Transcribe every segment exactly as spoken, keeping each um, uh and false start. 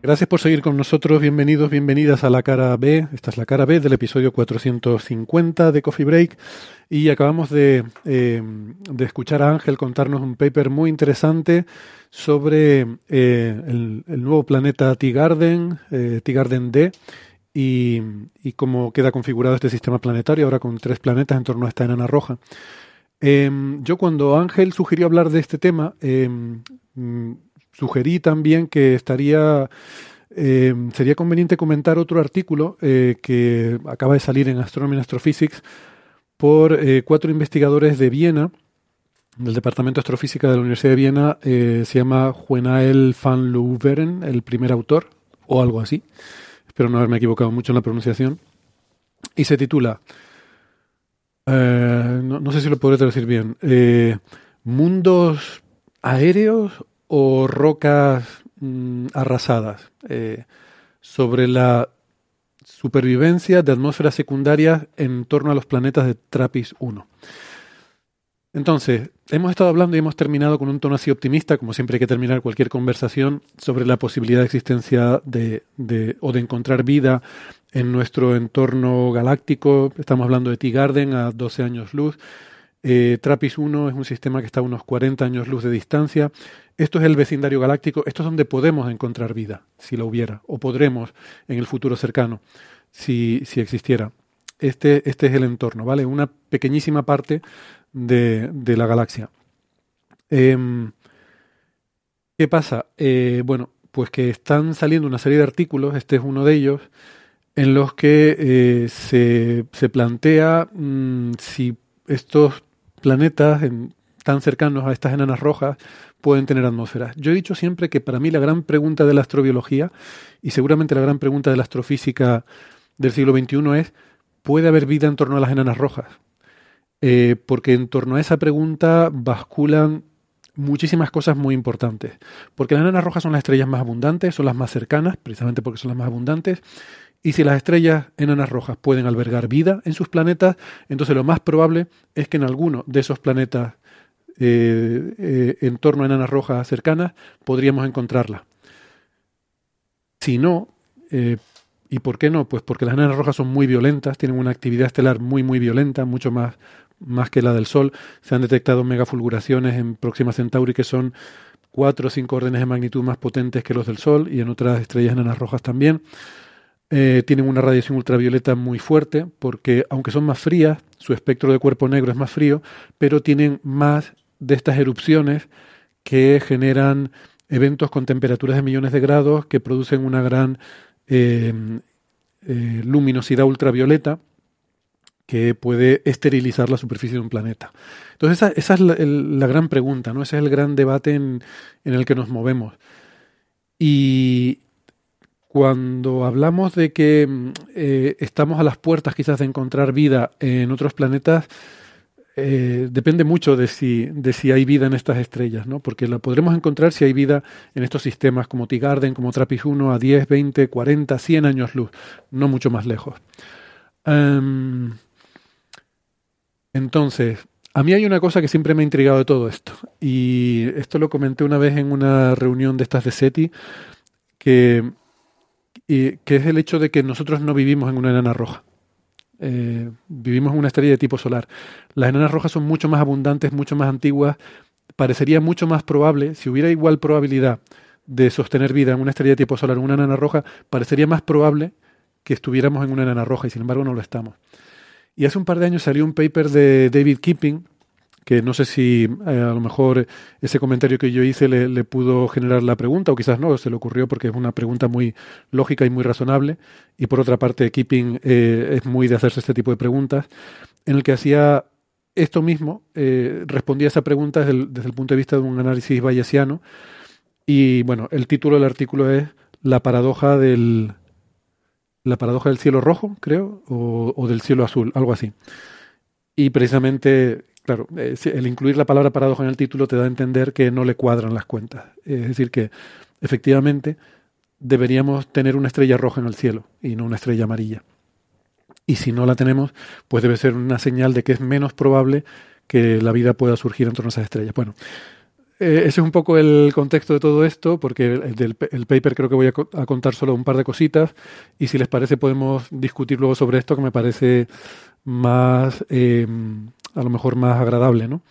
Gracias por seguir con nosotros. Bienvenidos, bienvenidas a la cara B. Esta es la cara B del episodio cuatrocientos cincuenta de Coffee Break. Y acabamos de, eh, de escuchar a Ángel contarnos un paper muy interesante sobre eh, el, el nuevo planeta Teegarden, eh, Teegarden D, y, y cómo queda configurado este sistema planetario, ahora con tres planetas en torno a esta enana roja. Eh, yo cuando Ángel sugirió hablar de este tema, eh, sugerí también que estaría eh, sería conveniente comentar otro artículo eh, que acaba de salir en Astronomy and Astrophysics por eh, cuatro investigadores de Viena, del Departamento de Astrofísica de la Universidad de Viena. Eh, se llama Juenael van Leeuweren, el primer autor, o algo así. Espero no haberme equivocado mucho en la pronunciación. Y se titula, eh, no, no sé si lo podré traducir bien, eh, ¿mundos aéreos o rocas mmm, arrasadas? Eh, sobre la supervivencia de atmósferas secundarias en torno a los planetas de TRAPPIST uno. Entonces, hemos estado hablando y hemos terminado con un tono así optimista, como siempre hay que terminar cualquier conversación, sobre la posibilidad de existencia de, de, o de encontrar vida en nuestro entorno galáctico. Estamos hablando de Teegarden a doce años luz. Eh, TRAPPIST uno es un sistema que está a unos cuarenta años luz de distancia. Esto es el vecindario galáctico. Esto es donde podemos encontrar vida, si la hubiera, o podremos en el futuro cercano, si, si existiera. Este, este es el entorno, ¿vale? Una pequeñísima parte de, de la galaxia. Eh, ¿Qué pasa? Eh, bueno, pues que están saliendo una serie de artículos, este es uno de ellos, en los que eh, se, se plantea mmm, si estos planetas en, tan cercanos a estas enanas rojas pueden tener atmósferas. Yo he dicho siempre que para mí la gran pregunta de la astrobiología y seguramente la gran pregunta de la astrofísica del siglo veintiuno es: ¿puede haber vida en torno a las enanas rojas? Eh, porque en torno a esa pregunta basculan muchísimas cosas muy importantes. Porque las enanas rojas son las estrellas más abundantes, son las más cercanas, precisamente porque son las más abundantes. Y si las estrellas enanas rojas pueden albergar vida en sus planetas, entonces lo más probable es que en alguno de esos planetas eh, eh, en torno a enanas rojas cercanas podríamos encontrarla. Si no, eh, ¿y por qué no? Pues porque las enanas rojas son muy violentas, tienen una actividad estelar muy muy violenta, mucho más, más que la del Sol. Se han detectado megafulguraciones en Próxima Centauri que son cuatro o cinco órdenes de magnitud más potentes que los del Sol, y en otras estrellas enanas rojas también. Eh, tienen una radiación ultravioleta muy fuerte porque, aunque son más frías, su espectro de cuerpo negro es más frío, pero tienen más de estas erupciones que generan eventos con temperaturas de millones de grados que producen una gran eh, eh, luminosidad ultravioleta que puede esterilizar la superficie de un planeta. Entonces esa, esa es la, el, la gran pregunta, ¿no? Ese es el gran debate en, en el que nos movemos. Y cuando hablamos de que eh, estamos a las puertas quizás de encontrar vida en otros planetas, eh, depende mucho de si, de si hay vida en estas estrellas, ¿no? Porque la podremos encontrar si hay vida en estos sistemas como Teegarden, como TRAPPIST uno, a diez, veinte, cuarenta, cien años luz, no mucho más lejos. Um, entonces, a mí hay una cosa que siempre me ha intrigado de todo esto, y esto lo comenté una vez en una reunión de estas de SETI, que... Y que es el hecho de que nosotros no vivimos en una enana roja. Eh, vivimos en una estrella de tipo solar. Las enanas rojas son mucho más abundantes, mucho más antiguas. Parecería mucho más probable, si hubiera igual probabilidad de sostener vida en una estrella de tipo solar, en una enana roja, parecería más probable que estuviéramos en una enana roja, y sin embargo no lo estamos. Y hace un par de años salió un paper de David Kipping, que no sé si eh, a lo mejor ese comentario que yo hice le, le pudo generar la pregunta, o quizás no, se le ocurrió porque es una pregunta muy lógica y muy razonable, y por otra parte Kipping eh, es muy de hacerse este tipo de preguntas, en el que hacía esto mismo, eh, respondía a esa pregunta desde el, desde el punto de vista de un análisis bayesiano, y bueno, el título del artículo es La paradoja del, la paradoja del cielo rojo, creo, o, o del cielo azul, algo así. Y precisamente... Claro, el incluir la palabra paradoja en el título te da a entender que no le cuadran las cuentas. Es decir, que efectivamente deberíamos tener una estrella roja en el cielo y no una estrella amarilla. Y si no la tenemos, pues debe ser una señal de que es menos probable que la vida pueda surgir en torno a esas estrellas. Bueno, eh, ese es un poco el contexto de todo esto, porque el, del, el paper creo que voy a, co- a contar solo un par de cositas, y si les parece podemos discutir luego sobre esto, que me parece más, eh, a lo mejor más agradable, ¿no?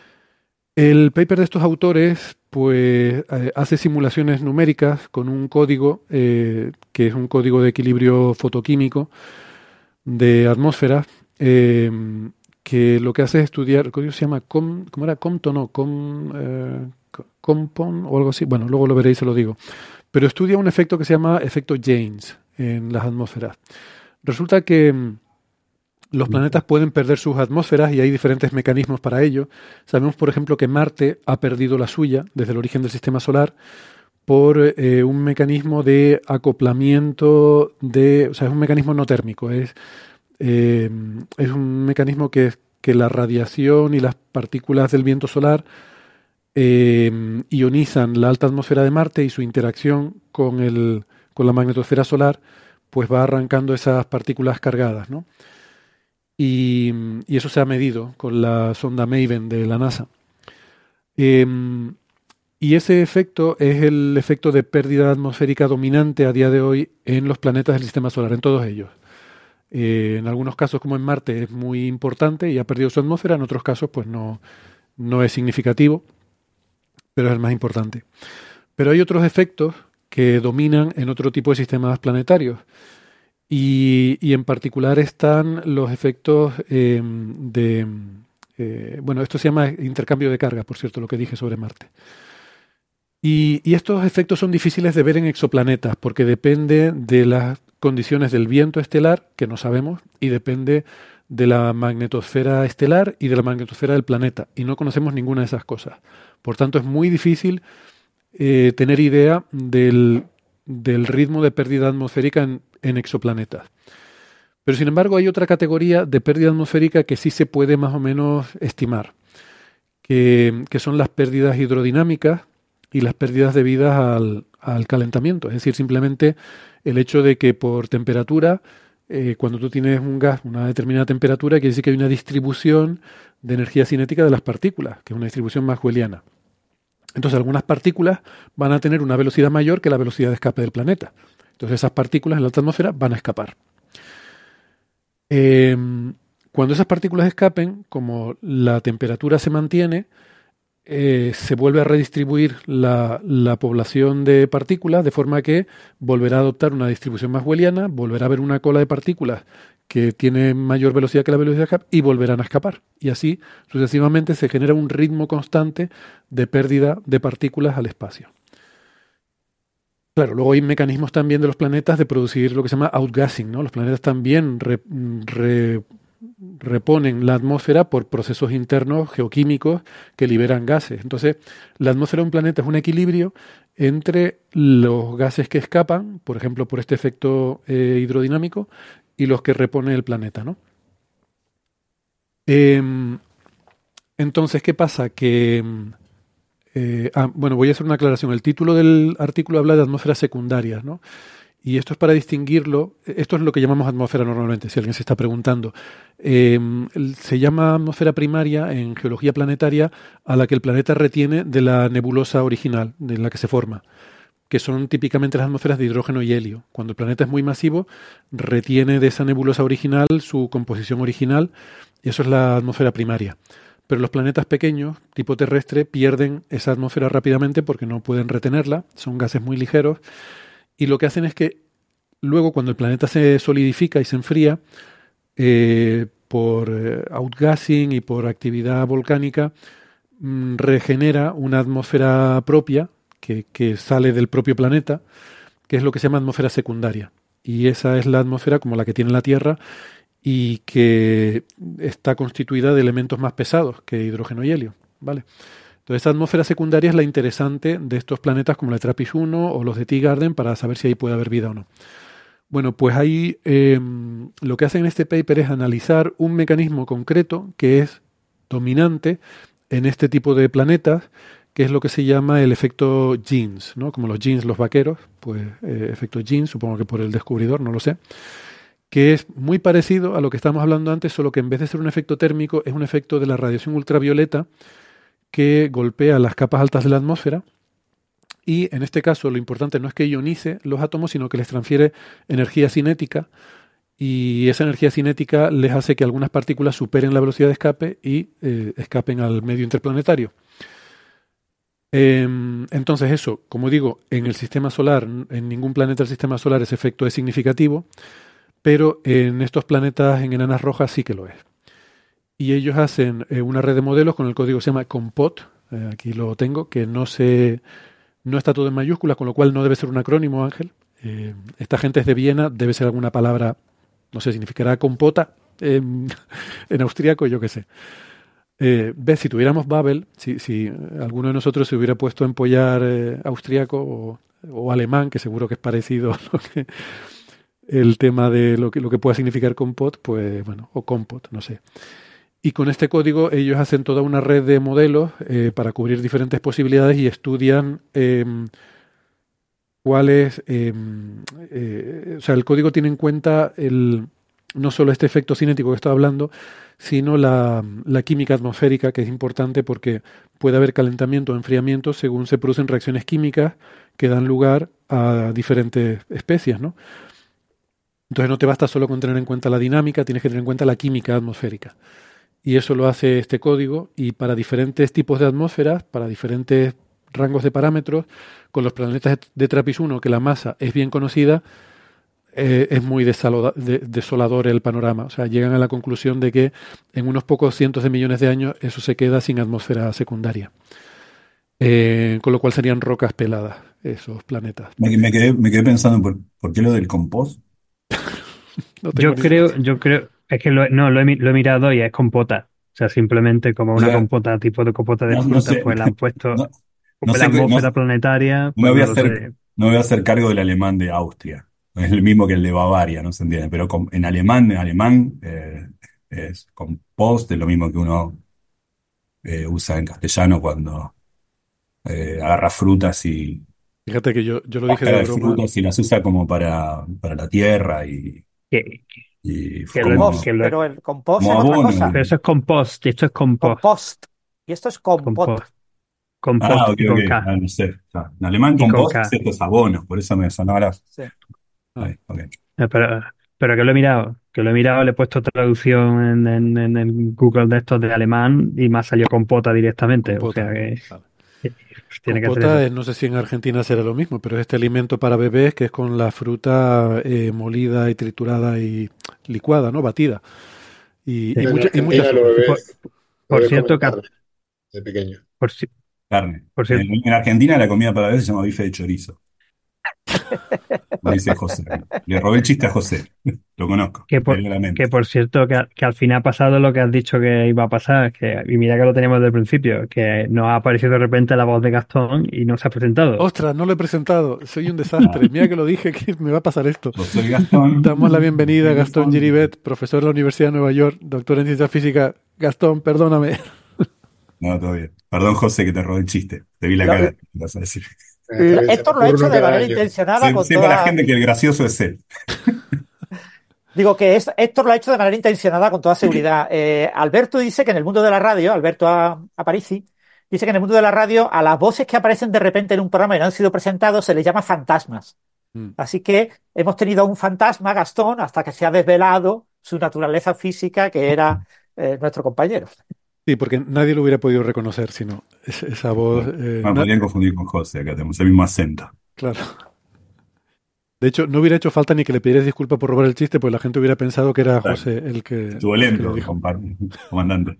El paper de estos autores, pues, eh, hace simulaciones numéricas con un código, eh, que es un código de equilibrio fotoquímico de atmósferas, eh, que lo que hace es estudiar, el código se llama, Com, ¿cómo era? Compton o Com, eh, Co- Compon o algo así, bueno, luego lo veréis, se lo digo, pero estudia un efecto que se llama efecto Janes en las atmósferas. Resulta que mm, los planetas pueden perder sus atmósferas y hay diferentes mecanismos para ello. Sabemos, por ejemplo, que Marte ha perdido la suya desde el origen del sistema solar por eh, un mecanismo de acoplamiento de, o sea, es un mecanismo no térmico, es, eh, es un mecanismo que, que la radiación y las partículas del viento solar eh, ionizan la alta atmósfera de Marte y su interacción con el, con la magnetosfera solar, pues va arrancando esas partículas cargadas, ¿no? Y, y eso se ha medido con la sonda Maven de la NASA. Em, y ese efecto es el efecto de pérdida atmosférica dominante a día de hoy en los planetas del sistema solar, en todos ellos. Eh, en algunos casos, como en Marte, es muy importante y ha perdido su atmósfera, en otros casos, pues no, no es significativo, pero es el más importante. Pero hay otros efectos que dominan en otro tipo de sistemas planetarios. Y, y en particular están los efectos eh, de... eh, bueno, esto se llama intercambio de carga, por cierto, lo que dije sobre Marte. Y, y estos efectos son difíciles de ver en exoplanetas porque depende de las condiciones del viento estelar, que no sabemos, y depende de la magnetosfera estelar y de la magnetosfera del planeta, y no conocemos ninguna de esas cosas. Por tanto, es muy difícil eh, tener idea del, del ritmo de pérdida atmosférica en, en exoplanetas. Pero sin embargo, hay otra categoría de pérdida atmosférica que sí se puede más o menos estimar, que, que son las pérdidas hidrodinámicas y las pérdidas debidas al, al calentamiento. Es decir, simplemente el hecho de que por temperatura, eh, cuando tú tienes un gas, una determinada temperatura, quiere decir que hay una distribución de energía cinética de las partículas, que es una distribución maxwelliana. Entonces, algunas partículas van a tener una velocidad mayor que la velocidad de escape del planeta. Entonces, esas partículas en la alta atmósfera van a escapar. Eh, cuando esas partículas escapen, como la temperatura se mantiene, eh, se vuelve a redistribuir la, la población de partículas, de forma que volverá a adoptar una distribución maxwelliana, volverá a haber una cola de partículas que tiene mayor velocidad que la velocidad de escape y volverán a escapar. Y así, sucesivamente, se genera un ritmo constante de pérdida de partículas al espacio. Claro, luego hay mecanismos también de los planetas de producir lo que se llama outgassing, ¿no? Los planetas también re, re, reponen la atmósfera por procesos internos geoquímicos que liberan gases. Entonces, la atmósfera de un planeta es un equilibrio entre los gases que escapan, por ejemplo, por este efecto eh, hidrodinámico, y los que repone el planeta, ¿no? Eh, entonces, ¿qué pasa? Que Eh, ah, bueno, voy a hacer una aclaración. El título del artículo habla de atmósferas secundarias, ¿no? Y esto es para distinguirlo. Esto es lo que llamamos atmósfera normalmente, si alguien se está preguntando. Eh, se llama atmósfera primaria en geología planetaria a la que el planeta retiene de la nebulosa original, de la que se forma, que son típicamente las atmósferas de hidrógeno y helio. Cuando el planeta es muy masivo, retiene de esa nebulosa original su composición original, y eso es la atmósfera primaria. Pero los planetas pequeños, tipo terrestre, pierden esa atmósfera rápidamente porque no pueden retenerla, son gases muy ligeros, y lo que hacen es que luego cuando el planeta se solidifica y se enfría, eh, por eh, outgassing y por actividad volcánica, mm, regenera una atmósfera propia que, que sale del propio planeta, que es lo que se llama atmósfera secundaria. Y esa es la atmósfera como la que tiene la Tierra, y que está constituida de elementos más pesados que hidrógeno y helio, ¿vale? Entonces, esta atmósfera secundaria es la interesante de estos planetas como la TRAPPIST uno o los de Teegarden para saber si ahí puede haber vida o no. Bueno, pues ahí eh, lo que hacen en este paper es analizar un mecanismo concreto que es dominante en este tipo de planetas, que es lo que se llama el efecto jeans, ¿no? Como los jeans, los vaqueros, pues eh, efecto jeans, supongo que por el descubridor, no lo sé, que es muy parecido a lo que estábamos hablando antes, solo que en vez de ser un efecto térmico, es un efecto de la radiación ultravioleta que golpea las capas altas de la atmósfera y en este caso lo importante no es que ionice los átomos, sino que les transfiere energía cinética y esa energía cinética les hace que algunas partículas superen la velocidad de escape y eh, escapen al medio interplanetario. Eh, entonces eso, como digo, en el sistema solar, en ningún planeta del sistema solar ese efecto es significativo, pero en estos planetas en enanas rojas sí que lo es. Y ellos hacen eh, una red de modelos con el código que se llama COMPOT, eh, aquí lo tengo, que no se, no está todo en mayúsculas, con lo cual no debe ser un acrónimo, Ángel. Eh, esta gente es de Viena, debe ser alguna palabra, no sé, significará compota eh, en austríaco, yo qué sé. Eh, ves, si tuviéramos Babel, si, si alguno de nosotros se hubiera puesto a empollar eh, austríaco o, o alemán, que seguro que es parecido a lo que, el tema de lo que, lo que pueda significar compot, pues bueno, o compot, no sé. Y con este código ellos hacen toda una red de modelos eh, para cubrir diferentes posibilidades y estudian eh, cuáles... Eh, eh, o sea, el código tiene en cuenta el, no solo este efecto cinético que estaba hablando, sino la, la química atmosférica, que es importante porque puede haber calentamiento o enfriamiento según se producen reacciones químicas que dan lugar a diferentes especies, ¿no? Entonces no te basta solo con tener en cuenta la dinámica, tienes que tener en cuenta la química atmosférica. Y eso lo hace este código y para diferentes tipos de atmósferas, para diferentes rangos de parámetros, con los planetas de TRAPPIST uno, que la masa es bien conocida, eh, es muy desaloda, de, desolador el panorama. O sea, llegan a la conclusión de que en unos pocos cientos de millones de años eso se queda sin atmósfera secundaria. Eh, con lo cual serían rocas peladas esos planetas. Me, me quedé, me quedé pensando por, ¿por qué lo del compost? No tengo Yo ni idea. creo, yo creo, es que lo, no, lo he, mi- lo he mirado y es compota. O sea, simplemente como O una sea, compota, tipo de compota de no, no frutas, sé, pues la han puesto no, no como en la sé, qué- no, atmósfera planetaria, no me pues voy a no lo hacer, sé. no me voy a hacer cargo del alemán de Austria. Es el mismo que el de Bavaria, no se entiende. Pero con- en alemán, en alemán eh, es compost, es lo mismo que uno eh, usa en castellano cuando eh, agarra frutas y Fíjate que yo, yo lo dije de cáscara de broma. frutas y las usa como para, para la tierra y, Que, y que lo, como, que Compost, lo, pero el compost como es otra abono. cosa. pero eso es compost, y esto es compost, Compost. Y esto es compot. compost, Ah, compost ok, y con ok. K, Ah, no sé. Ah, en alemán y con compost es K. esto es abono, por eso me sonaba la... Sí. Ah, Ahí, ok. Eh, Pero, pero que lo he mirado, que lo he mirado, le he puesto traducción en, en, en el Google de estos de alemán y me ha salido compota directamente. O sea compota. que Vale. que tiene que ser Compota eso. es, no sé si en Argentina será lo mismo, pero es este alimento para bebés que es con la fruta eh, molida y triturada y licuada, ¿no? Batida. Y, Sí. y, En mucha, y mucha Argentina los azúcar. Por, bebés, los por bebés comen cierto, que, carne de pequeño. por, ci- Carne. por cierto, En, en Argentina la comida para bebés se llama bife de chorizo. Lo dice José. Le robé el chiste a José. Lo conozco, que por, que claramente. por cierto, que, que al final ha pasado lo que has dicho que iba a pasar, que, y mira que lo teníamos desde el principio, que nos ha aparecido de repente la voz de Gastón y no se ha presentado. Ostras, no lo he presentado. Soy un Ah, desastre. Mira que lo dije que me va a pasar esto. yo soy Gastón. Damos la bienvenida a Soy Gastón Gastón. Giribet, profesor de la Universidad de Nueva York, doctor en ciencia física. Gastón, perdóname. No, todo bien. Perdón, José, que te robé el chiste. Te vi la Lo- cara. Vas a decir. Eh, está bien, se Héctor me lo ha ocurre hecho uno de cada manera año. intencionada Se- con Sepa la toda. gente que el gracioso es él. Digo que es, Héctor lo ha hecho de manera intencionada con toda seguridad. Eh, Alberto dice que en el mundo de la radio, Alberto A- Aparici, dice que en el mundo de la radio a las voces que aparecen de repente en un programa y no han sido presentados se les llama fantasmas. Mm. Así que hemos tenido un fantasma, Gastón, hasta que se ha desvelado su naturaleza física, que era eh, nuestro compañero. Sí, porque nadie lo hubiera podido reconocer, sino es- esa voz. Bueno, eh, me na- podrían confundir con José, acá tenemos el mismo acento. claro. De hecho, no hubiera hecho falta ni que le pidieras disculpas por robar el chiste, pues la gente hubiera pensado que era Claro. José el que, Estuvo el que lo lento, dijo. compa- comandante.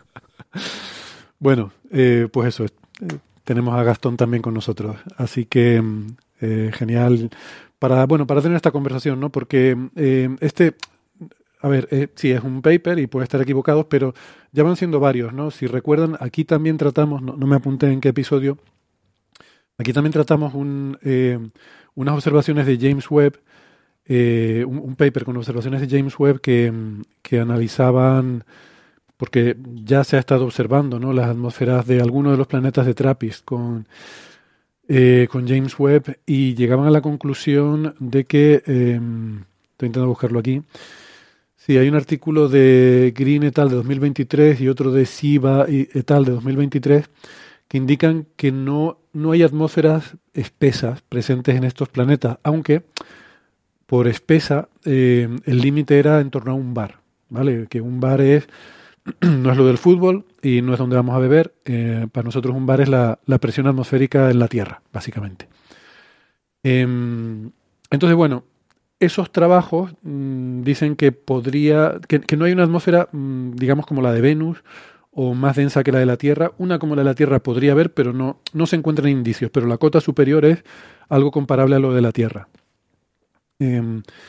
Bueno, eh, pues eso, eh, tenemos a Gastón también con nosotros. Así que mm, eh, genial para, bueno, para tener esta conversación, ¿no? Porque eh, este, a ver, eh, sí, es un paper y puede estar equivocados, pero ya van siendo varios, ¿no? Si recuerdan, aquí también tratamos, no, no me apunté en qué episodio, aquí también tratamos un, eh, unas observaciones de James Webb, eh, un, un paper con observaciones de James Webb que, mm, que analizaban, porque ya se ha estado observando, ¿no?, las atmósferas de algunos de los planetas de TRAPPIST con, eh, con James Webb y llegaban a la conclusión de que, eh, estoy intentando buscarlo aquí, Sí, hay un artículo de Green et al. De dos mil veintitrés y otro de Siva y et al. De dos mil veintitrés que indican que no, no hay atmósferas espesas presentes en estos planetas, aunque por espesa eh, el límite era en torno a un bar, ¿vale? Que un bar es no es lo del fútbol y no es donde vamos a beber. Eh, para nosotros un bar es la, la presión atmosférica en la Tierra, básicamente. Eh, entonces, bueno, esos trabajos mmm, dicen que podría, que, que no hay una atmósfera, mmm, digamos, como la de Venus o más densa que la de la Tierra. Una como la de la Tierra podría haber, pero no, no se encuentran indicios. Pero la cota superior es algo comparable a lo de la Tierra. Eh,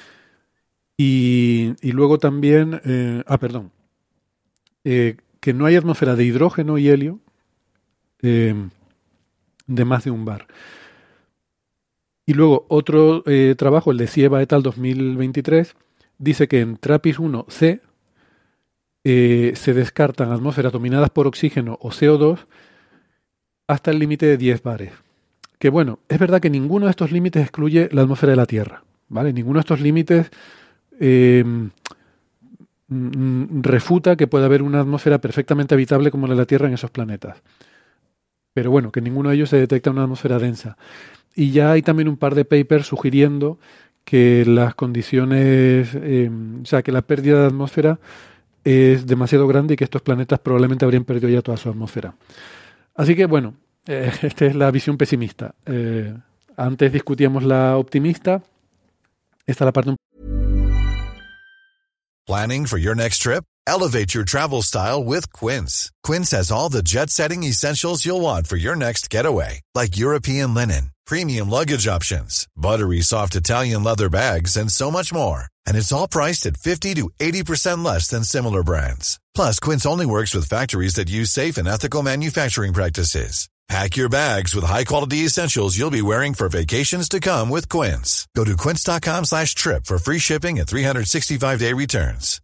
y, y luego también, eh, ah, perdón, eh, que no hay atmósfera de hidrógeno y helio eh, de más de un bar. Y luego otro eh, trabajo, el de Sieva et al. dos mil veintitrés, dice que en TRAPPIST uno ce eh, se descartan atmósferas dominadas por oxígeno o ce o dos hasta el límite de diez bares. Que bueno, es verdad que ninguno de estos límites excluye la atmósfera de la Tierra, ¿vale? Ninguno de estos límites eh, refuta que pueda haber una atmósfera perfectamente habitable como la de la Tierra en esos planetas. Pero bueno, que en ninguno de ellos se detecta una atmósfera densa. Y ya hay también un par de papers sugiriendo que las condiciones, eh, o sea, que la pérdida de atmósfera es demasiado grande y que estos planetas probablemente habrían perdido ya toda su atmósfera. Así que bueno, eh, esta es la visión pesimista. Eh, antes discutíamos la optimista. Esta es la parte un Planning for your next trip? Elevate your travel style with Quince. Quince has all the jet-setting essentials you'll want for your next getaway, like European linen, premium luggage options, buttery soft Italian leather bags, and so much more. And it's all priced at fifty to eighty percent less than similar brands. Plus, Quince only works with factories that use safe and ethical manufacturing practices. Pack your bags with high-quality essentials you'll be wearing for vacations to come with Quince. Go to quince.com slash trip for free shipping and three sixty-five day returns.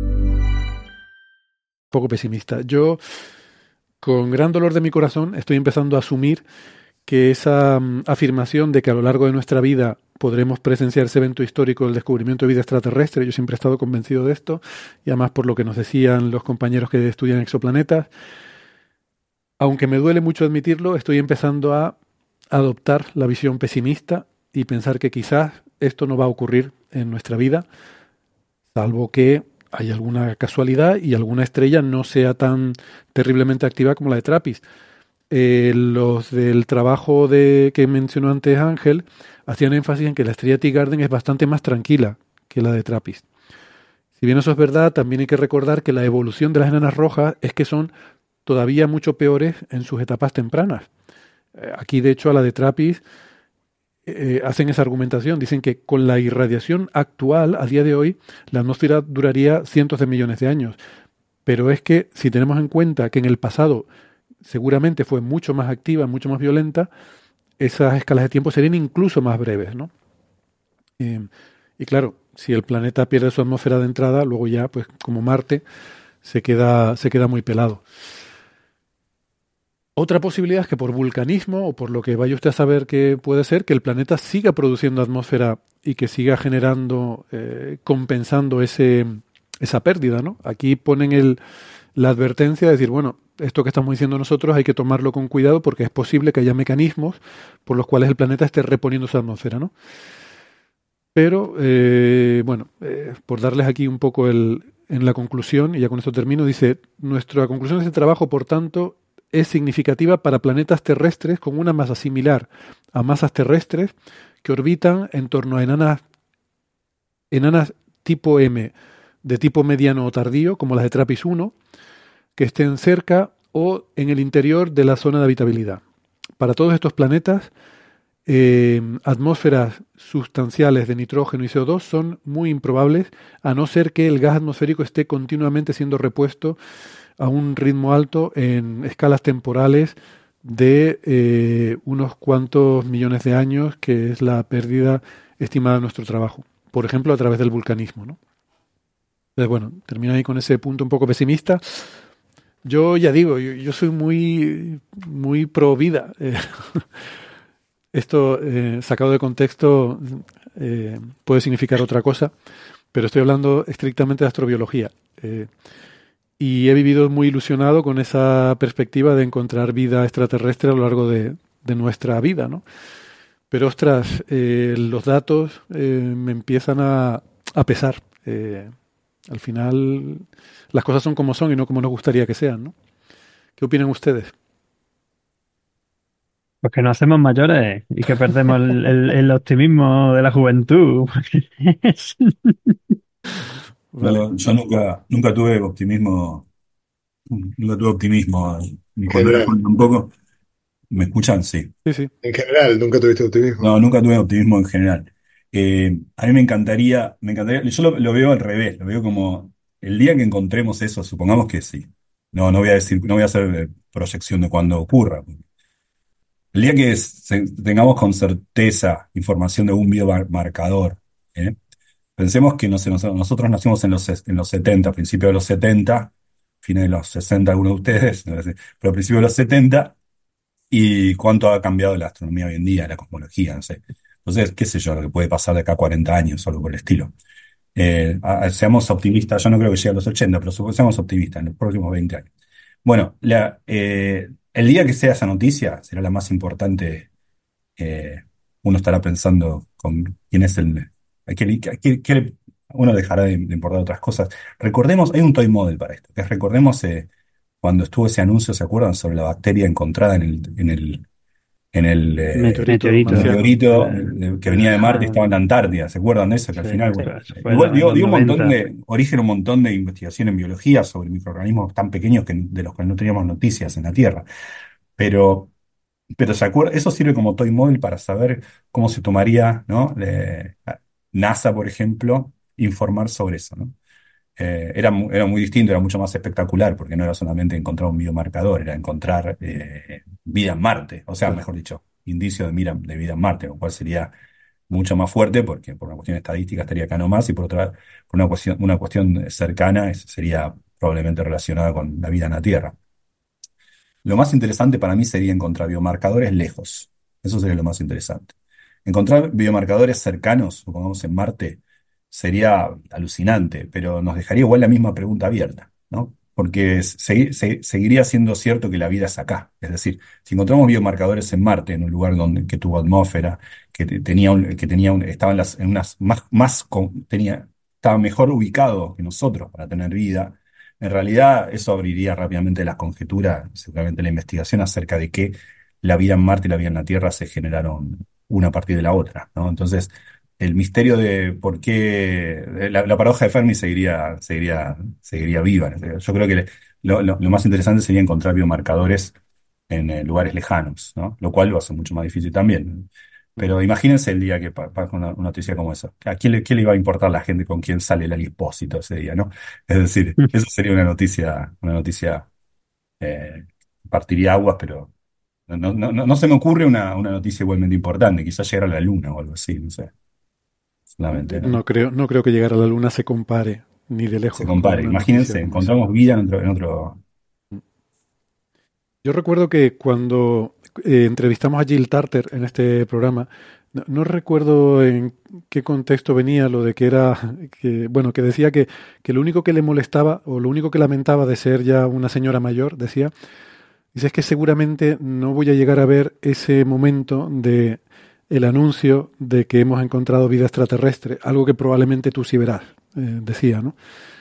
poco pesimista. Yo, con gran dolor de mi corazón, estoy empezando a asumir que esa um, afirmación de que a lo largo de nuestra vida podremos presenciar ese evento histórico del descubrimiento de vida extraterrestre, yo siempre he estado convencido de esto, y además por lo que nos decían los compañeros que estudian exoplanetas, aunque me duele mucho admitirlo, estoy empezando a adoptar la visión pesimista y pensar que quizás esto no va a ocurrir en nuestra vida, salvo que hay alguna casualidad y alguna estrella no sea tan terriblemente activa como la de TRAPPIST. Eh, los del trabajo de que mencionó antes Ángel hacían énfasis en que la estrella Teegarden es bastante más tranquila que la de TRAPPIST. Si bien eso es verdad, también hay que recordar que la evolución de las enanas rojas es que son todavía mucho peores en sus etapas tempranas. Eh, aquí, de hecho, a la de TRAPPIST eh, hacen esa argumentación. Dicen que con la irradiación actual, a día de hoy, la atmósfera duraría cientos de millones de años. Pero es que, si tenemos en cuenta que en el pasado seguramente fue mucho más activa, mucho más violenta, esas escalas de tiempo serían incluso más breves, ¿no? Eh, y claro, si el planeta pierde su atmósfera de entrada, luego ya, pues como Marte, se queda, se queda muy pelado. Otra posibilidad es que por vulcanismo, o por lo que vaya usted a saber que puede ser, que el planeta siga produciendo atmósfera y que siga generando, eh, compensando ese, esa pérdida, ¿no? Aquí ponen el, la advertencia de decir, bueno, esto que estamos diciendo nosotros hay que tomarlo con cuidado porque es posible que haya mecanismos por los cuales el planeta esté reponiendo su atmósfera, ¿no? Pero, eh, bueno, eh, por darles aquí un poco el, en la conclusión, y ya con esto termino, dice, nuestra conclusión de este trabajo, por tanto, es significativa para planetas terrestres con una masa similar a masas terrestres que orbitan en torno a enanas, enanas tipo M, de tipo mediano o tardío, como las de TRAPPIST uno, que estén cerca o en el interior de la zona de habitabilidad. Para todos estos planetas, eh, atmósferas sustanciales de nitrógeno y C O dos son muy improbables, a no ser que el gas atmosférico esté continuamente siendo repuesto a un ritmo alto en escalas temporales de eh, unos cuantos millones de años, que es la pérdida estimada de nuestro trabajo. Por ejemplo, a través del vulcanismo, ¿no? Entonces, bueno, termino ahí con ese punto un poco pesimista. Yo ya digo, yo, yo soy muy, muy pro vida. Eh, esto, eh, sacado de contexto, eh, puede significar otra cosa. pero estoy hablando estrictamente de astrobiología. Eh, y he vivido muy ilusionado con esa perspectiva de encontrar vida extraterrestre a lo largo de, de nuestra vida, ¿no? Pero ostras, eh, los datos eh, me empiezan a, a pesar. Eh, al final las cosas son como son y no como nos gustaría que sean, ¿no? ¿Qué opinan ustedes? Pues que nos hacemos mayores y que perdemos el, el- el optimismo de la juventud. Vale. Yo, yo nunca, nunca tuve optimismo, nunca tuve optimismo, ni En cuando era general, joven tampoco. ¿Me escuchan? Sí. Sí, sí. en general, nunca tuviste optimismo. No, nunca tuve optimismo en general. Eh, a mí me encantaría, me encantaría, yo lo, lo veo al revés, lo veo como el día que encontremos eso, supongamos que sí. No, no voy a decir, no voy a hacer eh, proyección de cuándo ocurra. El día que se- tengamos con certeza información de un biomarcador, ¿eh? Pensemos que no sé, nos- nosotros nacimos en los, ses- en los setenta, principios de los setenta, fines de los sesenta algunos de ustedes, no sé, pero a principios de los setenta, y cuánto ha cambiado la astronomía hoy en día, la cosmología, no sé. Entonces, qué sé yo, lo que puede pasar de acá a cuarenta años o algo por el estilo. Eh, a- a- seamos optimistas, yo no creo que llegue a los ochenta, pero supo- seamos optimistas en los próximos veinte años. Bueno, la, eh, el día que sea esa noticia será la más importante. eh, Uno estará pensando con quién es el... a qué- a qué- qué le- uno dejará de, de importar otras cosas. Recordemos, hay un toy model para esto, que es recordemos eh, cuando estuvo ese anuncio, ¿se acuerdan? Sobre la bacteria encontrada en el, en el, en el eh, Meteorito Meteorito. marciano. meteorito Eh, eh, que venía de Marte y estaba en la Antártida, ¿se acuerdan de eso? Que al sí, final, Sí. bueno, eso fue en igual los, en dio, los dio un montón noventa. de, origen a un montón de investigación en biología sobre microorganismos tan pequeños que, de los que no teníamos noticias en la Tierra. Pero pero se acuerda, eso sirve como toy model para saber cómo se tomaría, ¿no? Le- NASA, por ejemplo, informar sobre eso, ¿no? Eh, era, mu- era muy distinto, era mucho más espectacular, porque no era solamente encontrar un biomarcador, era encontrar eh, vida en Marte, o sea, Claro. mejor dicho, indicio de, mira- de vida en Marte, lo cual sería mucho más fuerte, porque por una cuestión estadística estaría acá nomás, y por otra, por una cuestión, una cuestión cercana, es- sería probablemente relacionada con la vida en la Tierra. Lo más interesante para mí sería encontrar biomarcadores lejos. Eso sería lo más interesante. Encontrar biomarcadores cercanos, supongamos en Marte, sería alucinante, pero nos dejaría igual la misma pregunta abierta, ¿no? Porque segui- se- seguiría siendo cierto que la vida es acá. Es decir, si encontramos biomarcadores en Marte, en un lugar donde, que tuvo atmósfera, que te- tenía un, que tenía un, estaba en las, en unas más, más con- tenía, estaba mejor ubicado que nosotros para tener vida. En realidad, eso abriría rápidamente las conjeturas, seguramente la investigación acerca de que la vida en Marte y la vida en la Tierra se generaron una a partir de la otra, ¿no? Entonces, el misterio de por qué de la, la paradoja de Fermi seguiría, seguiría, seguiría viva, ¿no? Yo creo que lo, lo- lo más interesante sería encontrar biomarcadores en eh, lugares lejanos, ¿no? Lo cual lo hace mucho más difícil también. Pero imagínense el día que pa- pasa una, una noticia como esa. ¿A quién le, qué le iba a importar la gente con quién sale el Alispósito ese día, ¿no? Es decir, eso sería una noticia, una noticia eh, partiría aguas, pero no, no, no, no se me ocurre una, una noticia igualmente importante, quizás llegar a la Luna o algo así, no sé. Solamente, ¿no? No creo, no creo que llegar a la Luna se compare ni de Se lejos con compare. una noticia Imagínense, como esa. encontramos vida en otro, en otro. Yo recuerdo que cuando eh, entrevistamos a Jill Tarter en este programa, no, no recuerdo en qué contexto venía lo de que era, que, bueno, que decía que, que lo único que le molestaba o lo único que lamentaba de ser ya una señora mayor, decía, dice, es que seguramente no voy a llegar a ver ese momento de el anuncio de que hemos encontrado vida extraterrestre, algo que probablemente tú sí verás, eh, decía, ¿no?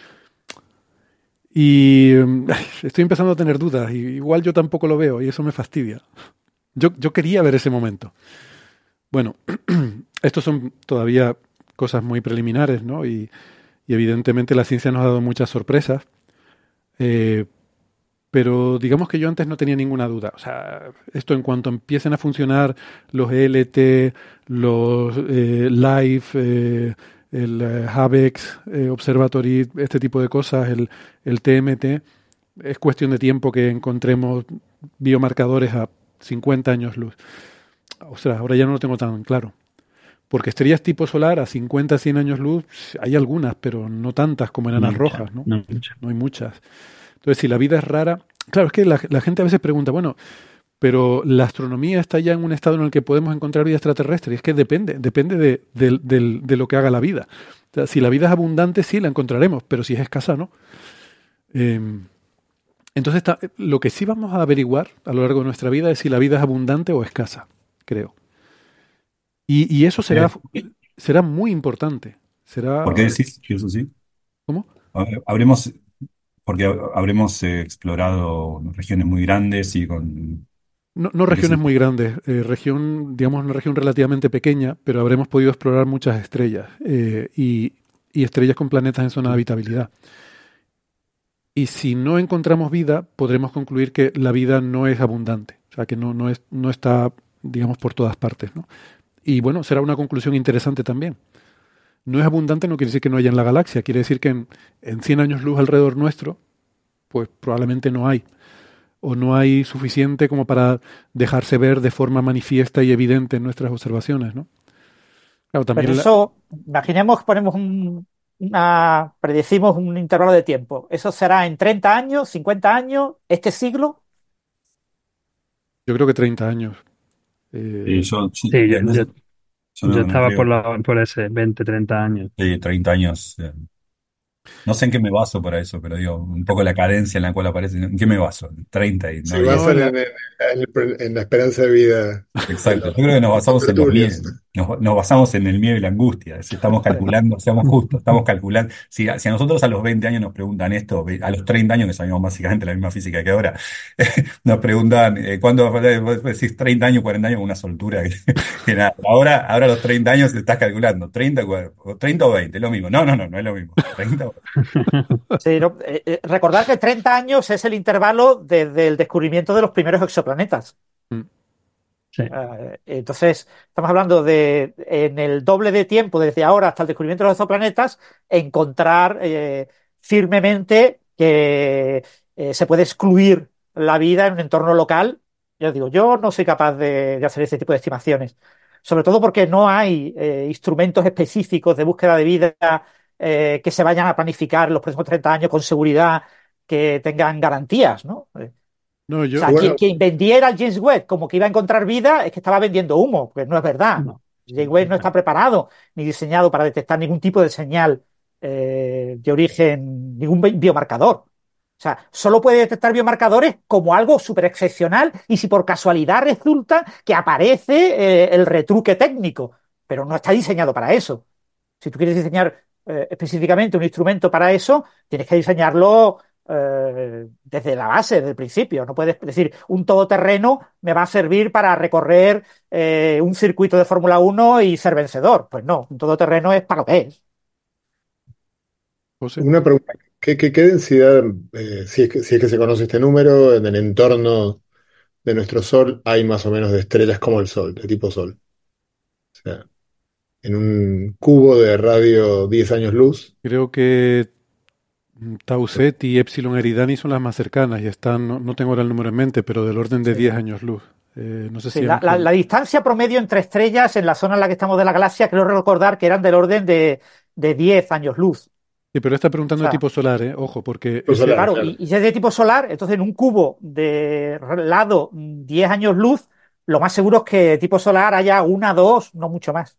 Y mm, estoy empezando a tener dudas, y igual yo tampoco lo veo y eso me fastidia. Yo, yo quería ver ese momento. Bueno, estos son todavía cosas muy preliminares, ¿no? Y, y evidentemente la ciencia nos ha dado muchas sorpresas, eh, pero digamos que yo antes no tenía ninguna duda. O sea, esto en cuanto empiecen a funcionar los E L T, los eh, LIFE, eh, el eh, HABEX eh, Observatory, este tipo de cosas, el, el T M T, es cuestión de tiempo que encontremos biomarcadores a cincuenta años luz. O sea, ahora ya no lo tengo tan claro. Porque estrellas tipo solar a cincuenta, cien años luz, hay algunas, pero no tantas como enanas Mucha, rojas, ¿no? no mucha. No hay muchas. Entonces, si la vida es rara, claro, es que la, la gente a veces pregunta, bueno, pero la astronomía está ya en un estado en el que podemos encontrar vida extraterrestre. Y es que depende, depende de, de- del- de lo que haga la vida. O sea, si la vida es abundante, sí la encontraremos, pero si es escasa, no. Eh, entonces, está- lo que sí vamos a averiguar a lo largo de nuestra vida es si la vida es abundante o escasa, creo. Y, y eso será, Eh, será muy importante. ¿Por qué Será, decís que eso sí? ¿cómo? Ha- Habremos, porque habremos eh, explorado regiones muy grandes y con... No, no ¿En qué regiones muy sentido? grandes, eh, región, digamos, una región relativamente pequeña, pero habremos podido explorar muchas estrellas eh, y, y estrellas con planetas en zona de habitabilidad. Y si no encontramos vida, podremos concluir que la vida no es abundante, o sea, que no, no, es, no está, digamos, por todas partes, ¿no? Y bueno, será una conclusión interesante también. No es abundante no quiere decir que no haya en la galaxia, quiere decir que en, en cien años luz alrededor nuestro, pues probablemente no hay. O no hay suficiente como para dejarse ver de forma manifiesta y evidente en nuestras observaciones, ¿no? Claro, Pero también la- eso, imaginemos que ponemos un, una, predecimos un intervalo de tiempo. ¿Eso será en treinta años, cincuenta años, este siglo? yo creo que treinta años. Y Eh, yo, yo, Sí, yo, en yo, eso, yo yo no, no estaba por creo. la, por ese veinte treinta años. Sí, treinta años. eh, No sé en qué me baso para eso, pero digo, un poco la cadencia en la cual aparece. ¿En qué me baso? Treinta y no Se había. no, en basan la, en, en- en el- en la esperanza de vida de Exacto, yo los, creo que nos los basamos en los contertulios. miedos, nos, nos basamos en el miedo y la angustia. Si estamos calculando, seamos justos, estamos calculando. Si, a si a nosotros a los veinte años nos preguntan esto, ve- a los treinta años, que sabemos básicamente la misma física que ahora, nos preguntan, eh, ¿cuándo? Vos decís treinta años, cuarenta años, una soltura que, que nada. Ahora, ahora a los treinta años estás calculando, treinta, cua- o treinta o veinte, es lo mismo. No, no, no, no es lo mismo. treinta o Sí, no, eh, eh, recordar que treinta años es el intervalo desde el descubrimiento de los primeros exoplanetas. mm, Sí. Eh, entonces, estamos hablando de, en el doble de tiempo, desde ahora hasta el descubrimiento de los exoplanetas, encontrar eh, firmemente que eh, se puede excluir la vida en un entorno local. Ya os digo, yo no soy capaz de, de hacer ese tipo de estimaciones, sobre todo porque no hay eh, instrumentos específicos de búsqueda de vida eh, que se vayan a planificar en los próximos treinta años con seguridad, que tengan garantías, ¿no? no, O yo, sea, quien, Bueno, quien vendiera al James Webb como que iba a encontrar vida es que estaba vendiendo humo, pues no es verdad. No. James Webb no está preparado ni diseñado para detectar ningún tipo de señal eh, de origen, ningún bi- biomarcador. O sea, solo puede detectar biomarcadores como algo súper excepcional y si por casualidad resulta que aparece eh, el retruque técnico, pero no está diseñado para eso. Si tú quieres diseñar eh, específicamente un instrumento para eso, tienes que diseñarlo eh, desde la base, desde el principio. No puedes decir, un todoterreno me va a servir para recorrer eh, un circuito de Fórmula uno y ser vencedor. Pues no, un todoterreno es para lo que es. José, una pregunta. ¿Qué, qué- qué densidad, eh, si es que, si es que se conoce este número, en el entorno de nuestro Sol hay más o menos de estrellas como el Sol, de tipo Sol? O sea, en un cubo de radio diez años luz. creo que mm, Tau Ceti y Epsilon Eridani son las más cercanas y están, no, no tengo ahora el número en mente, pero del orden de Sí. diez años luz. Eh, no sé Sí, si la, la- Ángel. la distancia promedio entre estrellas en la zona en la que estamos de la galaxia, creo recordar que eran del orden de, de diez años luz. Sí, pero está O preguntando de sea, tipo solar, ¿eh? Ojo, porque Pues ese, solar, claro, claro. y, y si es de tipo solar, entonces en un cubo de lado mm, diez años luz, lo más seguro es que de tipo solar haya una, dos, no mucho más.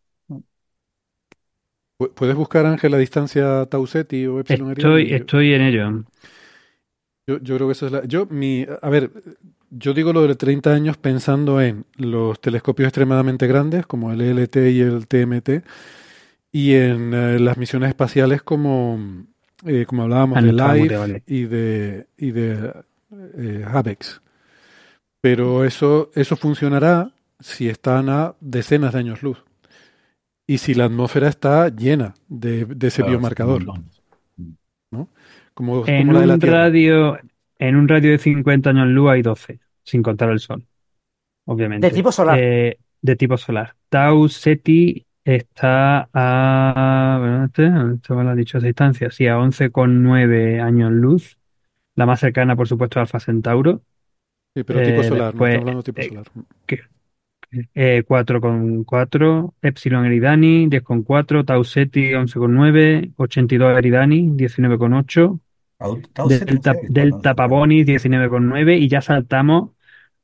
pu- ¿puedes buscar, Ángel, la distancia Tau Ceti o Epsilon Estoy, Eridani? Yo, estoy en ello. yo, yo creo que eso es la. Yo, mi, a ver, yo digo lo de treinta años pensando en los telescopios extremadamente grandes, como el E L T y el T M T, y en eh, las misiones espaciales como, eh, como hablábamos Ah, de no estaba muy LIFE vale. y de, y de eh, HABEX. Pero eso, eso funcionará si están a decenas de años luz. Y si la atmósfera está llena de, de ese Claro, es un biomarcador, montón. ¿no? Como, En como la de la un Tierra. radio, en un radio de cincuenta años luz hay doce, sin contar el Sol, De obviamente. tipo solar. Eh, de tipo solar. Tau Ceti está a, bueno, este, esto me lo ha dicho esa distancia, sí, a once coma nueve años luz. La más cercana, por supuesto, es Alfa Centauro. Sí, pero tipo Eh, solar, no estamos después, hablando de tipo eh, solar. que- eh, cuatro coma cuatro, Epsilon Eridani, diez coma cuatro, Tau Ceti, once coma nueve, ochenta y dos Eridani, diecinueve coma ocho, Tau Tau Ceti, Delta, ¿sabes cuánto? Delta Pavonis, diecinueve coma nueve, y ya saltamos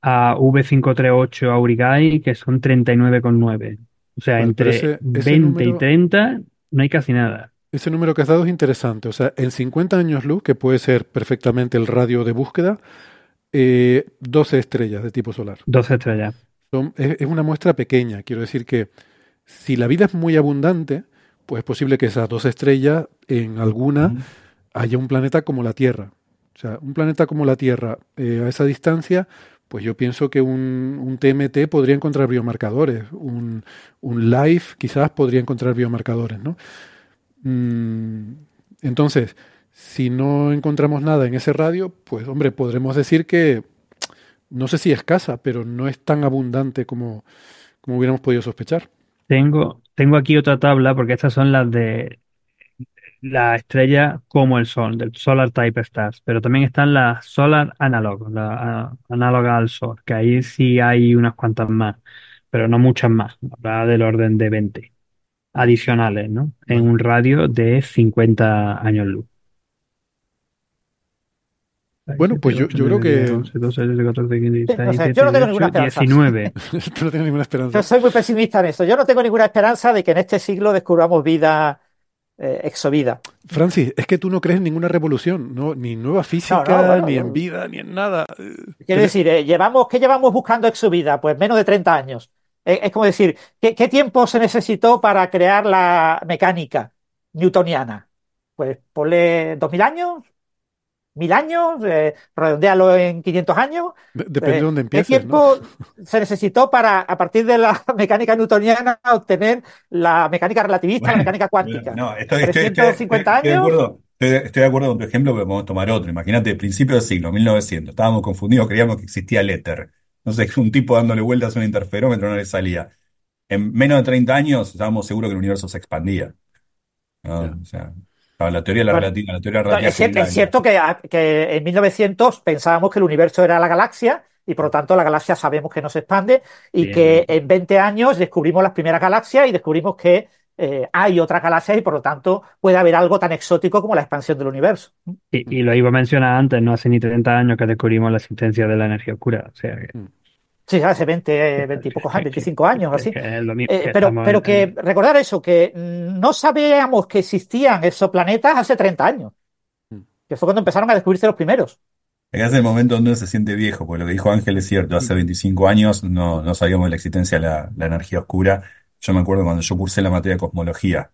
a V cinco tres ocho Aurigae, que son treinta y nueve coma nueve. O sea, Vale, pero entre ese, ese veinte y número, treinta no hay casi nada. ese número que has dado es interesante. O sea, en cincuenta años luz, que puede ser perfectamente el radio de búsqueda, eh, doce estrellas de tipo solar. doce estrellas. Son- es, es una muestra pequeña. Quiero decir que si la vida es muy abundante, pues es posible que esas dos estrellas, en alguna, Ujú. haya un planeta como la Tierra. O sea, un planeta como la Tierra, eh, a esa distancia, pues yo pienso que un, un T M T podría encontrar biomarcadores. Un, un LIFE quizás podría encontrar biomarcadores, ¿no? Mm, entonces, si no encontramos nada en ese radio, pues hombre, podremos decir que no sé si escasa, pero no es tan abundante como, como hubiéramos podido sospechar. Tengo, tengo aquí otra tabla, porque estas son las de la estrella como el Sol, del Solar Type Stars, pero también están las Solar Analog, la análoga al Sol, que ahí sí hay unas cuantas más, pero no muchas más, habrá del orden de veinte adicionales, ¿no? En Vale. un radio de cincuenta años luz. seis, Bueno, pues siete, yo, ocho, yo creo nueve, diez, que once, doce, trece, catorce, quince, Sí, no dieciséis, sé, yo diecisiete, no tengo ninguna dieciocho, esperanza. diecinueve. esto no tiene ninguna Yo esperanza. soy muy pesimista en eso. Yo no tengo ninguna esperanza de que en este siglo descubramos vida eh, exovida. Francis, es que tú no crees en ninguna revolución, ¿no? Ni en nueva No, no, física, bueno, ni en yo- vida, ni en nada. Eh, quiero tene- decir, eh, llevamos, ¿qué llevamos buscando exovida? Pues menos de treinta años. Eh, es como decir, ¿qué, qué tiempo se necesitó para crear la mecánica newtoniana? Pues ponle dos mil años, mil años, eh, redondealo en quinientos años. de- depende de Eh, dónde ¿qué empieces, ¿no? tiempo se necesitó para, a partir de la mecánica newtoniana, obtener la mecánica relativista, la Bueno, mecánica bueno, cuántica? no, estoy, estoy, estoy, ¿trescientos estoy- cincuenta estoy de años? acuerdo, estoy, de estoy de acuerdo con tu ejemplo, pero podemos tomar otro. Imagínate, principio del siglo, mil novecientos, estábamos confundidos, creíamos que existía el éter. No sé, un tipo dándole vueltas a un interferómetro no le salía. En menos de treinta años estábamos seguros que el universo se expandía, Ya. ¿no? O sea, estaba la teoría de la Bueno, relatividad, la teoría de la no, relatividad es cierto, es general. cierto que, a- que en mil novecientos pensábamos que el universo era la galaxia y por lo tanto la galaxia sabemos que no se expande y Sí, que en veinte años descubrimos las primeras galaxias y descubrimos que eh, hay otras galaxias y por lo tanto puede haber algo tan exótico como la expansión del universo. y, y lo iba a mencionar antes, no hace ni treinta años que descubrimos la existencia de la energía oscura. O sea, que, Mm. Sí, hace veinte, veinte y que- pocos años, que- que- veinticinco años, que- así. que es lo mismo, Eh, que pero, estamos pero en, que en- recordar eso, que mm, no sabíamos que existían exoplanetas hace treinta años, Mm. que fue cuando empezaron a descubrirse los primeros. Acá es el momento donde uno se siente viejo, porque lo que dijo Ángel es cierto, hace veinticinco años no, no sabíamos de la existencia de la, la energía oscura. Yo me acuerdo cuando yo cursé la materia de cosmología,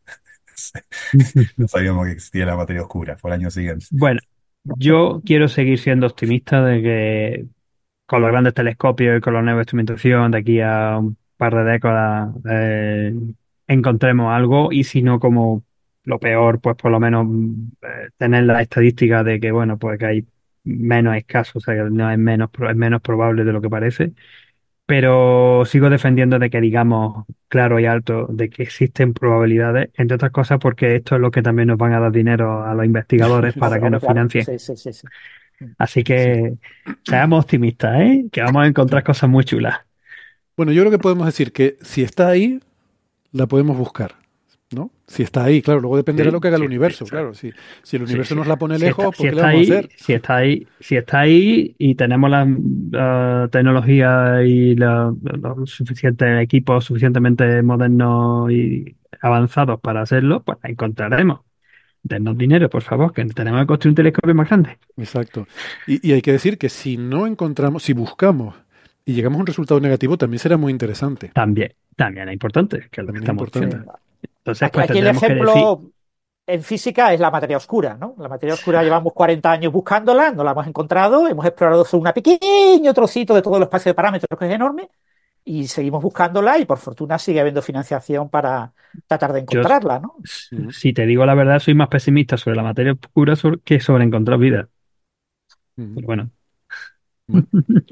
no sabíamos que existía la materia oscura, fue el año siguiente. Bueno, yo quiero seguir siendo optimista de que con los grandes telescopios y con la nueva instrumentación de aquí a un par de décadas eh, encontremos algo y si no como lo peor, pues por lo menos mm, eh, tener la estadística de que bueno, pues que hay menos escasos, o sea, que no es menos, pro- es menos probable de lo que parece. Pero sigo defendiendo de que digamos claro y alto de que existen probabilidades, entre otras cosas porque esto es lo que también nos van a dar dinero a los investigadores para Hombre, que hombre, nos claro. financien. Sí, sí, sí, sí. Así Sí. que seamos optimistas, ¿eh? Que vamos a encontrar cosas muy chulas. Bueno, yo creo que podemos decir que si está ahí, la podemos buscar, ¿no? Si está ahí, claro, luego dependerá de lo Sí, que haga el sí, universo, sí, claro. Si, si el sí, universo sí. nos la pone Si está, lejos, si ¿pues qué le está vamos a ahí, hacer? si está ahí, si está ahí y tenemos la uh, tecnología y la- los suficientes equipos suficientemente modernos y avanzados para hacerlo, pues la encontraremos. Denos dinero, por favor, que tenemos que construir un telescopio más grande. Exacto. Y, y hay que decir que si no encontramos, si buscamos y llegamos a un resultado negativo, también será muy interesante. También, también es importante, que es lo que También es estamos Sí. importante. diciendo. Entonces, Aquí, pues aquí el tendremos que decir, ejemplo en física es la materia oscura, ¿no? La materia oscura llevamos cuarenta años buscándola, no la hemos encontrado, hemos explorado solo un pequeño trocito de todo el espacio de parámetros que es enorme y seguimos buscándola y por fortuna sigue habiendo financiación para tratar de yo, encontrarla, ¿no? Ujú. si te digo la verdad, soy más pesimista sobre la materia oscura sobre- que sobre encontrar vida. Ujú. Pero bueno, Bueno,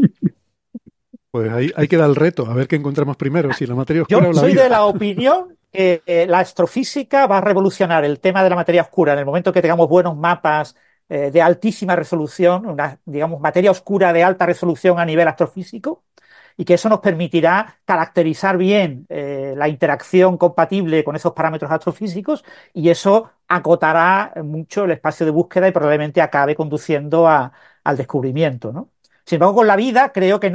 pues ahí, ahí queda el reto, a ver qué encontramos primero, si la materia oscura Yo o la soy de vida. la opinión que eh, la astrofísica va a revolucionar el tema de la materia oscura en el momento que tengamos buenos mapas eh, de altísima resolución, una, digamos, materia oscura de alta resolución a nivel astrofísico, y que eso nos permitirá caracterizar bien eh, la interacción compatible con esos parámetros astrofísicos y eso acotará mucho el espacio de búsqueda y probablemente acabe conduciendo a, al descubrimiento, ¿no? Sin embargo, con la vida creo que no.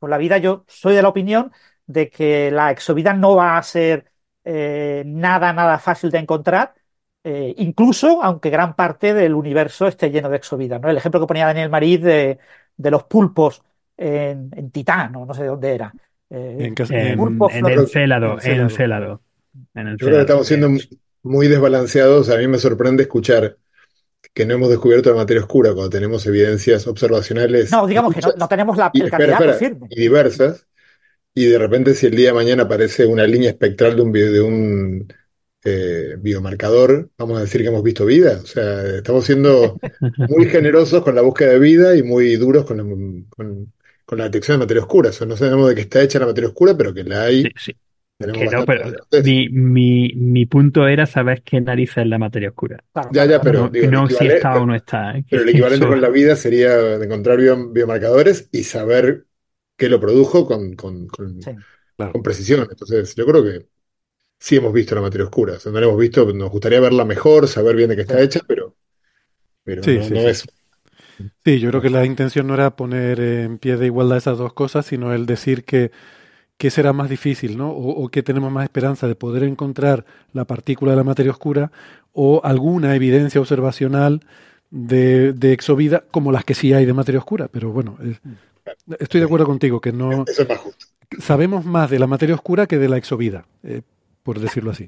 con la vida, yo soy de la opinión de que la exovida no va a ser eh, nada, nada fácil de encontrar, eh, incluso aunque gran parte del universo esté lleno de exovidas, ¿no? El ejemplo que ponía Daniel Marín de, de los pulpos en, en Titán, o no sé de dónde era. Eh, En, cas- En, en, pulpos en Yo creo, Encélado, en Encélado. Encélado, en yo creo que Encélado. estamos siendo Eh, muy desbalanceados. A mí me sorprende escuchar que no hemos descubierto la materia oscura cuando tenemos evidencias observacionales no, digamos que no, no muchas tenemos la- y, el espera, candidato espera, firme. y diversas, y de repente si el día de mañana aparece una línea espectral de un, bio- de un eh, biomarcador, vamos a decir que hemos visto vida. O sea, estamos siendo muy generosos con la búsqueda de vida y muy duros con la, con, con la detección de materia oscura. O sea, no sabemos de qué está hecha la materia oscura, pero que la sí, hay, sí, tenemos que no, bastante pero certeza. mi, mi, mi punto era saber qué narices es la materia oscura. Claro, Ya, claro, ya, claro. pero No, digo, el no si está o equivalente, no está, ¿eh? pero Que el equivalente eso, con la vida sería de encontrar bio- biomarcadores y saber qué lo produjo con, con, con, Sí. Claro. con precisión. Entonces, yo creo que sí hemos visto la materia oscura. O sea, no la hemos visto, nos gustaría verla mejor, saber bien de qué Sí. está hecha, pero, pero Sí, no, sí, no sí. es. Sí, yo creo que la intención no era poner en pie de igualdad esas dos cosas, sino el decir que qué será más difícil, ¿no? O, o qué tenemos más esperanza de poder encontrar la partícula de la materia oscura o alguna evidencia observacional de, de exovida como las que sí hay de materia oscura. Pero bueno, es- estoy de Sí, acuerdo contigo, que no eso es más justo. sabemos más de la materia oscura que de la exovida, eh, por decirlo así.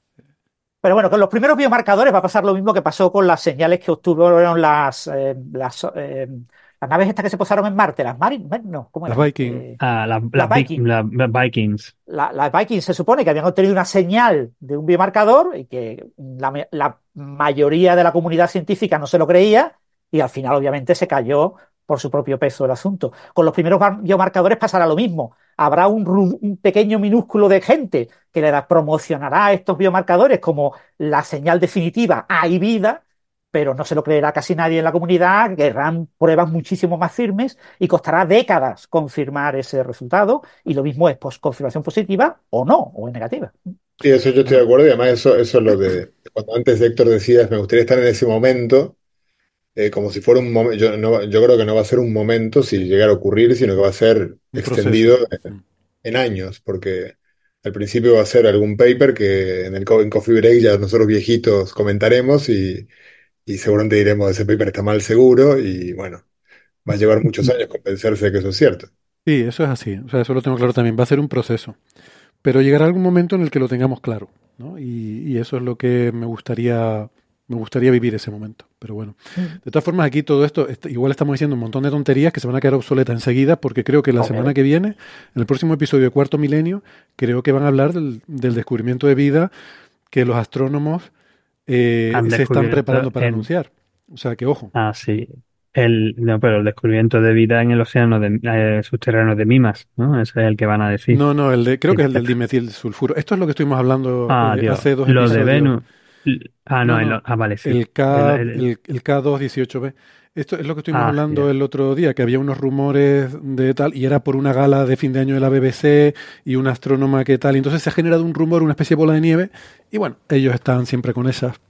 Pero bueno, con los primeros biomarcadores va a pasar lo mismo que pasó con las señales que obtuvieron las, eh, las, eh, las naves estas que se posaron en Marte, las Marin, no, ¿cómo Las eran? Viking, Eh, ah, la- las las Vic- Viking. la- la Vikings. La- Las Vikings se supone que habían obtenido una señal de un biomarcador y que la, me- la mayoría de la comunidad científica no se lo creía y al final obviamente se cayó por su propio peso el asunto. Con los primeros bar- biomarcadores pasará lo mismo. Habrá un, ru- un pequeño minúsculo de gente que le da- promocionará a estos biomarcadores como la señal definitiva, hay vida, pero no se lo creerá casi nadie en la comunidad, querrán pruebas muchísimo más firmes y costará décadas confirmar ese resultado. Y lo mismo es pues, confirmación positiva o no, o es negativa. Sí, eso yo estoy de acuerdo y además eso, eso es lo de cuando antes Héctor decías, me gustaría estar en ese momento, eh, como si fuera un momento, yo, no, yo creo que no va a ser un momento si llegara a ocurrir, sino que va a ser un extendido proceso. en, en años, porque al principio va a ser algún paper que en el co- en Coffee Break ya nosotros viejitos comentaremos y, y seguramente diremos ese paper está mal seguro y bueno, va a llevar muchos años convencerse de que eso es cierto. Sí, eso es así. O sea, eso lo tengo claro también. Va a ser un proceso. Pero llegará algún momento en el que lo tengamos claro, ¿no? Y, y eso es lo que me gustaría, me gustaría vivir ese momento. Pero bueno, de todas formas aquí todo esto, est- igual estamos diciendo un montón de tonterías que se van a quedar obsoletas enseguida, porque creo que la Ok. semana que viene, en el próximo episodio de Cuarto Milenio, creo que van a hablar del, del descubrimiento de vida que los astrónomos eh, Han se están descubierto preparando para en- anunciar. O sea que ojo. Ah, sí. El, no, pero el descubrimiento de vida en el océano de, eh, subterráneo de Mimas, ¿no? Ese es el que van a decir. No, no, el de, creo que es el del Este- dimetilsulfuro. Esto es lo que estuvimos hablando Ah, eh, Dios. hace dos Lo de episodios. Venus. L- Ah, no, No, el- no, ah, vale, sí. el K, El- el- el, el K dos dieciocho b. Esto es lo que estuvimos Ah, hablando ya. el otro día, que había unos rumores de tal, y era por una gala de fin de año de la B B C y una astrónoma que tal. Y entonces se ha generado un rumor, una especie de bola de nieve, y bueno, ellos están siempre con esas.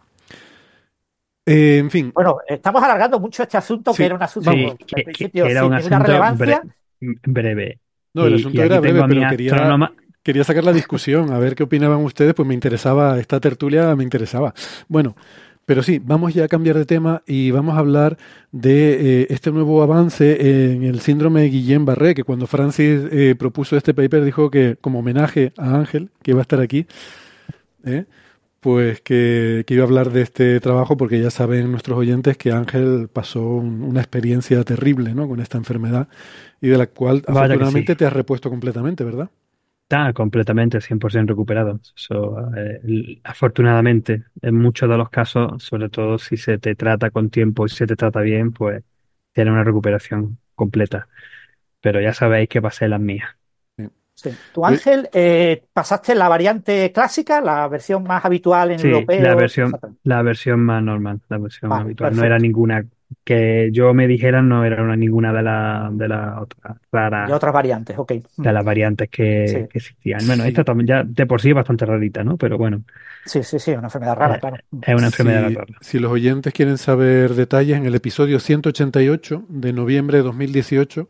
Eh, en fin, Bueno, estamos alargando mucho este asunto, Sí, que era un asunto Sí, al que, que- principio que era sin un ninguna asunto relevancia. bre- breve. no, el Y, asunto y era aquí tengo breve, a mi pero quería, astrónoma. quería sacar la discusión, a ver qué opinaban ustedes, pues me interesaba, esta tertulia me interesaba. Bueno, pero sí, vamos ya a cambiar de tema y vamos a hablar de eh, este nuevo avance en el síndrome de Guillain-Barré, que cuando Francis eh, propuso este paper dijo que como homenaje a Ángel, que iba a estar aquí, ¿eh? Pues que, que iba a hablar de este trabajo porque ya saben nuestros oyentes que Ángel pasó un- una experiencia terrible, ¿no? Con esta enfermedad y de la cual Vaya que sí. afortunadamente te has repuesto completamente, ¿verdad? Está completamente cien por ciento recuperado. Eso, eh, el- afortunadamente, en muchos de los casos, sobre todo si se te trata con tiempo y se te trata bien, pues tiene una recuperación completa. Pero ya sabéis que pasé las mías. Sí. Sí. Tú, Ángel, eh, pasaste la variante clásica, la versión más habitual en Sí, europeo. la versión, Exactamente. la versión más normal, la versión Vale, habitual. No perfecto. era ninguna que yo me dijera, no era una, ninguna de las de las otras Y raras, otras variantes, ok. de las variantes que, Sí, que existían. Bueno, Sí. esta también ya de por sí es bastante rarita, ¿no? Pero bueno, sí, sí, sí, una enfermedad rara, eh, claro. es una enfermedad Si, rara. si los oyentes quieren saber detalles, en el episodio ciento ochenta y ocho de noviembre de dos mil dieciocho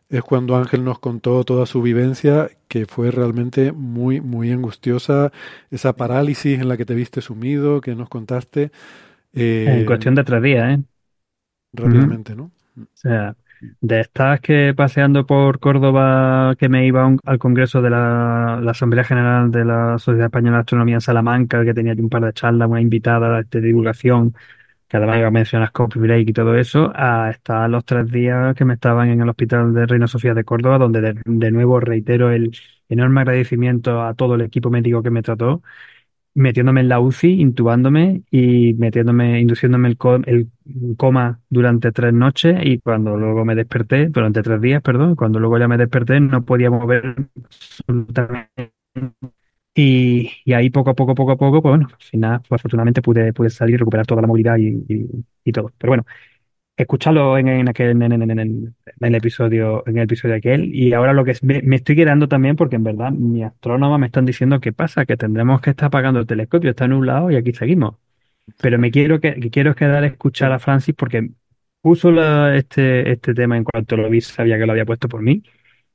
es cuando Ángel nos contó toda su vivencia, que fue realmente muy, muy angustiosa, esa parálisis en la que te viste sumido, que nos contaste En eh, cuestión de tres días, ¿eh? Ujú. rápidamente, ¿no? O sea, de estas que paseando por Córdoba, que me iba a un- al Congreso de la, la Asamblea General de la Sociedad Española de Astronomía en Salamanca, que tenía allí un par de charlas, una invitada de divulgación, que además iba a mencionar Copy Break y todo eso, a estar los tres días que me estaban en el Hospital de Reina Sofía de Córdoba, donde de, de nuevo reitero el enorme agradecimiento a todo el equipo médico que me trató, metiéndome en la U C I, intubándome y metiéndome, induciéndome el, co- el coma durante tres noches, y cuando luego me desperté, durante tres días, perdón, cuando luego ya me desperté no podía mover absolutamente. Y, y ahí poco a poco, poco a poco, pues bueno, al final, pues afortunadamente pude, pude salir y recuperar toda la movilidad y, y, y todo. Pero bueno, escucharlo en, en aquel, en, en- en- en el, en el episodio, en el episodio aquel, y ahora lo que es- me, me estoy quedando también porque en verdad mi astrónoma me están diciendo qué pasa, que tendremos que estar apagando el telescopio, está nublado y aquí seguimos. Pero me quiero que, que quiero quedar a escuchar a Francis porque puso la- este, este tema en cuanto lo vi, sabía que lo había puesto por mí.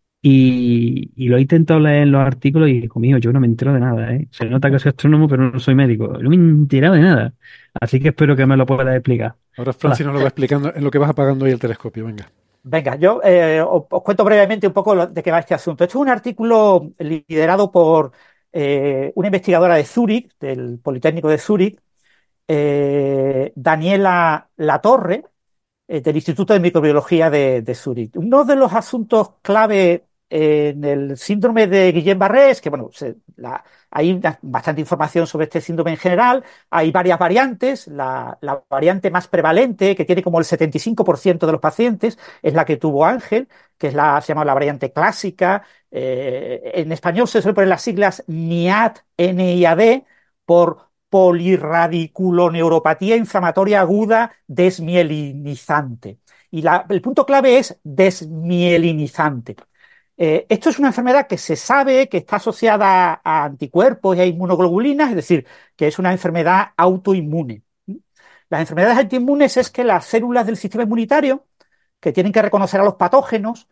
Y, y lo he intentado leer en los artículos y, hijo mío, yo no me entero de nada, ¿eh? Se nota que soy astrónomo, pero no soy médico. No me he enterado de nada. Así que espero que me lo puedas explicar. Ahora Hola. Francis nos lo va explicando en lo que vas apagando ahí el telescopio, venga. Venga, yo eh, os, os cuento brevemente un poco lo- de qué va este asunto. Esto es un artículo liderado por eh, una investigadora de Zúrich, del Politécnico de Zúrich, eh, Daniela Latorre, eh, del Instituto de Microbiología de, de Zúrich. Uno de los asuntos clave en el síndrome de Guillain-Barré es que, bueno, se- la- hay una- bastante información sobre este síndrome en general, hay varias variantes, la, la variante más prevalente, que tiene como el setenta y cinco por ciento de los pacientes, es la que tuvo Ángel, que es la, se llama la variante clásica. Eh, en español se suele poner las siglas NIAD, N I A D, por polirradiculoneuropatía inflamatoria aguda desmielinizante. Y la, el punto clave es desmielinizante. Eh, esto es una enfermedad que se sabe que está asociada a anticuerpos y a inmunoglobulinas, es decir, que es una enfermedad autoinmune. Las enfermedades autoinmunes es que las células del sistema inmunitario, que tienen que reconocer a los patógenos,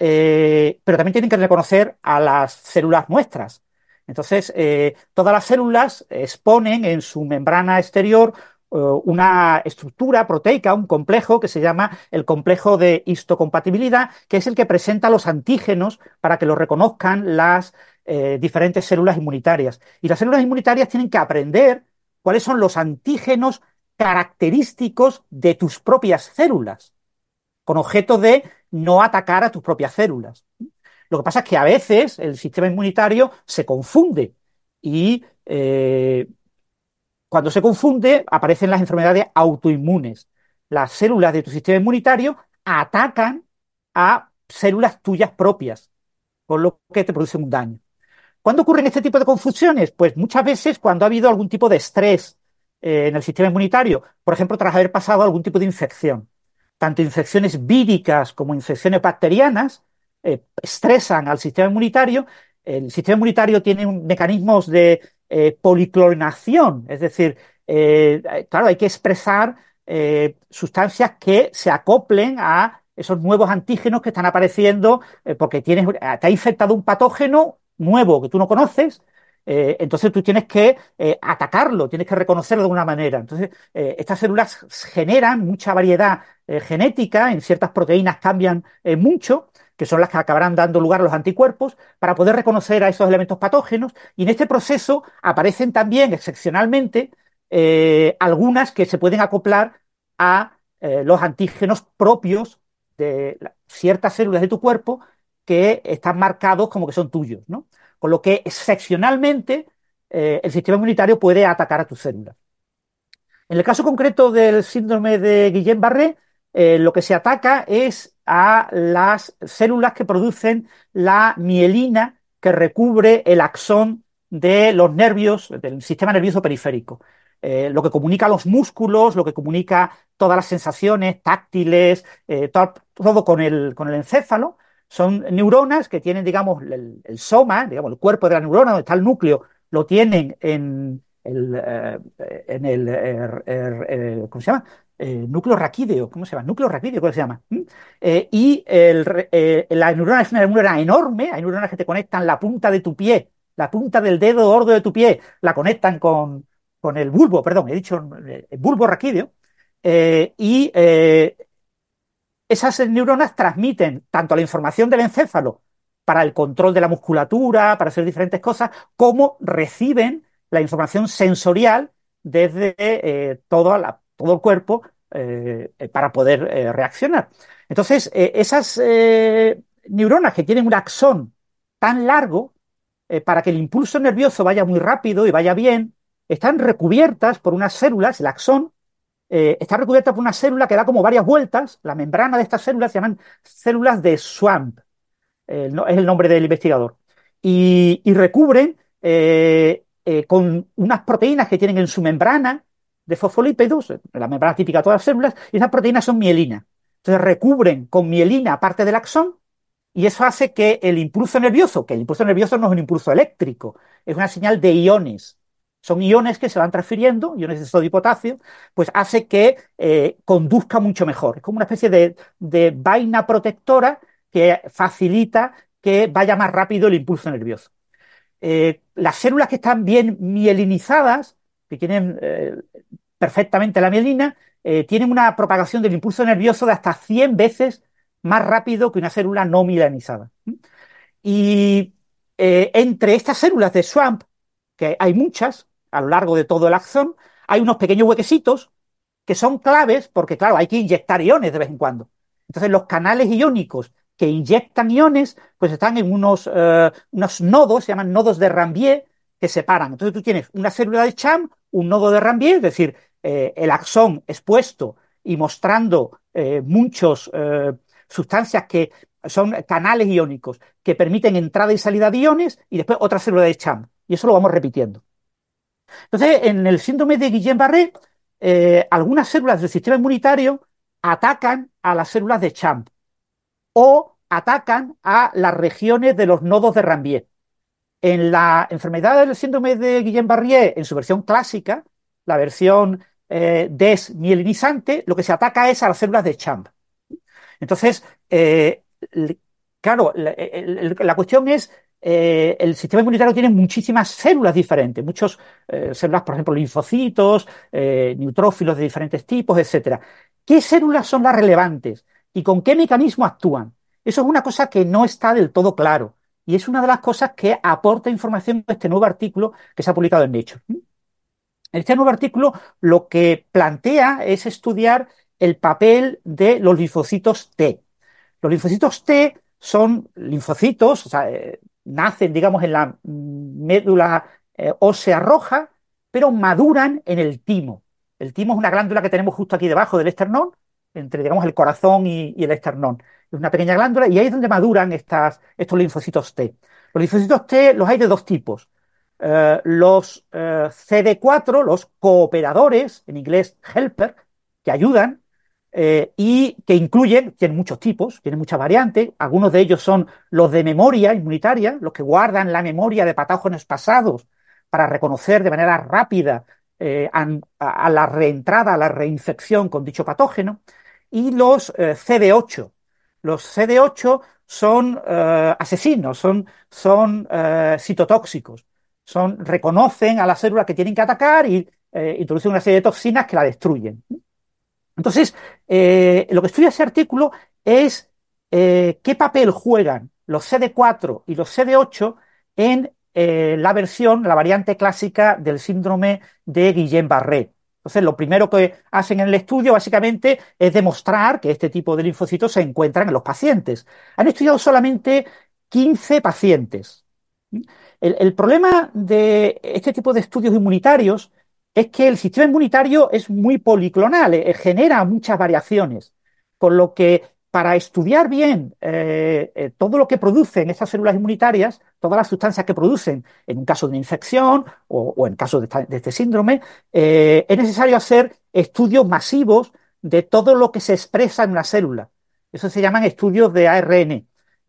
eh, pero también tienen que reconocer a las células nuestras. Entonces, eh, todas las células exponen en su membrana exterior eh, una estructura proteica, un complejo que se llama el complejo de histocompatibilidad, que es el que presenta los antígenos para que lo reconozcan las eh, diferentes células inmunitarias. Y las células inmunitarias tienen que aprender cuáles son los antígenos característicos de tus propias células, con objeto de no atacar a tus propias células. Lo que pasa es que a veces el sistema inmunitario se confunde y eh, cuando se confunde aparecen las enfermedades autoinmunes. Las células de tu sistema inmunitario atacan a células tuyas propias, con lo que te producen un daño. ¿Cuándo ocurren este tipo de confusiones? Pues muchas veces cuando ha habido algún tipo de estrés eh, en el sistema inmunitario, por ejemplo, tras haber pasado algún tipo de infección. Tanto infecciones víricas como infecciones bacterianas eh, estresan al sistema inmunitario. El sistema inmunitario tiene un, mecanismos de eh, policlonación, es decir, eh, claro, hay que expresar eh, sustancias que se acoplen a esos nuevos antígenos que están apareciendo eh, porque tienes, te ha infectado un patógeno nuevo que tú no conoces, eh, entonces tú tienes que eh, atacarlo, tienes que reconocerlo de alguna manera. Entonces, eh, estas células generan mucha variedad eh, genética, en ciertas proteínas cambian eh, mucho, que son las que acabarán dando lugar a los anticuerpos, para poder reconocer a esos elementos patógenos, y en este proceso aparecen también, excepcionalmente, eh, algunas que se pueden acoplar a eh, los antígenos propios de la, ciertas células de tu cuerpo que están marcados como que son tuyos, ¿no? Con lo que excepcionalmente eh, el sistema inmunitario puede atacar a tus células. En el caso concreto del síndrome de Guillain-Barré, eh, lo que se ataca es a las células que producen la mielina que recubre el axón de los nervios, del sistema nervioso periférico. Eh, lo que comunica los músculos, lo que comunica todas las sensaciones táctiles, eh, todo, todo con, el, con el encéfalo, son neuronas que tienen, digamos, el, el soma, digamos, el cuerpo de la neurona, donde está el núcleo, lo tienen en, el, eh, en el, er, er, er, ¿cómo se llama? eh, núcleo raquídeo, ¿cómo se llama? Núcleo raquídeo, ¿cómo se llama? ¿Mm? Eh, y el, eh, la neurona es una neurona enorme, hay neuronas que te conectan la punta de tu pie, la punta del dedo gordo de tu pie, la conectan con, con el bulbo, perdón, he dicho eh, el bulbo raquídeo, eh, y eh, esas neuronas transmiten tanto la información del encéfalo para el control de la musculatura, para hacer diferentes cosas, como reciben la información sensorial desde eh, todo, la, todo el cuerpo eh, para poder eh, reaccionar. Entonces, eh, esas eh, neuronas que tienen un axón tan largo, eh, para que el impulso nervioso vaya muy rápido y vaya bien, están recubiertas por unas células, el axón, eh, está recubierta por una célula que da como varias vueltas. La membrana de estas células se llaman células de Schwann, eh, no, es el nombre del investigador, y, y recubren eh, eh, con unas proteínas que tienen en su membrana de fosfolípidos, la membrana típica de todas las células, y esas proteínas son mielina. Entonces recubren con mielina parte del axón, y eso hace que el impulso nervioso, que el impulso nervioso no es un impulso eléctrico, es una señal de iones. Son iones que se van transfiriendo, iones de sodio y potasio, pues hace que eh, conduzca mucho mejor. Es como una especie de, de vaina protectora que facilita que vaya más rápido el impulso nervioso. Eh, las células que están bien mielinizadas, que tienen eh, perfectamente la mielina, eh, tienen una propagación del impulso nervioso de hasta cien veces más rápido que una célula no mielinizada. Y eh, entre estas células de Schwann, que hay muchas a lo largo de todo el axón, hay unos pequeños huequecitos que son claves porque, claro, hay que inyectar iones de vez en cuando. Entonces, los canales iónicos que inyectan iones, pues están en unos, uh, unos nodos, se llaman nodos de Ranvier, que separan. Entonces, tú tienes una célula de Schwann, un nodo de Ranvier, es decir, eh, el axón expuesto y mostrando eh, muchas eh, sustancias que son canales iónicos que permiten entrada y salida de iones, y después otra célula de Schwann. Y eso lo vamos repitiendo. Entonces, en el síndrome de Guillain-Barré, eh, algunas células del sistema inmunitario atacan a las células de Schwann o atacan a las regiones de los nodos de Ranvier. En la enfermedad del síndrome de Guillain-Barré, en su versión clásica, la versión eh, desmielinizante, lo que se ataca es a las células de Schwann. Entonces, eh, claro, la, la cuestión es, eh, el sistema inmunitario tiene muchísimas células diferentes, muchas eh, células, por ejemplo, linfocitos, eh, neutrófilos de diferentes tipos, etcétera. ¿Qué células son las relevantes y con qué mecanismo actúan? Eso es una cosa que no está del todo claro y es una de las cosas que aporta información a este nuevo artículo que se ha publicado en Nature. Este nuevo artículo lo que plantea es estudiar el papel de los linfocitos T. Los linfocitos T son linfocitos, o sea, eh, nacen, digamos, en la médula eh, ósea roja, pero maduran en el timo. El timo es una glándula que tenemos justo aquí debajo del esternón, entre, digamos, el corazón y, y el esternón. Es una pequeña glándula y ahí es donde maduran estas, estos linfocitos T. Los linfocitos T los hay de dos tipos. Uh, los uh, C D cuatro, los cooperadores, en inglés helper, que ayudan, eh, y que incluyen, tienen muchos tipos, tienen muchas variantes, algunos de ellos son los de memoria inmunitaria, los que guardan la memoria de patógenos pasados para reconocer de manera rápida eh, a, a la reentrada, a la reinfección con dicho patógeno, y los eh, C D ocho. Los C D ocho son eh, asesinos, son, son eh, citotóxicos. Son, reconocen a la célula que tienen que atacar y eh, introducen una serie de toxinas que la destruyen. Entonces, eh, lo que estudia ese artículo es eh, qué papel juegan los C D cuatro y los C D ocho en eh, la versión, la variante clásica del síndrome de Guillain-Barré. Entonces, lo primero que hacen en el estudio básicamente es demostrar que este tipo de linfocitos se encuentran en los pacientes. Han estudiado solamente quince pacientes. El, el problema de este tipo de estudios inmunitarios es que el sistema inmunitario es muy policlonal, eh, genera muchas variaciones, por lo que para estudiar bien eh, eh, todo lo que producen estas células inmunitarias, todas las sustancias que producen en un caso de una infección o, o en caso de, esta, de este síndrome, eh, es necesario hacer estudios masivos de todo lo que se expresa en una célula. Eso se llaman estudios de A R N.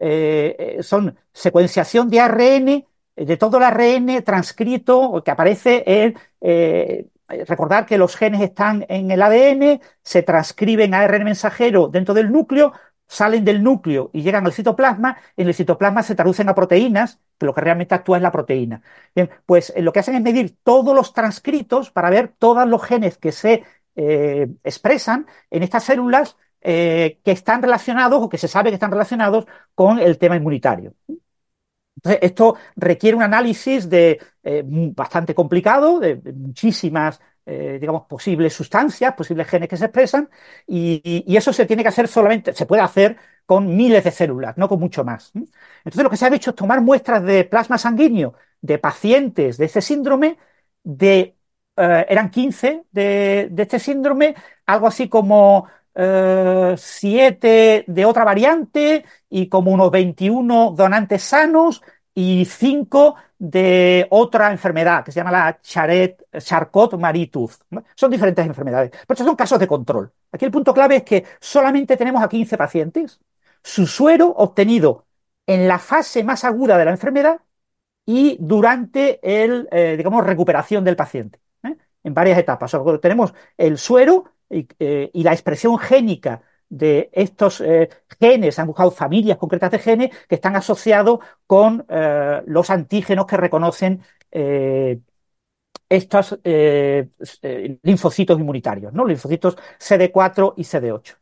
Eh, eh, son secuenciación de A R N, de todo el A R N transcrito que aparece en, eh, recordar que los genes están en el A D N, se transcriben a A R N mensajero dentro del núcleo, salen del núcleo y llegan al citoplasma, en el citoplasma se traducen a proteínas, que lo que realmente actúa es la proteína. Bien, pues eh, lo que hacen es medir todos los transcritos para ver todos los genes que se eh, expresan en estas células eh, que están relacionados o que se sabe que están relacionados con el tema inmunitario. Entonces, esto requiere un análisis de, eh, bastante complicado, de, de muchísimas, eh, digamos, posibles sustancias, posibles genes que se expresan, y, y, y eso se tiene que hacer solamente, se puede hacer con miles de células, no con mucho más. Entonces, lo que se ha hecho es tomar muestras de plasma sanguíneo de pacientes de este síndrome, de, eh, eran quince de, de este síndrome, algo así como eh, siete de otra variante y como unos veintiuno donantes sanos y cinco de otra enfermedad que se llama la Charet, Charcot-Marie-Tooth. ¿No? Son diferentes enfermedades, pero estos son casos de control. Aquí el punto clave es que solamente tenemos a quince pacientes, su suero obtenido en la fase más aguda de la enfermedad y durante el, eh, digamos, recuperación del paciente, ¿eh? En varias etapas. O sea, tenemos el suero y, eh, y la expresión génica de estos eh, genes, han buscado familias concretas de genes que están asociados con eh, los antígenos que reconocen eh, estos eh, eh, linfocitos inmunitarios, ¿no? Linfocitos C D cuatro y C D ocho.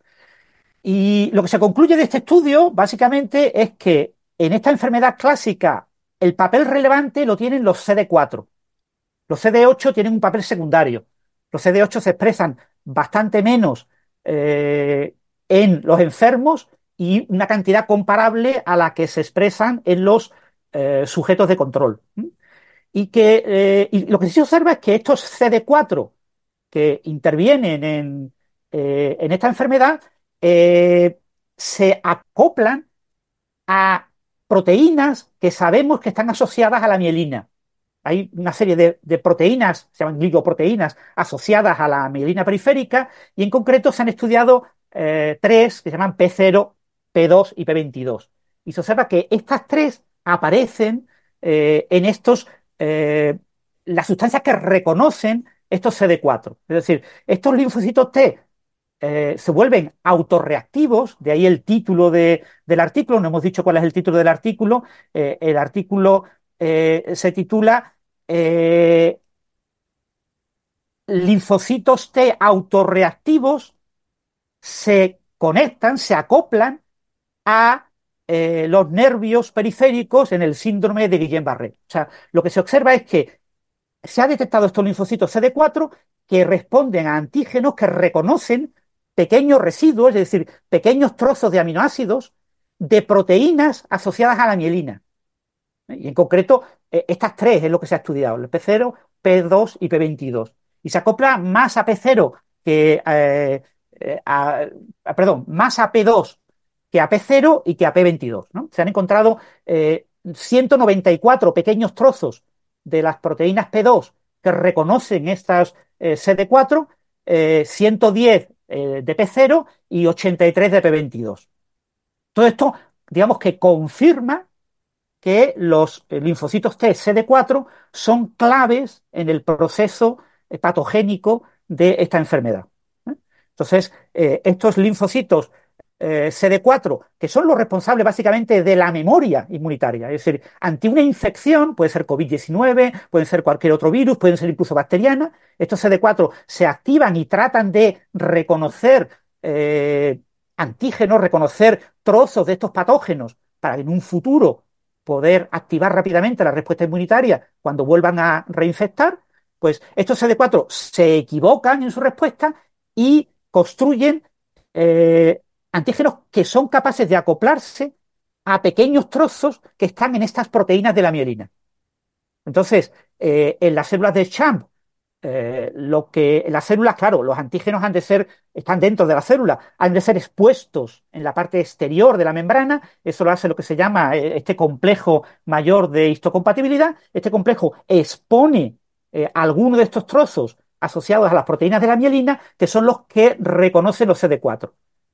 Y lo que se concluye de este estudio, básicamente, es que en esta enfermedad clásica el papel relevante lo tienen los C D cuatro. Los C D ocho tienen un papel secundario. Los C D ocho se expresan bastante menos eh, en los enfermos y una cantidad comparable a la que se expresan en los eh, sujetos de control. Y, que, eh, y lo que sí se observa es que estos C D cuatro que intervienen en, eh, en esta enfermedad eh, se acoplan a proteínas que sabemos que están asociadas a la mielina. Hay una serie de, de proteínas, se llaman glicoproteínas, asociadas a la mielina periférica, y en concreto se han estudiado eh, tres que se llaman P cero, P dos y P veintidós. Y se observa que estas tres aparecen eh, en estos, eh, las sustancias que reconocen estos C D cuatro. Es decir, estos linfocitos T eh, se vuelven autorreactivos, de ahí el título de, del artículo, no hemos dicho cuál es el título del artículo, eh, el artículo eh, se titula eh, linfocitos T autorreactivos se conectan, se acoplan a eh, los nervios periféricos en el síndrome de Guillain-Barré. O sea, lo que se observa es que se ha detectado estos linfocitos C D cuatro que responden a antígenos que reconocen pequeños residuos, es decir, pequeños trozos de aminoácidos de proteínas asociadas a la mielina. Y en concreto, eh, estas tres es lo que se ha estudiado, el P cero, P dos y P veintidós. Y se acopla más a P cero que eh, eh, a, a, perdón, más a P dos que a P cero y que a P veintidós, ¿no? Se han encontrado eh, ciento noventa y cuatro pequeños trozos de las proteínas P dos que reconocen estas eh, C D cuatro, eh, ciento diez eh, de P cero y ochenta y tres de P veintidós. Todo esto, digamos que confirma que los linfocitos T C D cuatro son claves en el proceso patogénico de esta enfermedad. ¿Eh? Entonces, eh, estos linfocitos eh, C D cuatro, que son los responsables básicamente de la memoria inmunitaria, es decir, ante una infección, puede ser COVID diecinueve, puede ser cualquier otro virus, pueden ser incluso bacteriana, estos C D cuatro se activan y tratan de reconocer eh, antígenos, reconocer trozos de estos patógenos para que en un futuro poder activar rápidamente la respuesta inmunitaria cuando vuelvan a reinfectar, pues estos C D cuatro se equivocan en su respuesta y construyen eh, antígenos que son capaces de acoplarse a pequeños trozos que están en estas proteínas de la mielina. Entonces, eh, en las células de Champ, eh, lo que las células, claro, los antígenos han de ser, están dentro de la célula, han de ser expuestos en la parte exterior de la membrana. Eso lo hace lo que se llama eh, este complejo mayor de histocompatibilidad. Este complejo expone eh, alguno de estos trozos asociados a las proteínas de la mielina, que son los que reconocen los C D cuatro.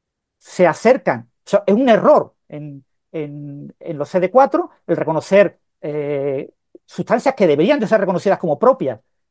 Se acercan, o sea, es un error en, en, en los C D cuatro el reconocer eh, sustancias que deberían de ser reconocidas como propias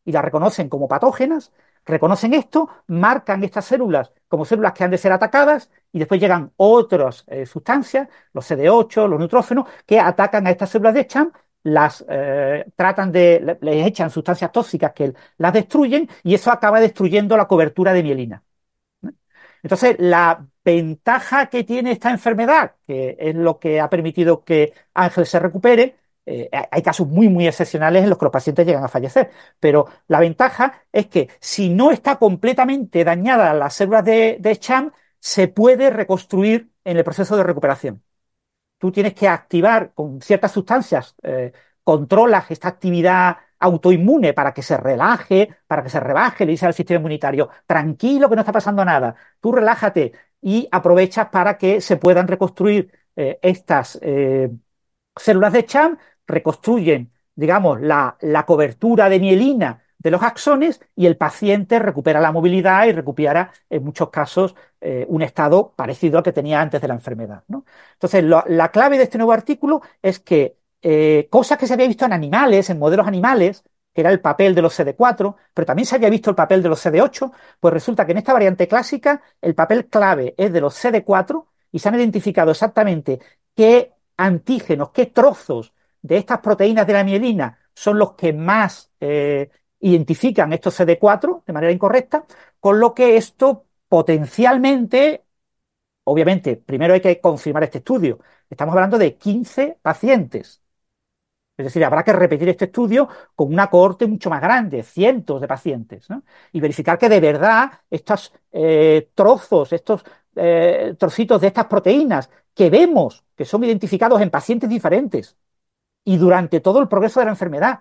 y las reconocen como patógenas, reconocen esto, marcan estas células como células que han de ser atacadas y después llegan otras eh, sustancias, los C D ocho, los neutrógenos, que atacan a estas células de Schwann, las eh, tratan de, les echan sustancias tóxicas que las destruyen y eso acaba destruyendo la cobertura de mielina. Entonces, la ventaja que tiene esta enfermedad, que es lo que ha permitido que Ángel se recupere, eh, hay casos muy, muy excepcionales en los que los pacientes llegan a fallecer, pero la ventaja es que si no está completamente dañada las células de, de Schwann, se puede reconstruir en el proceso de recuperación. Tú tienes que activar con ciertas sustancias, eh, controlas esta actividad autoinmune para que se relaje, para que se rebaje, le dice al sistema inmunitario, tranquilo que no está pasando nada, tú relájate y aprovechas para que se puedan reconstruir eh, estas eh, células de Schwann, reconstruyen, digamos, la, la cobertura de mielina de los axones y el paciente recupera la movilidad y recupera, en muchos casos, eh, un estado parecido al que tenía antes de la enfermedad, ¿no? Entonces, lo, la clave de este nuevo artículo es que eh, cosas que se había visto en animales, en modelos animales, que era el papel de los C D cuatro, pero también se había visto el papel de los C D ocho, pues resulta que en esta variante clásica el papel clave es de los C D cuatro y se han identificado exactamente qué antígenos, qué trozos de estas proteínas de la mielina son los que más eh, identifican estos C D cuatro de manera incorrecta, con lo que esto potencialmente, obviamente, primero hay que confirmar este estudio. Estamos hablando de quince pacientes. Es decir, habrá que repetir este estudio con una cohorte mucho más grande, cientos de pacientes, ¿no? Y verificar que de verdad estos eh, trozos, estos eh, trocitos de estas proteínas que vemos que son identificados en pacientes diferentes y durante todo el progreso de la enfermedad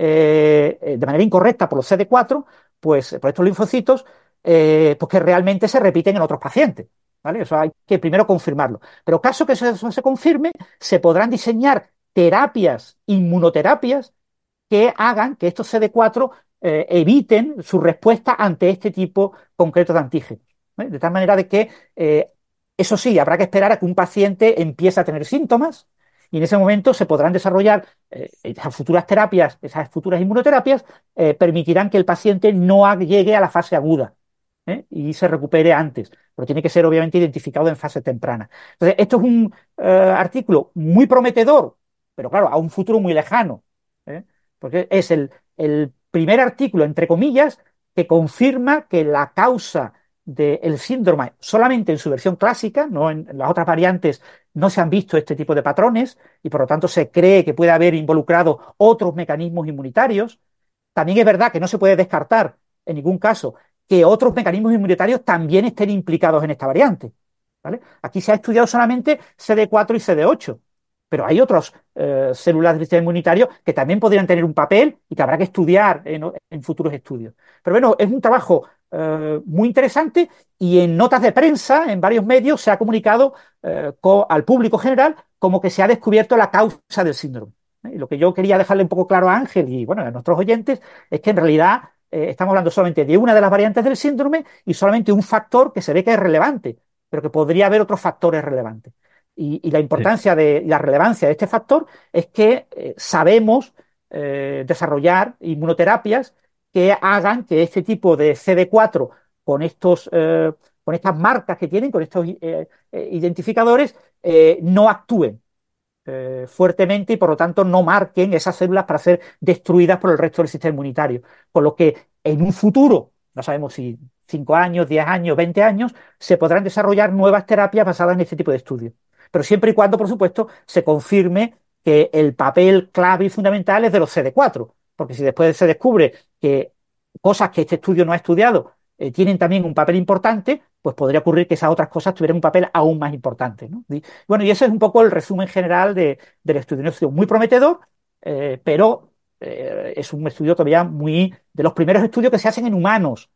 eh, de manera incorrecta por los C D cuatro, pues por estos linfocitos, eh, pues que realmente se repiten en otros pacientes, ¿vale? Eso hay que primero confirmarlo. Pero caso que eso, eso se confirme, se podrán diseñar terapias, inmunoterapias, que hagan que estos C D cuatro eh, eviten su respuesta ante este tipo concreto de antígenos, ¿eh? De tal manera de que, eh, eso sí, habrá que esperar a que un paciente empiece a tener síntomas y en ese momento se podrán desarrollar eh, esas futuras terapias, esas futuras inmunoterapias, eh, permitirán que el paciente no llegue a la fase aguda, ¿eh? Y se recupere antes, pero tiene que ser obviamente identificado en fase temprana. Entonces, esto es un eh, artículo muy prometedor, pero claro, a un futuro muy lejano, ¿eh? Porque es el, el primer artículo, entre comillas, que confirma que la causa del síndrome, solamente en su versión clásica, no en, en las otras variantes, no se han visto este tipo de patrones y por lo tanto se cree que puede haber involucrado otros mecanismos inmunitarios. También es verdad que no se puede descartar en ningún caso que otros mecanismos inmunitarios también estén implicados en esta variante, ¿vale? Aquí se ha estudiado solamente C D cuatro y C D ocho, pero hay otras eh, células del sistema inmunitario que también podrían tener un papel y que habrá que estudiar en, en futuros estudios. Pero bueno, es un trabajo eh, muy interesante y en notas de prensa, en varios medios, se ha comunicado eh, co al público general como que se ha descubierto la causa del síndrome. ¿eh? Y lo que yo quería dejarle un poco claro a Ángel y bueno, a nuestros oyentes es que en realidad eh, estamos hablando solamente de una de las variantes del síndrome y solamente un factor que se ve que es relevante, pero que podría haber otros factores relevantes. Y, y la importancia sí. de y la relevancia de este factor es que eh, sabemos eh, desarrollar inmunoterapias que hagan que este tipo de C D cuatro con estos eh, con estas marcas que tienen, con estos eh, eh, identificadores, eh, no actúen eh, fuertemente y por lo tanto no marquen esas células para ser destruidas por el resto del sistema inmunitario. Con lo que en un futuro, no sabemos si cinco años, diez años, veinte años, se podrán desarrollar nuevas terapias basadas en este tipo de estudios. Pero siempre y cuando, por supuesto, se confirme que el papel clave y fundamental es de los C D cuatro, porque si después se descubre que cosas que este estudio no ha estudiado eh, tienen también un papel importante, pues podría ocurrir que esas otras cosas tuvieran un papel aún más importante, ¿no? Y, bueno, y ese es un poco el resumen general de, del estudio. Un estudio muy prometedor, eh, pero eh, es un estudio todavía muy de los primeros estudios que se hacen en humanos.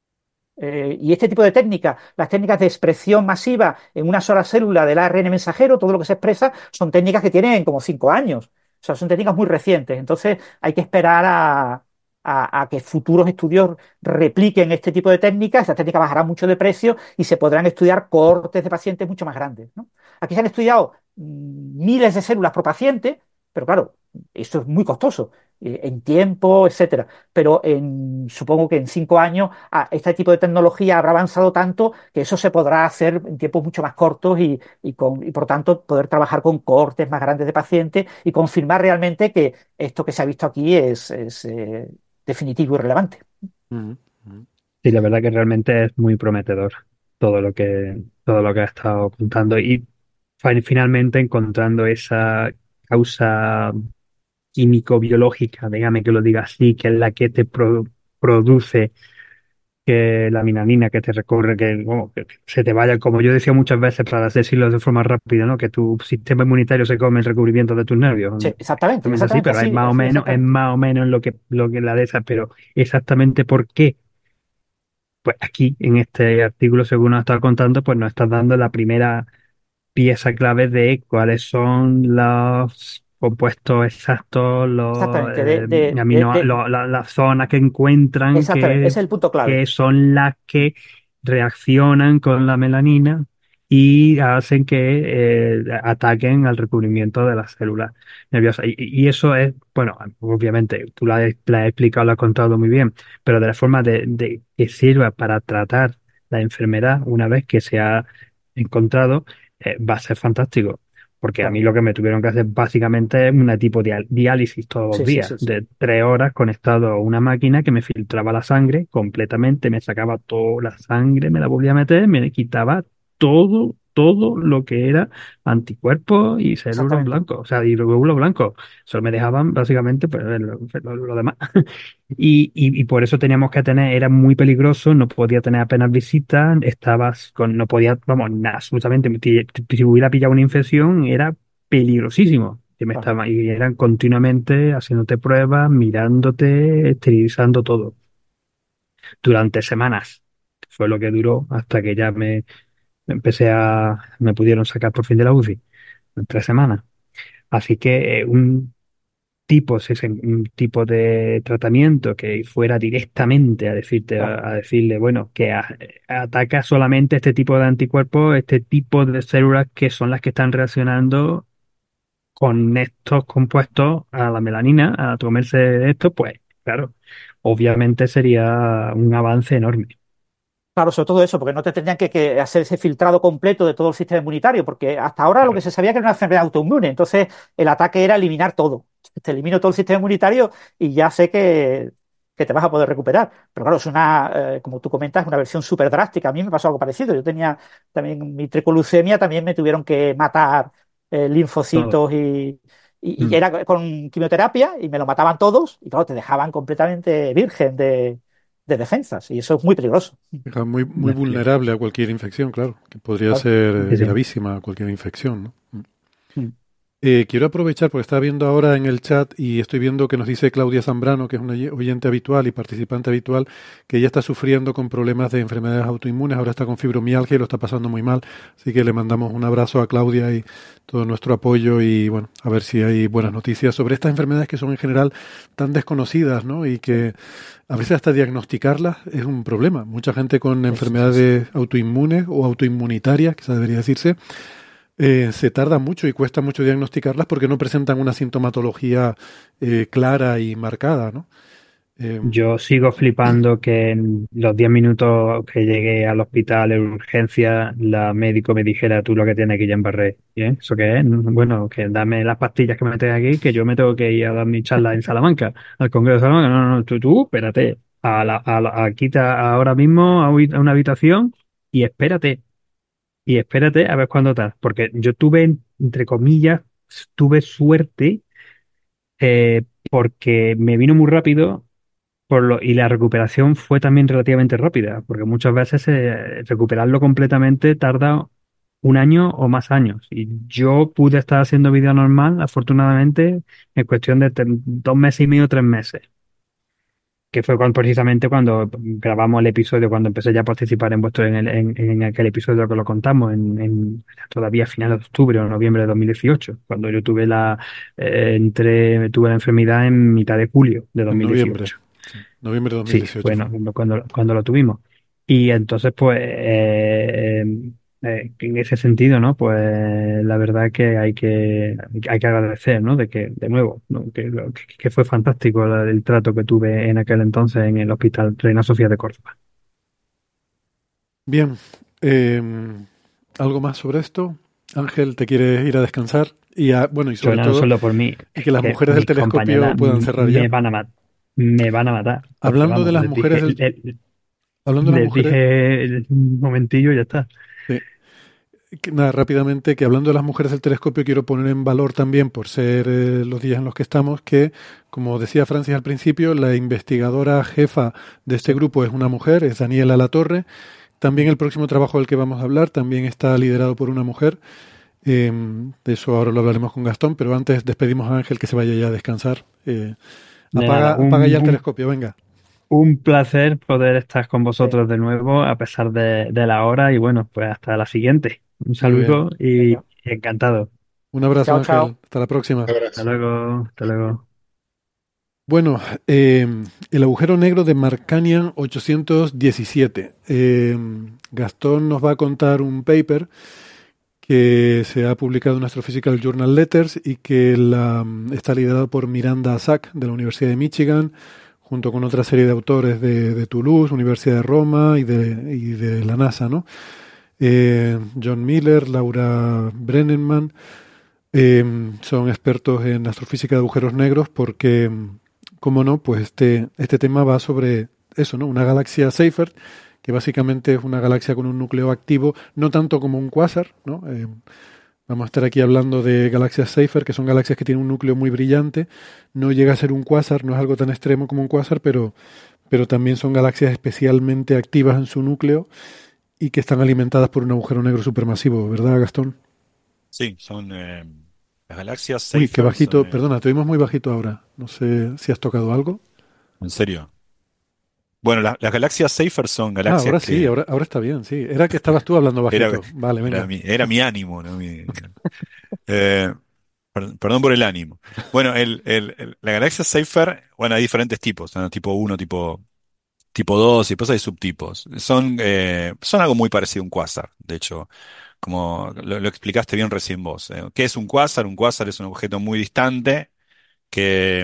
Eh, y este tipo de técnicas, las técnicas de expresión masiva en una sola célula del A R N mensajero, todo lo que se expresa, son técnicas que tienen como cinco años. O sea, son técnicas muy recientes. Entonces hay que esperar a, a, a que futuros estudios repliquen este tipo de técnicas. Estas técnicas bajarán mucho de precio y se podrán estudiar cohortes de pacientes mucho más grandes, ¿no? Aquí se han estudiado mmm, miles de células por paciente, pero claro, esto es muy costoso. eh, en tiempo, etcétera. Pero en, supongo que en cinco años ah, este tipo de tecnología habrá avanzado tanto que eso se podrá hacer en tiempos mucho más cortos y, y, con, y por tanto poder trabajar con cohortes más grandes de pacientes y confirmar realmente que esto que se ha visto aquí es, es eh, definitivo y relevante. Ujú, ujú. Sí, la verdad que realmente es muy prometedor todo lo que, todo lo que ha estado contando y fi- finalmente encontrando esa causa químico-biológica, déjame que lo diga así, que es la que te pro- produce que la minanina que te recorre, que, bueno, que se te vaya, como yo decía muchas veces, para decirlo de forma rápida, ¿no? Que tu sistema inmunitario se come el recubrimiento de tus nervios. Sí, exactamente, Exactamente así, exactamente, pero es así, más o así menos, es exactamente. más o menos lo que, lo que la de esa, pero exactamente por qué. Pues aquí, en este artículo, según nos está contando, pues nos estás dando la primera pieza clave de cuáles son los compuestos exactos, los Exactamente, de, eh, de, de, amino, de- lo- la- las zonas que encuentran exactamente, que, ese es el punto clave. que son las que reaccionan con la melanina y hacen que eh, ataquen al recubrimiento de las células nerviosas. Y, y eso es, bueno, obviamente, tú la, has la has explicado, lo has contado muy bien, pero de la forma de, de que sirva para tratar la enfermedad una vez que se ha encontrado, eh, va a ser fantástico. Porque a Claro. mí lo que me tuvieron que hacer básicamente es una tipo de diálisis todos los Sí, sí, días, sí, sí. de tres horas conectado a una máquina que me filtraba la sangre completamente, me sacaba toda la sangre, me la volvía a meter, me quitaba todo, todo lo que era anticuerpos y células Exactamente. blancos, o sea, y glóbulos blancos. Solo me dejaban básicamente pues, lo, lo- lo demás. Y, y, y por eso teníamos que tener, era muy peligroso, no podía tener apenas visitas, estabas con, no podía, vamos, nada, absolutamente, si si hubiera pillado una infección era peligrosísimo. Que me Claro. estaba, y eran continuamente haciéndote pruebas, mirándote, esterilizando todo, durante semanas. Fue lo que duró hasta que ya me, me empecé a, me pudieron sacar por fin de la U C I, en tres semanas. Así que eh, un tipo, si es un tipo de tratamiento que fuera directamente a decirte, Claro. a, a decirle, bueno, que a- ataca solamente este tipo de anticuerpos, este tipo de células que son las que están reaccionando con estos compuestos a la melanina, a comerse esto, pues claro, obviamente sería un avance enorme. Claro, sobre todo eso, porque no te tendrían que, que hacer ese filtrado completo de todo el sistema inmunitario, porque hasta ahora lo que Claro, se sabía que era una enfermedad autoinmune, entonces el ataque era eliminar todo. Te elimino todo el sistema inmunitario y ya sé que, que te vas a poder recuperar. Pero claro, es una, eh, como tú comentas, una versión súper drástica. A mí me pasó algo parecido. Yo tenía también mi tricolucemia, también me tuvieron que matar eh, todo. linfocitos y, y, y Mm, era con quimioterapia y me lo mataban todos y claro, te dejaban completamente virgen de, de defensas y eso es muy peligroso. Deja muy, muy ya, ya, vulnerable a cualquier infección, claro, que podría Claro. ser sí, eh, sí. gravísima cualquier infección, ¿no? Mm. Mm. Eh, quiero aprovechar porque estaba viendo ahora en el chat y estoy viendo que nos dice Claudia Zambrano, que es una oye- oyente habitual y participante habitual, que ella está sufriendo con problemas de enfermedades autoinmunes, ahora está con fibromialgia y lo está pasando muy mal. Así que le mandamos un abrazo a Claudia y todo nuestro apoyo y bueno, a ver si hay buenas noticias sobre estas enfermedades que son en general tan desconocidas, ¿no? Y que a veces hasta diagnosticarlas es un problema. Mucha gente con Sí, sí, sí, sí. enfermedades autoinmunes o autoinmunitarias, quizás debería decirse, eh, se tarda mucho y cuesta mucho diagnosticarlas porque no presentan una sintomatología eh, clara y marcada, ¿no? Eh, Yo sigo flipando que en los diez minutos que llegué al hospital en urgencia, la médico me dijera tú lo que tienes aquí ya embarré. ¿Bien? ¿Eso qué es? Bueno, que dame las pastillas que me metes aquí, que yo me tengo que ir a dar mi charla en Salamanca, al Congreso de Salamanca. No, no, no, tú, tú, espérate. A la, a la- aquí te- ahora mismo a ui- a una habitación y espérate. Y espérate a ver cuándo estás. Porque yo tuve, entre comillas, tuve suerte eh, porque me vino muy rápido por lo, y la recuperación fue también relativamente rápida, porque muchas veces eh, recuperarlo completamente tarda un año o más años. Y yo pude estar haciendo vida normal, afortunadamente, en cuestión de tre- dos meses y medio, tres meses, que fue cuando, precisamente cuando grabamos el episodio, cuando empecé ya a participar en vuestro, en, el- en, en aquel episodio que lo contamos, en, en todavía a finales de octubre o noviembre de dos mil dieciocho, cuando yo tuve la, eh, entré, tuve la enfermedad en mitad de julio de en noviembre, dos mil dieciocho. sí, noviembre de dos mil Sí, dieciocho bueno, fue. cuando, cuando lo tuvimos. Y entonces, pues, eh, eh, en ese sentido, ¿no? Pues la verdad que hay que, hay que agradecer, ¿no? De que, de nuevo, ¿no? Que, lo- que- que fue fantástico la- el trato que tuve en aquel entonces en el Hospital Reina Sofía de Córdoba. Bien, eh, ¿algo más sobre esto? Ángel, ¿te quieres ir a descansar? Y a- bueno, y Yo sobre no todo, solo por mí, y es que las que mujeres del mis telescopio compañeras puedan m- cerrar ya. me van a matar, me van a matar, porque Hablando de vamos, las les dije, mujeres del, le- hablando de las les mujeres, dije un momentillo y ya está. sí, que nada, rápidamente, que hablando de las mujeres del telescopio, quiero poner en valor también, por ser eh, los días en los que estamos, que, como decía Francis al principio, la investigadora jefa de este grupo es una mujer, es Daniela Latorre. También el próximo trabajo del que vamos a hablar también está liderado por una mujer. Eh, de eso ahora lo hablaremos con Gastón, pero antes despedimos a Ángel que se vaya ya a descansar. Eh, De nada, apaga, apaga ya un, el un, telescopio, venga. un placer poder estar con Sí. vosotros de nuevo, a pesar de, de la hora, y bueno, pues hasta la siguiente. Un Muy bien. saludo y, y Venga. encantado. Un abrazo, Chao, Ángel. chao. Hasta la próxima. Un Hasta abrazo. luego, hasta luego. Bueno, eh, el agujero negro de Marcanian ochocientos diecisiete. Eh, Gastón nos va a contar un paper que se ha publicado en Astrophysical Journal Letters y que la, está liderado por Miranda Sack de la Universidad de Michigan, junto con otra serie de autores de, de Toulouse, Universidad de Roma y de, y de la NASA, ¿no? Eh, John Miller, Laura Brennenman, eh, son expertos en astrofísica de agujeros negros porque, como no, pues este, este tema va sobre eso, ¿no? Una galaxia Seyfert, que básicamente es una galaxia con un núcleo activo, no tanto como un cuásar, ¿no? Eh, vamos a estar aquí hablando de galaxias Seyfert, que son galaxias que tienen un núcleo muy brillante. No llega a ser un cuásar, no es algo tan extremo como un cuásar, pero, pero también son galaxias especialmente activas en su núcleo y que están alimentadas por un agujero negro supermasivo, ¿verdad, Gastón? Sí, son eh, las galaxias Uy, qué Seyfert son, bajito, eh, perdona, te oímos muy bajito ahora. No sé si has tocado algo. en serio. Bueno, la- las galaxias Seyfert son Ah, galaxias ahora sí, que ahora, ahora está bien, sí. Era que estabas tú hablando era, bajito. Vale, era venga. mi, era mi ánimo, ¿no? Mi- eh, per- perdón por el ánimo. Bueno, el, el- el- la galaxia Seyfert, bueno, hay diferentes tipos, ¿no? Tipo uno, tipo, tipo dos, y después hay subtipos. Son, eh, son algo muy parecido a un cuásar, de hecho, como lo, lo explicaste bien recién vos. eh. ¿Qué es un cuásar? Un cuásar es un objeto muy distante que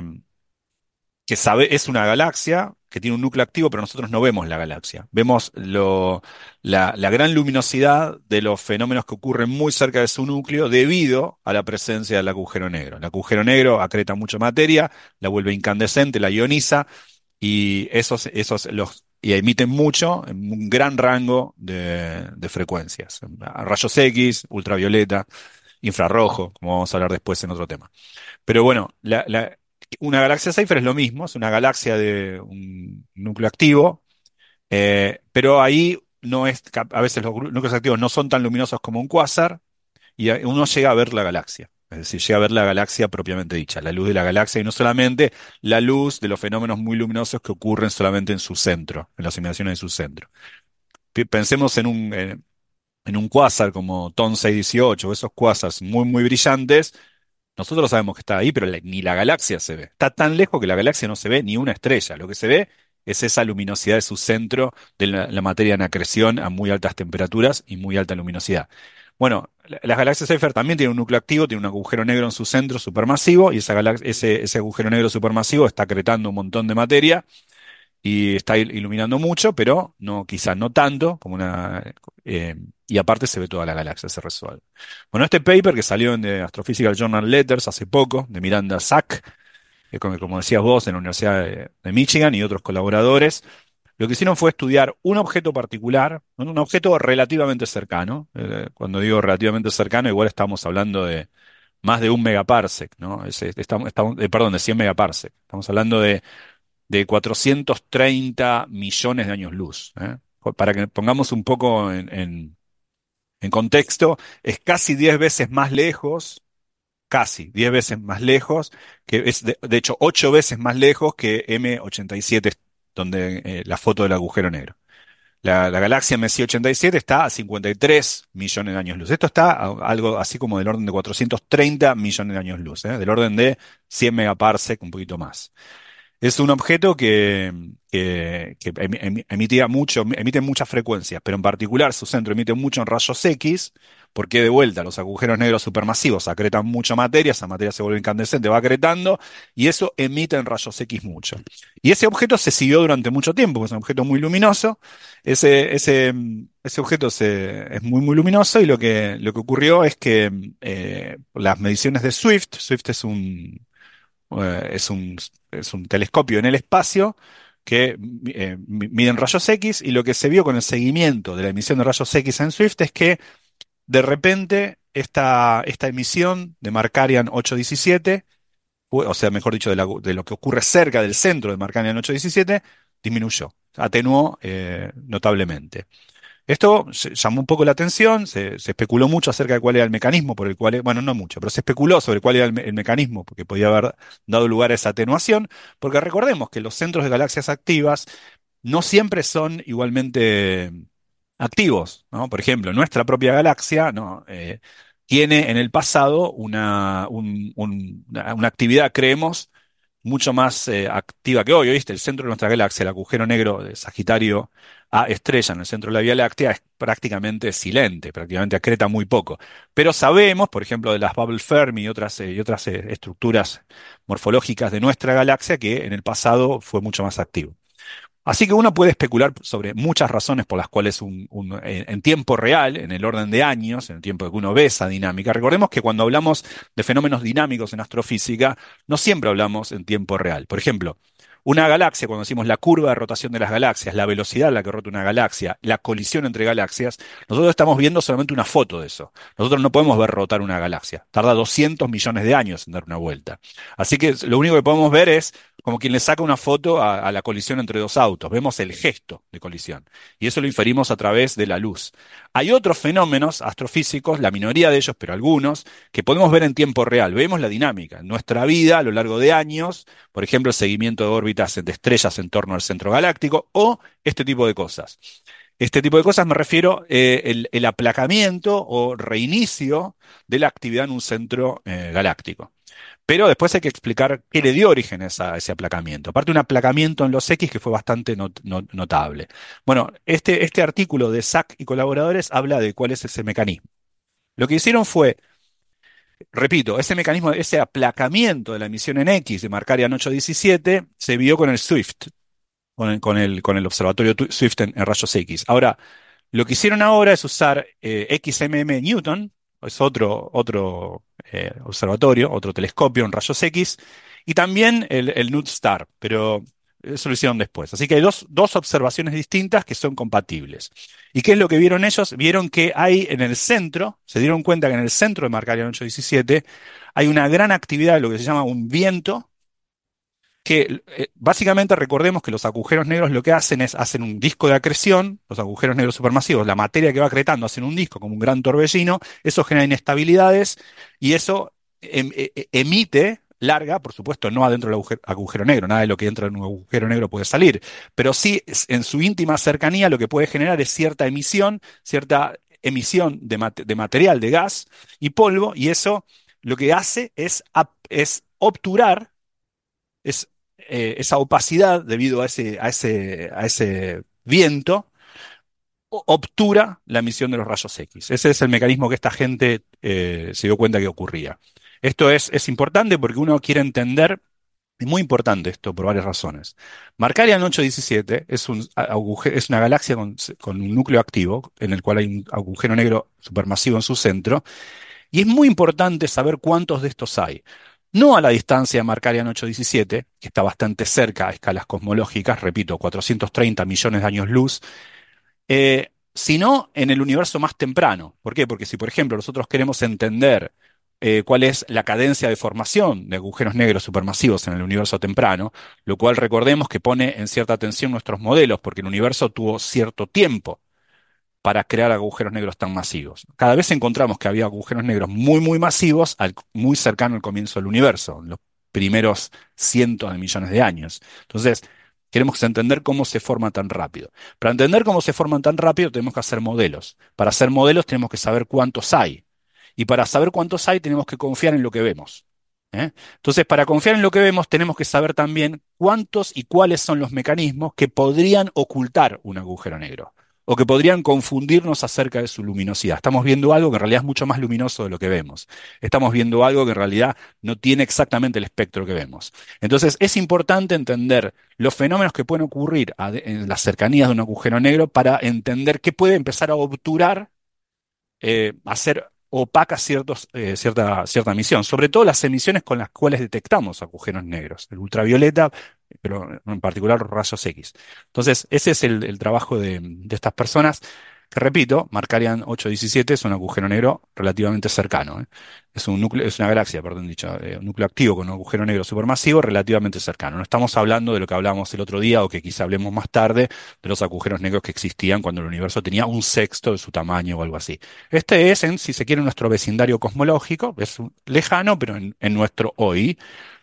que sabe, es una galaxia que tiene un núcleo activo, pero nosotros no vemos la galaxia. Vemos lo, la, la gran luminosidad de los fenómenos que ocurren muy cerca de su núcleo debido a la presencia del agujero negro. El agujero negro acreta mucha materia, la vuelve incandescente, la ioniza, y esos, esos los y emiten mucho, en un gran rango de, de frecuencias. Rayos X, ultravioleta, infrarrojo, como vamos a hablar después en otro tema. Pero bueno, la, la- una galaxia Seyfert es lo mismo, es una galaxia de un núcleo activo, eh, pero ahí no es, cap- a veces los gru- núcleos activos no son tan luminosos como un cuásar y a- uno llega a ver la galaxia. Es decir, llega a ver la galaxia propiamente dicha, la luz de la galaxia y no solamente la luz de los fenómenos muy luminosos que ocurren solamente en su centro, en las simulaciones de su centro. Pi- Pensemos en un, en, en un cuásar como TON seiscientos dieciocho, o esos cuásars muy, muy brillantes. Nosotros sabemos que está ahí, pero la- ni la galaxia se ve. Está tan lejos que la galaxia no se ve ni una estrella. Lo que se ve es esa luminosidad de su centro de la, la materia en acreción a muy altas temperaturas y muy alta luminosidad. Bueno, la- las galaxias Seyfert también tienen un núcleo activo, tiene un agujero negro en su centro supermasivo y esa galax- ese, ese agujero negro supermasivo está acretando un montón de materia y está il- iluminando mucho, pero no, quizás no tanto como una, eh, y aparte se ve toda la galaxia, se resuelve. Bueno, este paper que salió en The Astrophysical Journal Letters hace poco, de Miranda Sack, que como, como decías vos, en la Universidad de, de Michigan y otros colaboradores, lo que hicieron fue estudiar un objeto particular, un un objeto relativamente cercano. Eh, cuando digo relativamente cercano, igual estamos hablando de más de un megaparsec, ¿no? Es- es- estamos, estamos- eh, perdón, de cien megaparsec. Estamos hablando de de cuatrocientos treinta millones de años luz. ¿eh? Para que pongamos un poco en, en- en contexto, es casi diez veces más lejos, casi diez veces más lejos, que es de, de hecho ocho veces más lejos que M ochenta y siete, donde eh, la foto del agujero negro. La, la galaxia M C ochenta y siete está a cincuenta y tres millones de años luz. Esto está a algo así como del orden de cuatrocientos treinta millones de años luz, ¿eh? Del orden de cien megaparsec, un poquito más. Es un objeto que, que, que emi- emi- emitía mucho, emite muchas frecuencias, pero en particular su centro emite mucho en rayos X, porque de vuelta los agujeros negros supermasivos acretan mucha materia, esa materia se vuelve incandescente, va acretando, y eso emite en rayos X mucho. Y ese objeto se siguió durante mucho tiempo, porque es un objeto muy luminoso. Ese, ese, ese objeto se- es muy, muy luminoso, y lo que, lo que ocurrió es que eh, las mediciones de Swift, Swift es un eh, es un, es un telescopio en el espacio que eh, mi- mide en rayos X, y lo que se vio con el seguimiento de la emisión de rayos X en Swift es que de repente esta, esta emisión de Markarian ocho diecisiete, o o sea, mejor dicho, de, la- de lo que ocurre cerca del centro de Markarian ocho diecisiete, disminuyó, atenuó eh, notablemente. Esto se- llamó un poco la atención, se, se especuló mucho acerca de cuál era el mecanismo por el cual, bueno, no mucho, pero se especuló sobre cuál era el, me- el mecanismo porque podía haber dado lugar a esa atenuación, porque recordemos que los centros de galaxias activas no siempre son igualmente activos, ¿no? Por ejemplo, nuestra propia galaxia, ¿no? Eh, tiene en el pasado una, un- un- una una actividad, creemos, mucho más eh, activa que hoy. ¿Viste? El centro de nuestra galaxia, el agujero negro de Sagitario A estrella en el centro de la Vía Láctea, es prácticamente silente, prácticamente acreta muy poco. Pero sabemos, por ejemplo, de las bubble Fermi y otras, eh, y otras eh, estructuras morfológicas de nuestra galaxia, que en el pasado fue mucho más activo. Así que uno puede especular sobre muchas razones por las cuales un- un- en, en tiempo real, en el orden de años, en el tiempo que uno ve esa dinámica. Recordemos que cuando hablamos de fenómenos dinámicos en astrofísica, no siempre hablamos en tiempo real. Por ejemplo, una galaxia, cuando decimos la curva de rotación de las galaxias, la velocidad a la que rota una galaxia, la colisión entre galaxias, nosotros estamos viendo solamente una foto de eso. Nosotros no podemos ver rotar una galaxia. Tarda doscientos millones de años en dar una vuelta. Así que lo único que podemos ver es como quien le saca una foto a, a la colisión entre dos autos. Vemos el gesto de colisión. Y eso lo inferimos a través de la luz. Hay otros fenómenos astrofísicos, la minoría de ellos, pero algunos, que podemos ver en tiempo real. Vemos la dinámica. En nuestra vida, a lo largo de años, por ejemplo, el seguimiento de órbitas de estrellas en torno al centro galáctico, o este tipo de cosas. Este tipo de cosas me refiero eh, el, el aplacamiento o reinicio de la actividad en un centro eh, galáctico. Pero después hay que explicar qué le dio origen a, esa- a ese aplacamiento. Aparte, un aplacamiento en los X que fue bastante not- not- notable. Bueno, este, este artículo de Sack y colaboradores habla de cuál es ese mecanismo. Lo que hicieron fue, repito, ese mecanismo, ese aplacamiento de la emisión en X de Markarian ocho diecisiete se vio con el Swift, con el, con el, con el observatorio tu- Swift en, en rayos X. Ahora, lo que hicieron ahora es usar eh, X M M Newton, es otro, otro eh, observatorio, otro telescopio en rayos X, y también el, el NuSTAR, pero eso lo hicieron después. Así que hay dos, dos observaciones distintas que son compatibles. ¿Y qué es lo que vieron ellos? Vieron que hay en el centro, se dieron cuenta que en el centro de Markarian ocho diecisiete hay una gran actividad de lo que se llama un viento que eh, básicamente recordemos que los agujeros negros lo que hacen es hacen un disco de acreción, los agujeros negros supermasivos, la materia que va acretando hacen un disco como un gran torbellino, eso genera inestabilidades y eso em- e- e- emite, larga, por supuesto, no adentro del agujero, agujero negro, nada de lo que entra en un agujero negro puede salir, pero sí es- en su íntima cercanía lo que puede generar es cierta emisión, cierta emisión de, mate- de material, de gas y polvo, y eso lo que hace es, ap- es obturar es, eh, esa opacidad debido a ese, a ese, a ese viento o- obtura la emisión de los rayos X. Ese es el mecanismo que esta gente eh, se dio cuenta que ocurría. Esto es, es importante porque uno quiere entender, es muy importante esto por varias razones. Markarian ocho diecisiete es, un, aguje- es una galaxia con, con un núcleo activo, en el cual hay un agujero negro supermasivo en su centro, y es muy importante saber cuántos de estos hay. No a la distancia de Markarian ocho diecisiete, que está bastante cerca a escalas cosmológicas, repito, cuatrocientos treinta millones de años luz, eh, sino en el universo más temprano. ¿Por qué? Porque si, por ejemplo, nosotros queremos entender eh, cuál es la cadencia de formación de agujeros negros supermasivos en el universo temprano, lo cual recordemos que pone en cierta tensión nuestros modelos, porque el universo tuvo cierto tiempo para crear agujeros negros tan masivos. Cada vez encontramos que había agujeros negros muy, muy masivos, al- muy cercano al comienzo del universo, en los primeros cientos de millones de años. Entonces, queremos entender cómo se forma tan rápido. Para entender cómo se forman tan rápido, tenemos que hacer modelos. Para hacer modelos, tenemos que saber cuántos hay. Y para saber cuántos hay, tenemos que confiar en lo que vemos. ¿eh? Entonces, para confiar en lo que vemos, tenemos que saber también cuántos y cuáles son los mecanismos que podrían ocultar un agujero negro o que podrían confundirnos acerca de su luminosidad. Estamos viendo algo que en realidad es mucho más luminoso de lo que vemos. Estamos viendo algo que en realidad no tiene exactamente el espectro que vemos. Entonces, es importante entender los fenómenos que pueden ocurrir a- en las cercanías de un agujero negro para entender qué puede empezar a obturar, eh, hacer opaca ciertos, eh, cierta, cierta emisión, sobre todo las emisiones con las cuales detectamos agujeros negros, el ultravioleta, pero en particular los rayos X. Entonces, ese es el, el trabajo de, de estas personas, que repito, Markarian ocho diecisiete es un agujero negro relativamente cercano, ¿eh? Es un núcleo, es una galaxia, perdón dicho, eh, un núcleo activo con un agujero negro supermasivo relativamente cercano. No estamos hablando de lo que hablamos el otro día o que quizá hablemos más tarde, de los agujeros negros que existían cuando el universo tenía un sexto de su tamaño o algo así. Este es, en, si se quiere, nuestro vecindario cosmológico, es un- lejano, pero en, en nuestro hoy,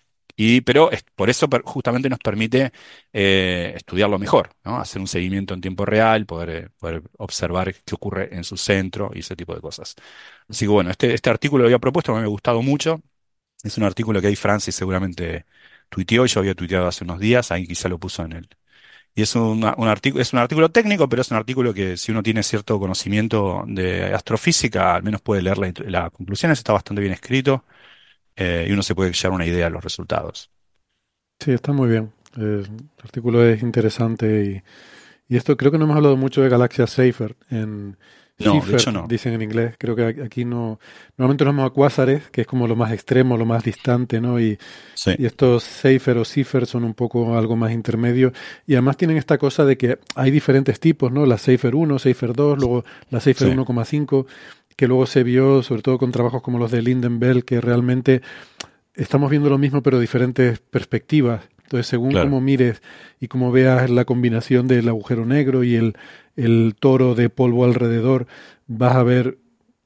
y, pero es- por eso per- justamente nos permite eh, estudiarlo mejor, ¿no? Hacer un seguimiento en tiempo real, poder, eh, poder observar qué ocurre en su centro y ese tipo de cosas. Así que bueno, este, este artículo lo había propuesto, me había gustado mucho. Es un artículo que ahí Francis seguramente tuiteó, yo había tuiteado hace unos días, ahí quizá lo puso en el, y es un, un artículo, es un artículo técnico, pero es un artículo que si uno tiene cierto conocimiento de astrofísica, al menos puede leer la, las conclusiones, está bastante bien escrito, eh, y uno se puede llevar una idea de los resultados. Sí, está muy bien. Eh, el artículo es interesante y, y esto creo que no hemos hablado mucho de Galaxia Seyfert en No, de hecho Seyfert, no. dicen en inglés. Creo que aquí no. Normalmente nos vamos a cuásares, que es como lo más extremo, lo más distante, ¿no? Y, Sí, y estos Seyfert o Seyfert son un poco algo más intermedio. Y además tienen esta cosa de que hay diferentes tipos, ¿no? La Seyfert uno, Seyfert dos, luego la Seyfert sí, uno coma cinco, que luego se vio, sobre todo con trabajos como los de Lynden Bell, que realmente estamos viendo lo mismo pero diferentes perspectivas. Entonces, según claro. cómo mires y cómo veas la combinación del agujero negro y el, el toro de polvo alrededor, vas a ver,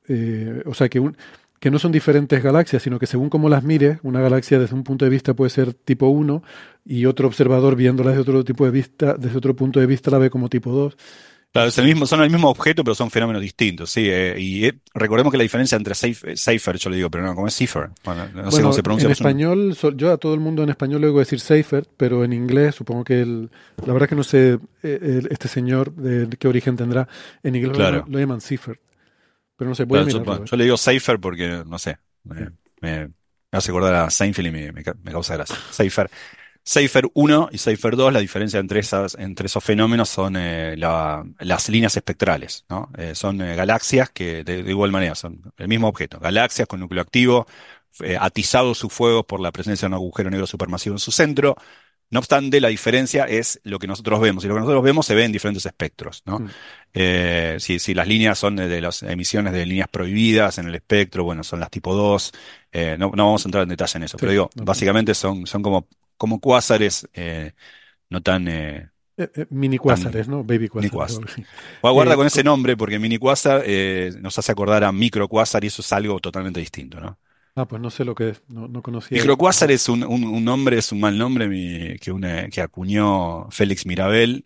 eh, o sea, que, un, que no son diferentes galaxias, sino que según cómo las mires, una galaxia desde un punto de vista puede ser tipo uno y otro observador viéndola desde otro tipo de vista, desde otro punto de vista la ve como tipo dos. Claro, es el mismo, son el mismo objeto, pero son fenómenos distintos, sí. Eh, y eh, recordemos que la diferencia entre Seyf- Seyfert, yo le digo, pero no, ¿cómo es Seyfert? Bueno, no sé cómo Bueno, se pronuncia. en Pues un- español, so- yo a todo el mundo en español le oigo decir Seyfert, pero en inglés supongo que el, la verdad que no sé eh, el- este señor de qué origen tendrá. En inglés lo llaman, claro. lo llaman Seifert, pero no sé, voy a Claro, yo, mirarlo. bueno, ¿Eh? yo le digo Seyfert porque, no sé, Sí. me, me- me hace acordar a Seinfeld y me, me ca- me causa gracia. Seyfert. Seyfert uno y Seyfert dos, la diferencia entre esas, entre esos fenómenos son eh, la- las líneas espectrales, ¿no? Eh, son eh, galaxias que de, de igual manera son el mismo objeto, galaxias con núcleo activo, eh, atizado su fuego por la presencia de un agujero negro supermasivo en su centro. No obstante, la diferencia es lo que nosotros vemos, y lo que nosotros vemos se ve en diferentes espectros, ¿no? Mm. Eh, si, si las líneas son de, de las emisiones de líneas prohibidas en el espectro, bueno, son las tipo dos, eh, no, no vamos a entrar en detalle en eso, Sí, pero digo, no, básicamente son, son como, como cuásares, eh, no tan, eh, eh, eh, mini tan cuásares, ¿no? Baby mini cuásares o algo así. guarda Eh, con ese co- nombre, porque mini cuásar eh, nos hace acordar a microcuásar y eso es algo totalmente distinto, ¿no? ah, pues no sé lo que es, no, no conocía el Microcuásar concepto. es un, un, un nombre, es un mal nombre mi- que, una- que acuñó Félix Mirabel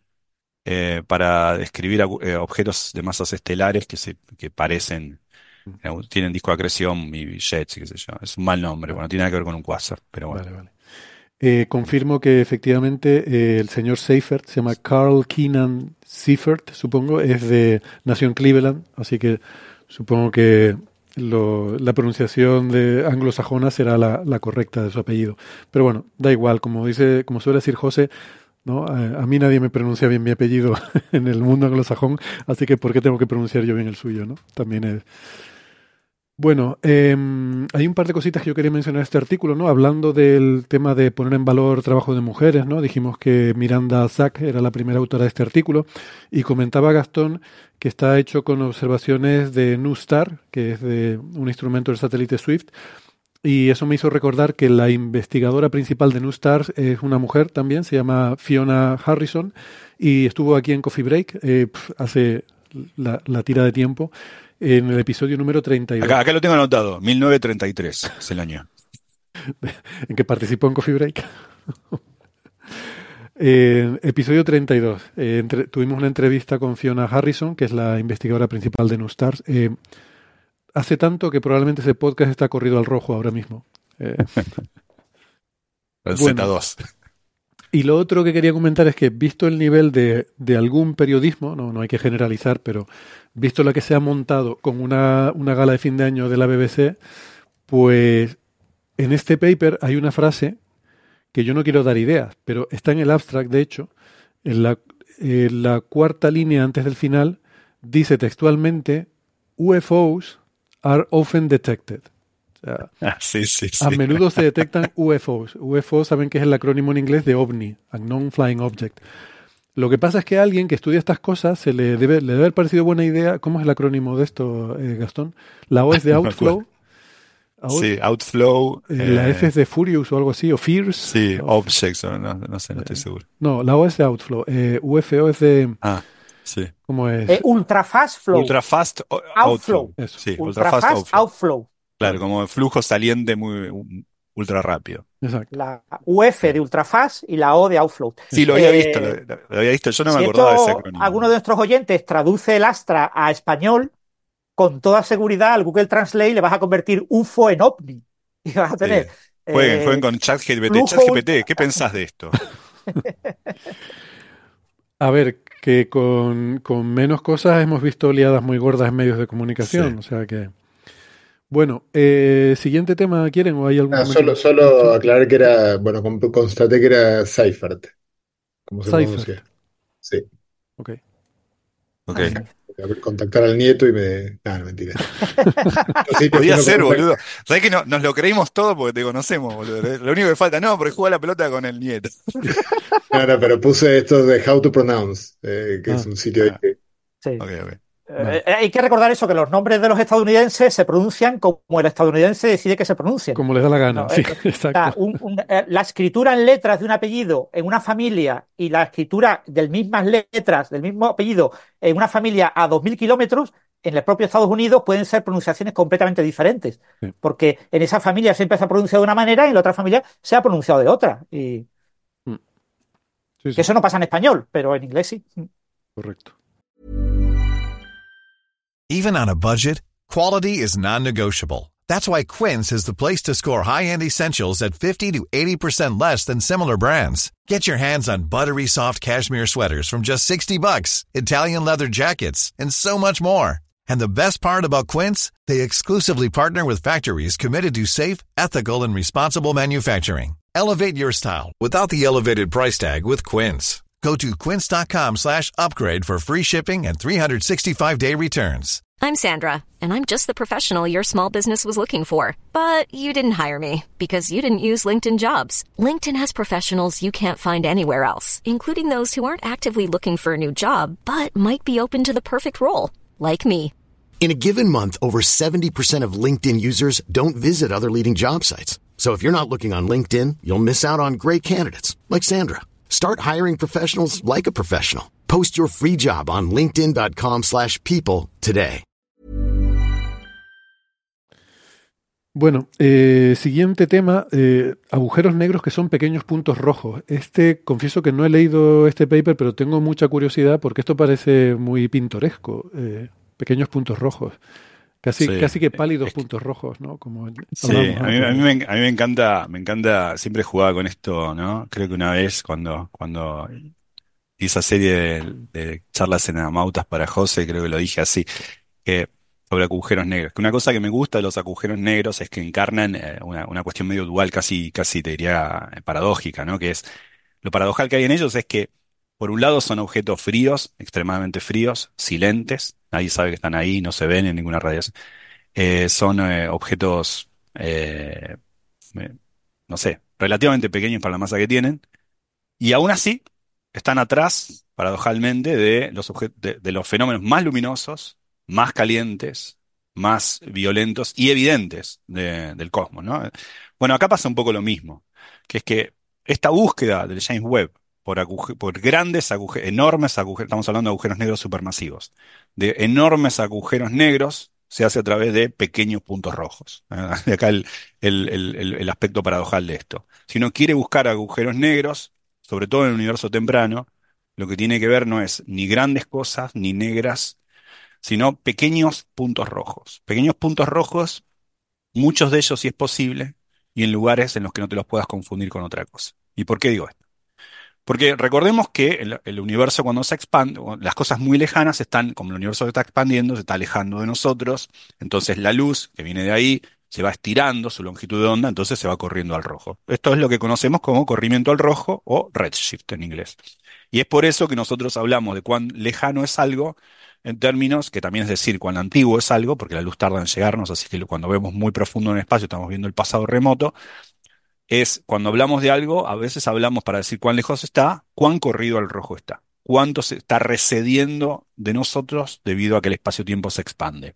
eh, para describir agu- eh, objetos de masas estelares que se que parecen, Mm. eh, tienen disco de acreción y jets y qué sé yo. Es un mal nombre, Vale, bueno, no tiene nada que ver con un cuásar, pero bueno. vale, vale. Eh, confirmo que efectivamente eh, el señor Seifert se llama Carl Keenan Seifert, supongo, es de nació en Cleveland, así que supongo que lo- la pronunciación de anglosajona será la, la correcta de su apellido. Pero bueno, da igual, como dice, como suele decir José, ¿no? A, a mí nadie me pronuncia bien mi apellido en el mundo anglosajón, así que ¿por qué tengo que pronunciar yo bien el suyo, ¿no? También es. Bueno, eh, hay un par de cositas que yo quería mencionar en este artículo, ¿no? Hablando del tema de poner en valor trabajo de mujeres, ¿no? Dijimos que Miranda Zack era la primera autora de este artículo y comentaba Gastón que está hecho con observaciones de NuSTAR, que es de un instrumento del satélite Swift, y eso me hizo recordar que la investigadora principal de NuSTAR es una mujer también, se llama Fiona Harrison, y estuvo aquí en Coffee Break eh, pf, hace la, la tira de tiempo, en el episodio número treinta y dos. Acá, acá lo tengo anotado, mil novecientos treinta y tres es el año. En que participó en Coffee Break. Eh, episodio treinta y dos. Eh, entre- tuvimos una entrevista con Fiona Harrison, que es la investigadora principal de NuSTARS. Eh, hace tanto que probablemente ese podcast está corrido al rojo ahora mismo. Eh, El bueno, Z dos. y lo otro que quería comentar es que visto el nivel de, de algún periodismo, no, no hay que generalizar, pero visto la que se ha montado con una, una gala de fin de año de la B B C, pues en este paper hay una frase que yo no quiero dar ideas, pero está en el abstract, de hecho, en la, en la cuarta línea antes del final, dice textualmente, U F Os are often detected. O sea, Ah, sí, sí, a sí. menudo se detectan U F Os. U F O saben que es el acrónimo en inglés de OVNI, Unknown Flying Object. Lo que pasa es que a alguien que estudia estas cosas se le debe, le debe haber parecido buena idea. ¿Cómo es el acrónimo de esto, eh, Gastón? La O es de No me acuerdo. Outflow, out- Sí, Outflow. eh, la F eh, es de Furious o algo así, o Fierce. sí, o- Objects, o no, no sé, no estoy eh, seguro. no, la O es de Outflow. Eh, U F O es de... Ah, sí. ¿Cómo Eh, es? ultra fast flow, Ultra Fast o- outflow, Outflow. Eso. Sí, Ultra ultra Fast fast Outflow. outflow. Claro, como flujo saliente muy um, ultra rápido. Exacto. La U F de ultra fast y la O de outflow. Sí, lo había visto, Eh, lo, lo había visto. Yo no me si acordaba de ese esto acrónimo. alguno de nuestros oyentes traduce el Astra a español, con toda seguridad al Google Translate le vas a convertir U F O en OVNI. Y vas a Sí. tener Jueguen, jueguen eh, con ChatGPT. flujo ChatGPT, ¿qué pensás de esto? A ver, que con, con menos cosas hemos visto liadas muy gordas en medios de Sí. comunicación. O sea que... Bueno, eh, siguiente tema, ¿quieren o hay algún Ah, solo, comentario? solo Sí, aclarar que era, bueno, con- constaté que era Seifert, como se Seifert. pronuncia. Sí. Ok. Ok. Mm. A ver, contactar al nieto y me. Ah, no, mentira. Los sitios que Podía uno ser, contacta. boludo. ¿Sabés que no, nos lo creímos todo porque te conocemos, boludo? Lo único que falta, no, porque juega la pelota con el nieto. No, no, pero puse esto de How to Pronounce, eh, que es Ah, un sitio ahí Ah, que. Sí. ok, ok. vale. Eh, hay que recordar eso, que los nombres de los estadounidenses se pronuncian como el estadounidense decide que se pronuncien. Como les da la gana, No, sí, eh, o sea, exacto. un- un- eh, la escritura en letras de un apellido en una familia y la escritura de mismas letras del mismo apellido en una familia a dos mil kilómetros, en el propio Estados Unidos pueden ser pronunciaciones completamente diferentes, Sí. porque en esa familia siempre se ha pronunciado de una manera y en la otra familia se ha pronunciado de otra. Y Mm. Sí, que sí, eso no pasa en español, pero en inglés sí. correcto. Even on a budget, quality is non-negotiable. That's why Quince is the place to score high-end essentials at fifty to eighty percent less than similar brands. Get your hands on buttery soft cashmere sweaters from just sixty bucks, Italian leather jackets, and so much more. And the best part about Quince, they exclusively partner with factories committed to safe, ethical, and responsible manufacturing. Elevate your style without the elevated price tag with Quince. Go to quince.com slash upgrade for free shipping and three sixty-five day returns. I'm Sandra, and I'm just the professional your small business was looking for. But you didn't hire me because you didn't use LinkedIn Jobs. LinkedIn has professionals you can't find anywhere else, including those who aren't actively looking for a new job, but might be open to the perfect role, like me. In a given month, over seventy percent of LinkedIn users don't visit other leading job sites. So if you're not looking on LinkedIn, you'll miss out on great candidates like Sandra. Start hiring professionals like a professional. Post your free job on linkedin.com slash people today. Bueno, eh, siguiente tema, eh, agujeros negros que son pequeños puntos rojos. Este, confieso que no he leído este paper, pero tengo mucha curiosidad porque esto parece muy pintoresco. eh, pequeños puntos rojos. Casi, Sí. casi que pálidos Es que- puntos rojos, ¿no? Como Sí, hablábamos a mí, a antes. mí me, a mí me encanta, me encanta, siempre jugaba con esto, ¿no? Creo que una vez cuando, cuando hice esa serie de, de charlas en Amautas para José, creo que lo dije así, que sobre agujeros negros. Que una cosa que me gusta de los agujeros negros es que encarnan eh, una, una cuestión medio dual, casi, casi te diría eh, paradójica, ¿no? Que es, lo paradojal que hay en ellos es que, por un lado, son objetos fríos, extremadamente fríos, silentes, nadie sabe que están ahí, no se ven en ninguna radiación. Eh, son eh, objetos, eh, eh, no sé, relativamente pequeños para la masa que tienen, y aún así están atrás, paradojalmente, de los, obje- de, de los fenómenos más luminosos, más calientes, más violentos y evidentes de- del cosmos, ¿no? Bueno, acá pasa un poco lo mismo, que es que esta búsqueda del James Webb por, aguje- por grandes agujeros, enormes agujeros, estamos hablando de agujeros negros supermasivos, de enormes agujeros negros, se hace a través de pequeños puntos rojos. ¿Eh? De acá el, el el- el- el aspecto paradojal de esto. Si uno quiere buscar agujeros negros, sobre todo en el universo temprano, lo que tiene que ver no es ni grandes cosas ni negras, sino pequeños puntos rojos. Pequeños puntos rojos, muchos de ellos, si es posible, y en lugares en los que no te los puedas confundir con otra cosa. ¿Y por qué digo esto? Porque recordemos que el, el universo cuando se expande, o las cosas muy lejanas están, como el universo se está expandiendo, se está alejando de nosotros, entonces la luz que viene de ahí se va estirando su longitud de onda, entonces se va corriendo al rojo. Esto es lo que conocemos como corrimiento al rojo o redshift en inglés. Y es por eso que nosotros hablamos de cuán lejano es algo en términos que también es decir cuán antiguo es algo, porque la luz tarda en llegarnos, así que cuando vemos muy profundo en el espacio estamos viendo el pasado remoto. Es cuando hablamos de algo, a veces hablamos para decir cuán lejos está, cuán corrido al rojo está, cuánto se está recediendo de nosotros debido a que el espacio-tiempo se expande.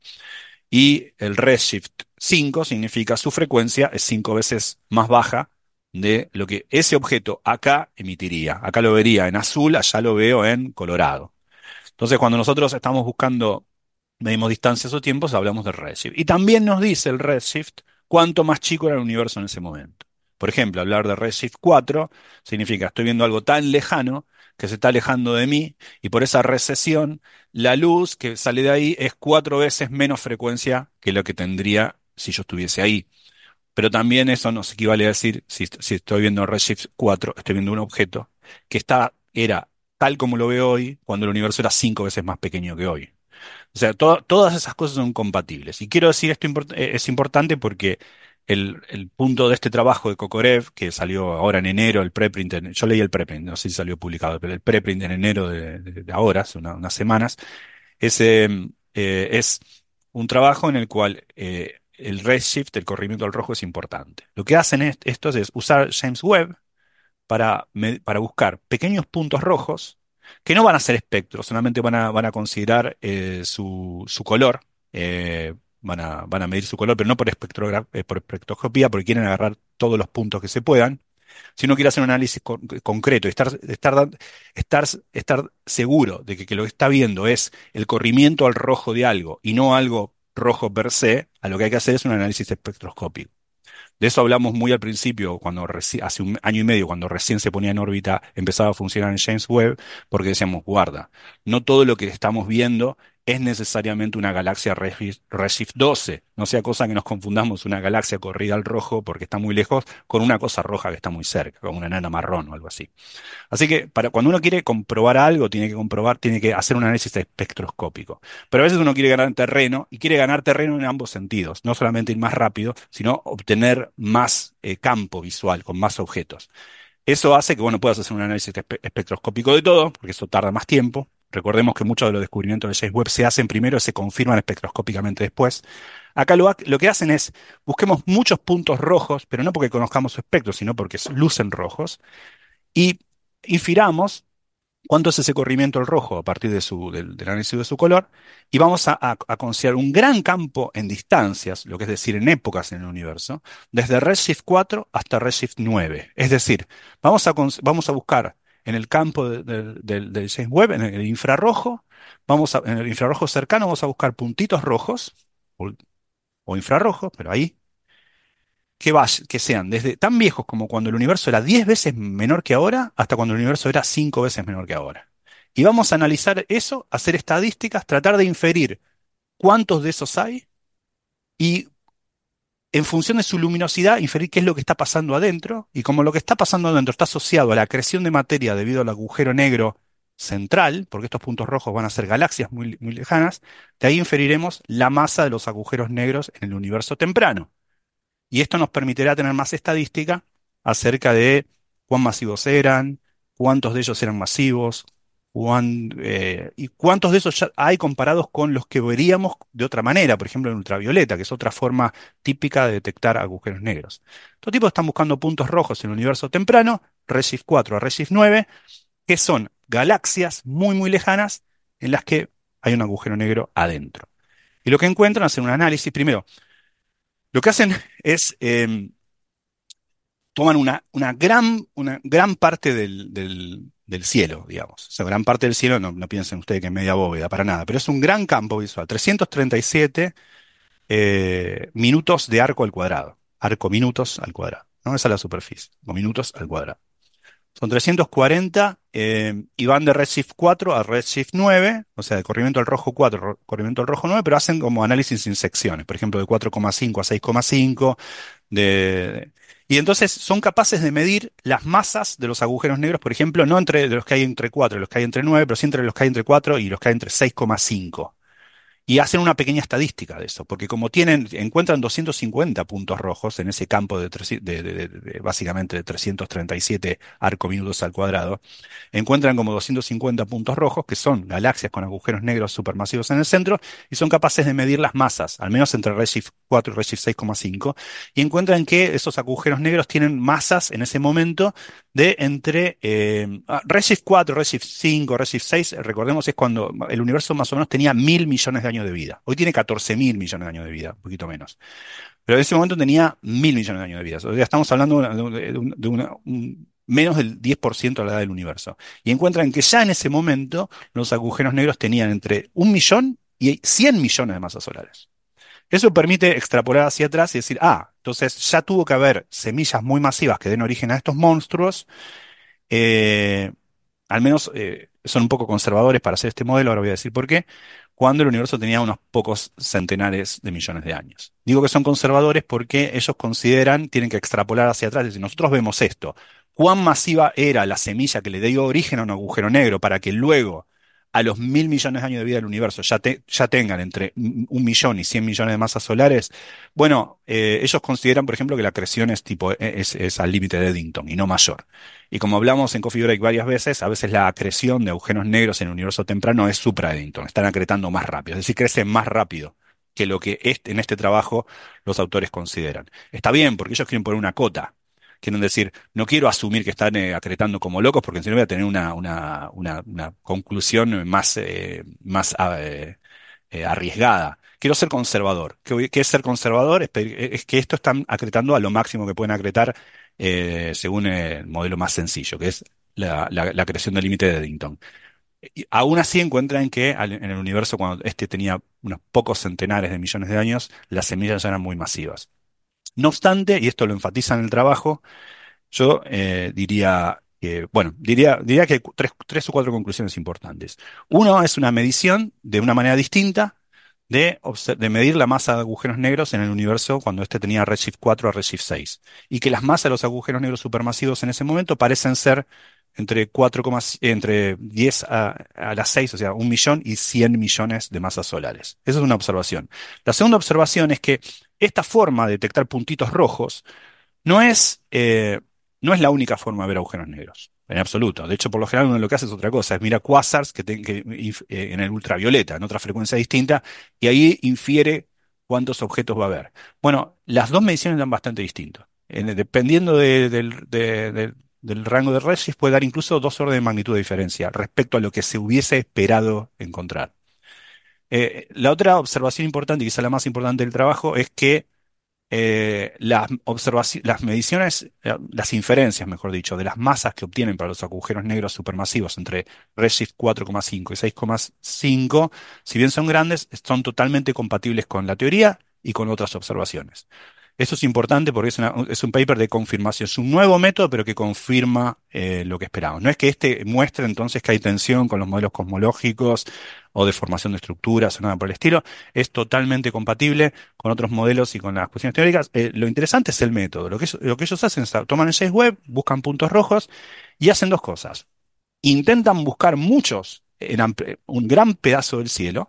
Y el redshift cinco significa su frecuencia es cinco veces más baja de lo que ese objeto acá emitiría. Acá lo vería en azul, allá lo veo en colorado. Entonces, cuando nosotros estamos buscando, medimos distancias o tiempos, hablamos del redshift. Y también nos dice el redshift cuánto más chico era el universo en ese momento. Por ejemplo, hablar de redshift cuatro significa estoy viendo algo tan lejano que se está alejando de mí y por esa recesión la luz que sale de ahí es cuatro veces menos frecuencia que lo que tendría si yo estuviese ahí. Pero también eso nos equivale a decir, si, si estoy viendo redshift cuatro, estoy viendo un objeto que está, era tal como lo veo hoy cuando el universo era cinco veces más pequeño que hoy. O sea, to- todas esas cosas son compatibles. Y quiero decir esto import- eh, es importante porque el, el punto de este trabajo de Kokorev, que salió ahora en enero, el preprint, en- yo leí el preprint, no sé si salió publicado, pero el preprint en enero de, de- de ahora, hace una- unas semanas, es, eh, eh, es un trabajo en el cual eh, el redshift, el corrimiento al rojo, es importante. Lo que hacen est- estos es usar James Webb para, me- para buscar pequeños puntos rojos que no van a ser espectros, solamente van a, van a considerar eh, su, su color, eh, van a, van a medir su color, pero no por, espectrogra- eh, por espectroscopía, porque quieren agarrar todos los puntos que se puedan. Si uno quiere hacer un análisis con- concreto y estar, estar, dan- estar, estar seguro de que, que lo que está viendo es el corrimiento al rojo de algo y no algo rojo per se, a lo que hay que hacer es un análisis espectroscópico. De eso hablamos muy al principio, cuando reci- hace un año y medio, cuando recién se ponía en órbita, empezaba a funcionar en James Webb, porque decíamos, guarda, no todo lo que estamos viendo es necesariamente una galaxia Redshift Redshift doce. No sea cosa que nos confundamos una galaxia corrida al rojo porque está muy lejos con una cosa roja que está muy cerca, como una enana marrón o algo así. Así que para cuando uno quiere comprobar algo, tiene que comprobar, tiene que hacer un análisis espectroscópico. Pero a veces uno quiere ganar terreno y quiere ganar terreno en ambos sentidos, no solamente ir más rápido, sino obtener más eh, campo visual con más objetos. Eso hace que bueno, puedas hacer un análisis espe- espectroscópico de todo, porque eso tarda más tiempo. Recordemos que muchos de los descubrimientos de James Webb se hacen primero y se confirman espectroscópicamente después. Acá lo, ha- lo que hacen es, busquemos muchos puntos rojos, pero no porque conozcamos su espectro, sino porque lucen rojos, y infiramos cuánto es ese corrimiento al rojo a partir de su, del, del análisis de su color, y vamos a, a- a considerar un gran campo en distancias, lo que es decir, en épocas en el universo, desde Redshift cuatro hasta Redshift nueve. Es decir, vamos a, cons- vamos a buscar en el campo de- de- del del James Webb, en el infrarrojo, vamos a- en el infrarrojo cercano, vamos a buscar puntitos rojos o, o infrarrojos, pero ahí que, vay- que sean desde tan viejos como cuando el universo era diez veces menor que ahora, hasta cuando el universo era cinco veces menor que ahora. Y vamos a analizar eso, hacer estadísticas, tratar de inferir cuántos de esos hay y en función de su luminosidad inferir qué es lo que está pasando adentro. Y como lo que está pasando adentro está asociado a la acreción de materia debido al agujero negro central, porque estos puntos rojos van a ser galaxias muy, muy lejanas, de ahí inferiremos la masa de los agujeros negros en el universo temprano. Y esto nos permitirá tener más estadística acerca de cuán masivos eran, cuántos de ellos eran masivos, cuán, eh, y cuántos de esos ya hay comparados con los que veríamos de otra manera, por ejemplo en ultravioleta, que es otra forma típica de detectar agujeros negros. Estos tipos están buscando puntos rojos en el universo temprano, Redshift cuatro a Redshift nueve, que son galaxias muy muy lejanas en las que hay un agujero negro adentro. Y lo que encuentran es un análisis, primero, lo que hacen es eh, toman una, una gran, una gran parte del, del- del cielo, digamos. O sea, gran parte del cielo, no, no piensen ustedes que es media bóveda, para nada, pero es un gran campo visual. trescientos treinta y siete eh, minutos de arco al cuadrado. Arco minutos al cuadrado. ¿No? Esa es la superficie. O minutos al cuadrado. Son trescientos cuarenta eh, y van de Redshift cuatro a Redshift nueve, o sea, de corrimiento al rojo cuatro, ro- corrimiento al rojo nueve, pero hacen como análisis en secciones, por ejemplo, de cuatro coma cinco a seis coma cinco, de- y entonces son capaces de medir las masas de los agujeros negros, por ejemplo, no entre de los que hay entre cuatro y los que hay entre nueve, pero sí entre los que hay entre cuatro y los que hay entre seis coma cinco. Y hacen una pequeña estadística de eso, porque como tienen, encuentran doscientos cincuenta puntos rojos en ese campo de, treci- de- de- de- de- básicamente de trescientos treinta y siete arcominutos al cuadrado, encuentran como doscientos cincuenta puntos rojos, que son galaxias con agujeros negros supermasivos en el centro, y son capaces de medir las masas, al menos entre Redshift cuatro y Redshift seis coma cinco, y encuentran que esos agujeros negros tienen masas en ese momento de entre eh, ah, Redshift cuatro, Redshift cinco, Redshift seis, recordemos, es cuando el universo más o menos tenía mil millones de años de vida. Hoy tiene catorce mil millones de años de vida, un poquito menos. Pero en ese momento tenía mil millones de años de vida. O sea, estamos hablando de, una- de una- de una- un- menos del diez por ciento de la edad del universo. Y encuentran que ya en ese momento los agujeros negros tenían entre un millón y cien millones de masas solares. Eso permite extrapolar hacia atrás y decir, ah, entonces ya tuvo que haber semillas muy masivas que den origen a estos monstruos. eh, Al menos eh, son un poco conservadores para hacer este modelo, ahora voy a decir por qué, cuando el universo tenía unos pocos centenares de millones de años. Digo que son conservadores porque ellos consideran, tienen que extrapolar hacia atrás, es decir, nosotros vemos esto, cuán masiva era la semilla que le dio origen a un agujero negro para que luego, a los mil millones de años de vida del universo, ya, te- ya tengan entre un un millón y cien millones de masas solares. Bueno, eh, ellos consideran, por ejemplo, que la acreción es tipo, es, es al límite de Eddington y no mayor. Y como hablamos en Coffee Break varias veces, a veces la acreción de agujeros negros en el universo temprano es supra-Eddington, están acretando más rápido, es decir, crecen más rápido que lo que este- en este trabajo los autores consideran. Está bien, porque ellos quieren poner una cota. Quieren decir, no quiero asumir que están eh, acretando como locos, porque si no voy a tener una, una, una, una conclusión más, eh, más ah, eh, eh, arriesgada. Quiero ser conservador. ¿Qué, voy- qué es ser conservador? Es, pedir- es que esto están acretando a lo máximo que pueden acretar eh, según el modelo más sencillo, que es la, la- la creación del límite de Eddington. Y aún así encuentran que al- en el universo, cuando este tenía unos pocos centenares de millones de años, las semillas ya eran muy masivas. No obstante, y esto lo enfatiza en el trabajo, yo eh, diría que, bueno, diría, diría que hay cu- tres, tres o cuatro conclusiones importantes. Uno es una medición de una manera distinta de, obse- de medir la masa de agujeros negros en el universo cuando este tenía Redshift cuatro a Redshift seis. Y que las masas de los agujeros negros supermasivos en ese momento parecen ser entre cuatro, entre diez a, a las seis, o sea, un millón y cien millones de masas solares. Esa es una observación. La segunda observación es que esta forma de detectar puntitos rojos no es, eh, no es la única forma de ver agujeros negros, en absoluto. De hecho, por lo general uno lo que hace es otra cosa, es mira quasars que, te- que inf- eh, en el ultravioleta, en otra frecuencia distinta, y ahí infiere cuántos objetos va a haber. Bueno, las dos mediciones dan bastante distinto. En- dependiendo de- del, de- de- del rango de redshift, puede dar incluso dos órdenes de magnitud de diferencia respecto a lo que se hubiese esperado encontrar. Eh, la otra observación importante, y quizá la más importante del trabajo, es que eh, las observaci- las mediciones, eh, las inferencias, mejor dicho, de las masas que obtienen para los agujeros negros supermasivos entre Redshift cuatro coma cinco y seis coma cinco, si bien son grandes, son totalmente compatibles con la teoría y con otras observaciones. Esto es importante porque es, una- es un paper de confirmación, es un nuevo método, pero que confirma eh, lo que esperamos. No es que este muestre entonces que hay tensión con los modelos cosmológicos o de formación de estructuras o nada por el estilo, es totalmente compatible con otros modelos y con las cuestiones teóricas. Eh, lo interesante es el método. Lo que, ellos- lo que ellos hacen es toman el James Webb, buscan puntos rojos y hacen dos cosas. Intentan buscar muchos en ample- un gran pedazo del cielo,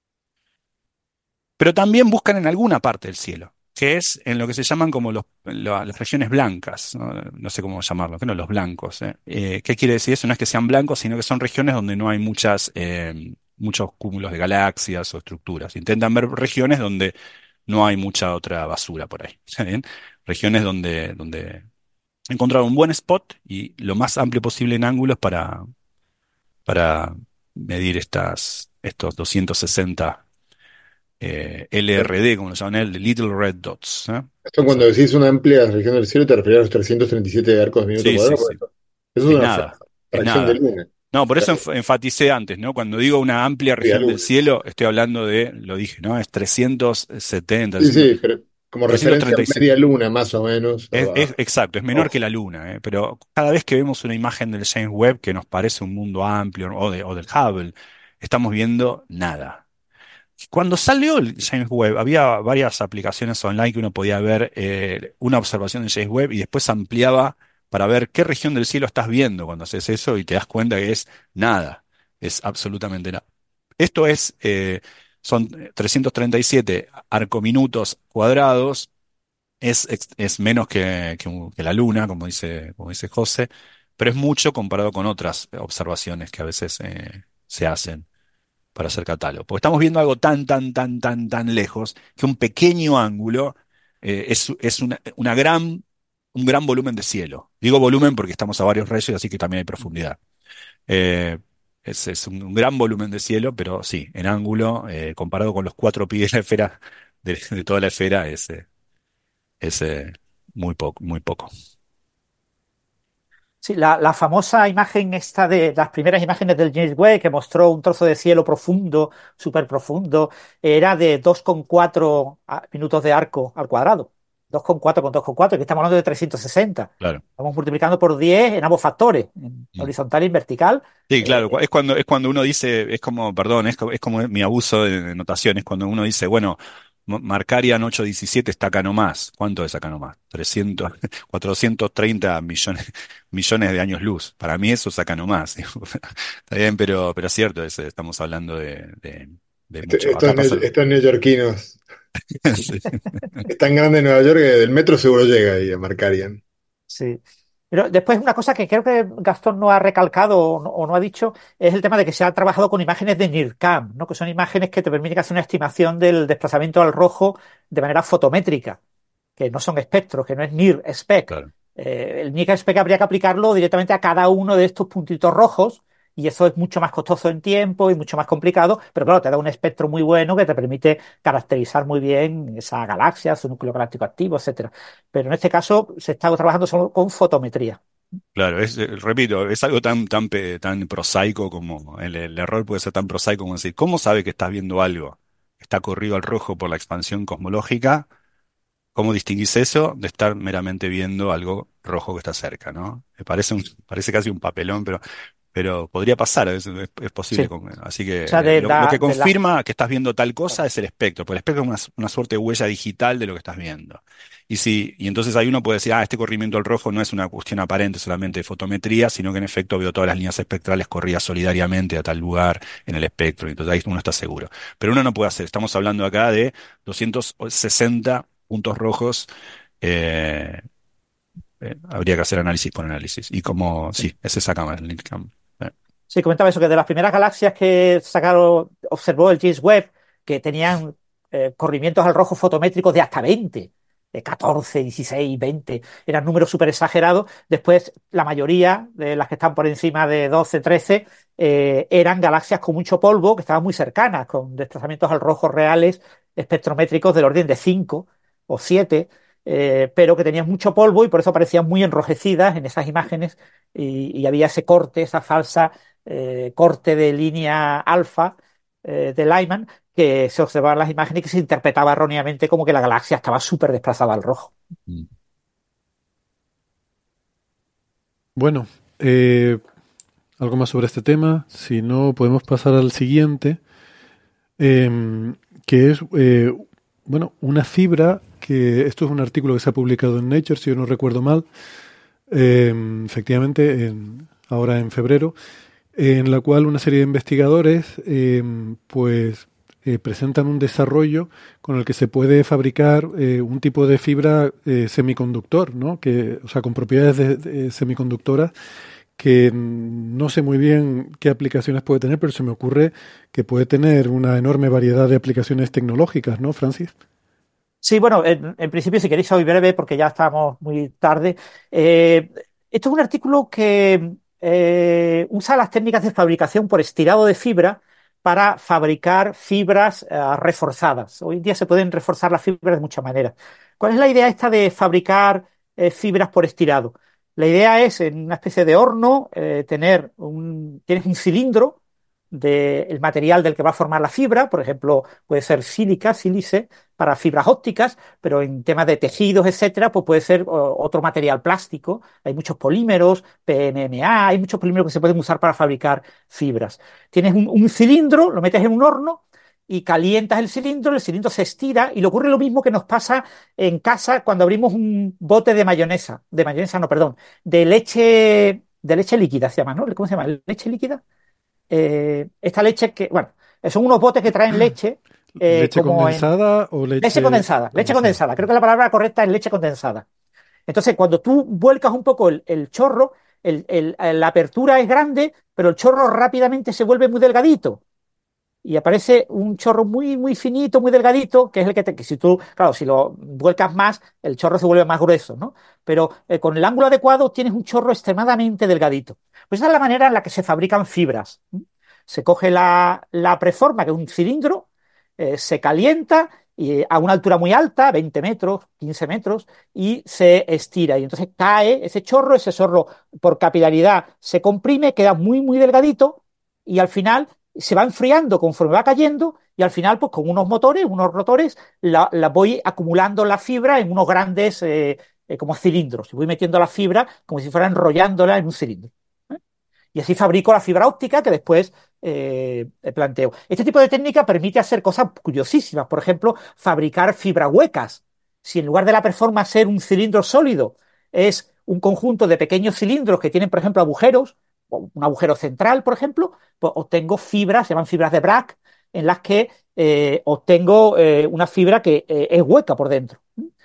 pero también buscan en alguna parte del cielo, que es en lo que se llaman como los- la- las regiones blancas, ¿no? No sé cómo llamarlo, que no los blancos. ¿Eh? Eh, ¿qué quiere decir eso? No es que sean blancos, sino que son regiones donde no hay muchas, eh, muchos cúmulos de galaxias o estructuras. Intentan ver regiones donde no hay mucha otra basura por ahí. ¿Está bien? Regiones donde, donde encontrar un buen spot y lo más amplio posible en ángulos para, para medir estas, estos doscientos sesenta eh, L R D, como lo llaman él, de Little Red Dots. ¿Eh? Esto cuando Eso- decís una amplia región del cielo, te refieres a los trescientos treinta y siete arcos de minuto sí, sí, cuadrado. sí. Porque Eso es Es una fra- nada, es fracción de nada. luna. No, por eso Claro, enf- enfaticé antes, ¿no? Cuando digo una amplia media región del luna. cielo, estoy hablando de, lo dije, ¿no? Es trescientos setenta, Sí, trescientos sí, pero como referencia, trescientos treinta y siete. media luna más o menos. Es, es- Abajo. exacto, es menor que la Luna, ¿eh? Pero cada vez que vemos una imagen del James Webb que nos parece un mundo amplio o, de, o del Hubble, estamos viendo nada. Cuando salió el James Webb, había varias aplicaciones online que uno podía ver eh, una observación de James Webb y después ampliaba para ver qué región del cielo estás viendo cuando haces eso y te das cuenta que es nada, es absolutamente nada. Esto es, eh, son trescientos treinta y siete arcominutos cuadrados, es, ex- es menos que, que un- que la Luna, como dice, como dice José, pero es mucho comparado con otras observaciones que a veces eh, se hacen para hacer catálogo. Porque estamos viendo algo tan, tan, tan, tan, tan lejos que un pequeño ángulo eh, es, es una, una gran, un gran volumen de cielo. Digo volumen porque estamos a varios rayos, así que también hay profundidad. Eh, es, es un, un gran volumen de cielo, pero sí, en ángulo, eh, comparado con los cuatro pi de la esfera, de, de toda la esfera, es, eh, es eh, muy poco, muy poco. Sí, la, la famosa imagen esta de las primeras imágenes del James Webb que mostró un trozo de cielo profundo, súper profundo, era de dos coma cuatro a- minutos de arco al cuadrado. dos coma cuatro con dos coma cuatro, que estamos hablando de trescientos sesenta. Claro. Estamos multiplicando por diez en ambos factores, en Mm. horizontal y en vertical. Sí, claro, Eh, es cuando, es cuando uno dice, es como, perdón, es, co- es como mi abuso de, de notación, es cuando uno dice, bueno, M- Markarian ocho diecisiete está acá nomás. ¿Cuánto es acá nomás? trescientos, cuatrocientos treinta millones, millones de años luz. Para mí eso es acá nomás. Está bien, pero, pero es cierto, es, estamos hablando de, de, de Este- mucho. estos, Acá pasa. ne- estos neoyorquinos. Sí. Es tan grande Nueva York que del metro seguro llega ahí a Markarian. Sí. Pero después una cosa que creo que Gastón no ha recalcado o no, o no ha dicho es el tema de que se ha trabajado con imágenes de NIRCam, ¿no? Que son imágenes que te permiten hacer una estimación del desplazamiento al rojo de manera fotométrica, que no son espectros, que no es NIR-SPEC. Claro, Eh, el NIR-SPEC habría que aplicarlo directamente a cada uno de estos puntitos rojos y eso es mucho más costoso en tiempo y mucho más complicado, pero claro, te da un espectro muy bueno que te permite caracterizar muy bien esa galaxia, su núcleo galáctico activo, etcétera. Pero en este caso se está trabajando solo con fotometría. claro, es, eh, repito, es algo tan, tan, pe- tan prosaico como, el, el error puede ser tan prosaico como decir, ¿cómo sabe que estás viendo algo? Está corrido al rojo por la expansión cosmológica. ¿Cómo distinguís eso de estar meramente viendo algo rojo que está cerca, ¿no? Me parece un, parece casi un papelón, pero, pero podría pasar, es, es- es Sí. posible. con- Así que O sea, eh, de lo, lo la, que de la, confirma que estás viendo tal cosa es el espectro, porque el espectro es una, una suerte de huella digital de lo que estás viendo. Y si, y entonces ahí uno puede decir, ah, este corrimiento al rojo no es una cuestión aparente solamente de fotometría, sino que en efecto veo todas las líneas espectrales corridas solidariamente a tal lugar en el espectro, y entonces ahí uno está seguro. Pero uno no puede hacer, estamos hablando acá de doscientos sesenta puntos rojos. eh, eh, Habría que hacer análisis por análisis. Y como, sí. sí, es esa cámara, el Lincam. Eh, Sí, comentaba eso, que de las primeras galaxias que sacaron, observó el James Webb, que tenían eh, corrimientos al rojo fotométricos de hasta veinte, de catorce, dieciséis, veinte, eran números súper exagerados. Después, la mayoría de las que están por encima de doce, trece, eh, eran galaxias con mucho polvo, que estaban muy cercanas, con desplazamientos al rojo reales espectrométricos del orden de cinco o siete, eh, pero que tenían mucho polvo y por eso parecían muy enrojecidas en esas imágenes y, y había ese corte, esa falsa eh, corte de línea alfa eh, de Lyman que se observaba en las imágenes y que se interpretaba erróneamente como que la galaxia estaba súper desplazada al rojo. mm. Bueno, eh, algo más sobre este tema. Si no, podemos pasar al siguiente, em, que es, eh, bueno, una fibra, que esto es un artículo que se ha publicado en Nature, si yo no recuerdo mal, em, efectivamente, en- ahora en febrero, en la cual una serie de investigadores em, pues eh, presentan un desarrollo con el que se puede fabricar eh, un tipo de fibra eh, semiconductor, ¿no? Que, o sea, con propiedades de- de semiconductoras que mm, no sé muy bien qué aplicaciones puede tener, pero se me ocurre que puede tener una enorme variedad de aplicaciones tecnológicas, ¿no, Francis? Sí, bueno, en, en principio, si queréis, soy breve porque ya estamos muy tarde. Eh, esto es un artículo que eh, usa las técnicas de fabricación por estirado de fibra para fabricar fibras eh, reforzadas. Hoy en día se pueden reforzar las fibras de muchas maneras. ¿Cuál es la idea esta de fabricar eh, fibras por estirado? La idea es, en una especie de horno, eh, tener un, tienes un cilindro del material del que va a formar la fibra, por ejemplo, puede ser sílica, sílice, para fibras ópticas, pero en temas de tejidos, etcétera, pues puede ser o, otro material plástico. Hay muchos polímeros, P M M A, hay muchos polímeros que se pueden usar para fabricar fibras. Tienes un, un cilindro, lo metes en un horno y calientas el cilindro, el cilindro se estira y le ocurre lo mismo que nos pasa en casa cuando abrimos un bote de mayonesa, de mayonesa no, perdón, de leche, de leche líquida se llama, ¿no? ¿Cómo se llama? ¿Leche líquida? Eh, esta leche que, bueno, son unos botes que traen leche eh, ¿Leche como en... condensada o Leche leche condensada, leche condensada? condensada. Creo que la palabra correcta es leche condensada. Entonces, cuando tú vuelcas un poco el, el chorro, el, el, la apertura es grande, pero el chorro rápidamente se vuelve muy delgadito. Y aparece un chorro muy, muy finito, muy delgadito, que es el que, te, que si tú, claro, si lo vuelcas más, el chorro se vuelve más grueso, ¿no? Pero eh, con el ángulo adecuado tienes un chorro extremadamente delgadito. Pues esa es la manera en la que se fabrican fibras. Se coge la, la preforma, que es un cilindro, eh, se calienta y a una altura muy alta, veinte metros, quince metros, y se estira. Y entonces cae ese chorro, ese chorro por capilaridad se comprime, queda muy, muy delgadito y al final se va enfriando conforme va cayendo y al final, pues con unos motores, unos rotores, la, la voy acumulando la fibra en unos grandes eh, eh, como cilindros. Y voy metiendo la fibra como si fuera enrollándola en un cilindro. ¿eh? Y así fabrico la fibra óptica que después eh, planteo. Este tipo de técnica permite hacer cosas curiosísimas. Por ejemplo, fabricar fibras huecas. Si en lugar de la performance ser un cilindro sólido, es un conjunto de pequeños cilindros que tienen, por ejemplo, agujeros, un agujero central, por ejemplo, pues obtengo fibras, se llaman fibras de Bragg, en las que eh, obtengo eh, una fibra que eh, es hueca por dentro.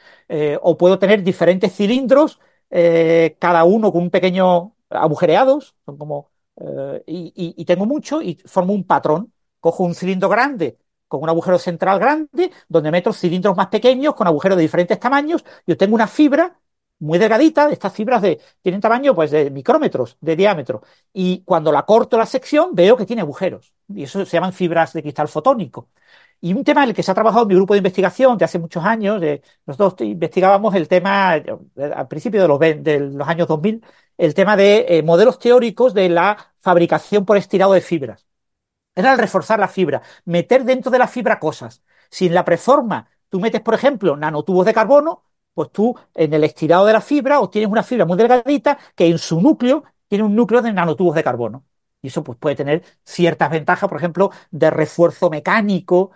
Eh, o puedo tener diferentes cilindros, eh, cada uno con un pequeño agujereados, son como, eh, y, y, y tengo mucho y formo un patrón. Cojo un cilindro grande con un agujero central grande, donde meto cilindros más pequeños con agujeros de diferentes tamaños y obtengo una fibra muy delgadita. Estas fibras de, tienen tamaño pues, de micrómetros de diámetro. Y cuando la corto la sección, veo que tiene agujeros. Y eso se llaman fibras de cristal fotónico. Y un tema en el que se ha trabajado en mi grupo de investigación de hace muchos años, de, nosotros investigábamos el tema, eh, al principio de los, de los años dos mil, el tema de eh, modelos teóricos de la fabricación por estirado de fibras. Era el reforzar la fibra, meter dentro de la fibra cosas. Si en la preforma tú metes, por ejemplo, nanotubos de carbono, pues tú en el estirado de la fibra obtienes una fibra muy delgadita que en su núcleo tiene un núcleo de nanotubos de carbono. Y eso pues, puede tener ciertas ventajas, por ejemplo, de refuerzo mecánico.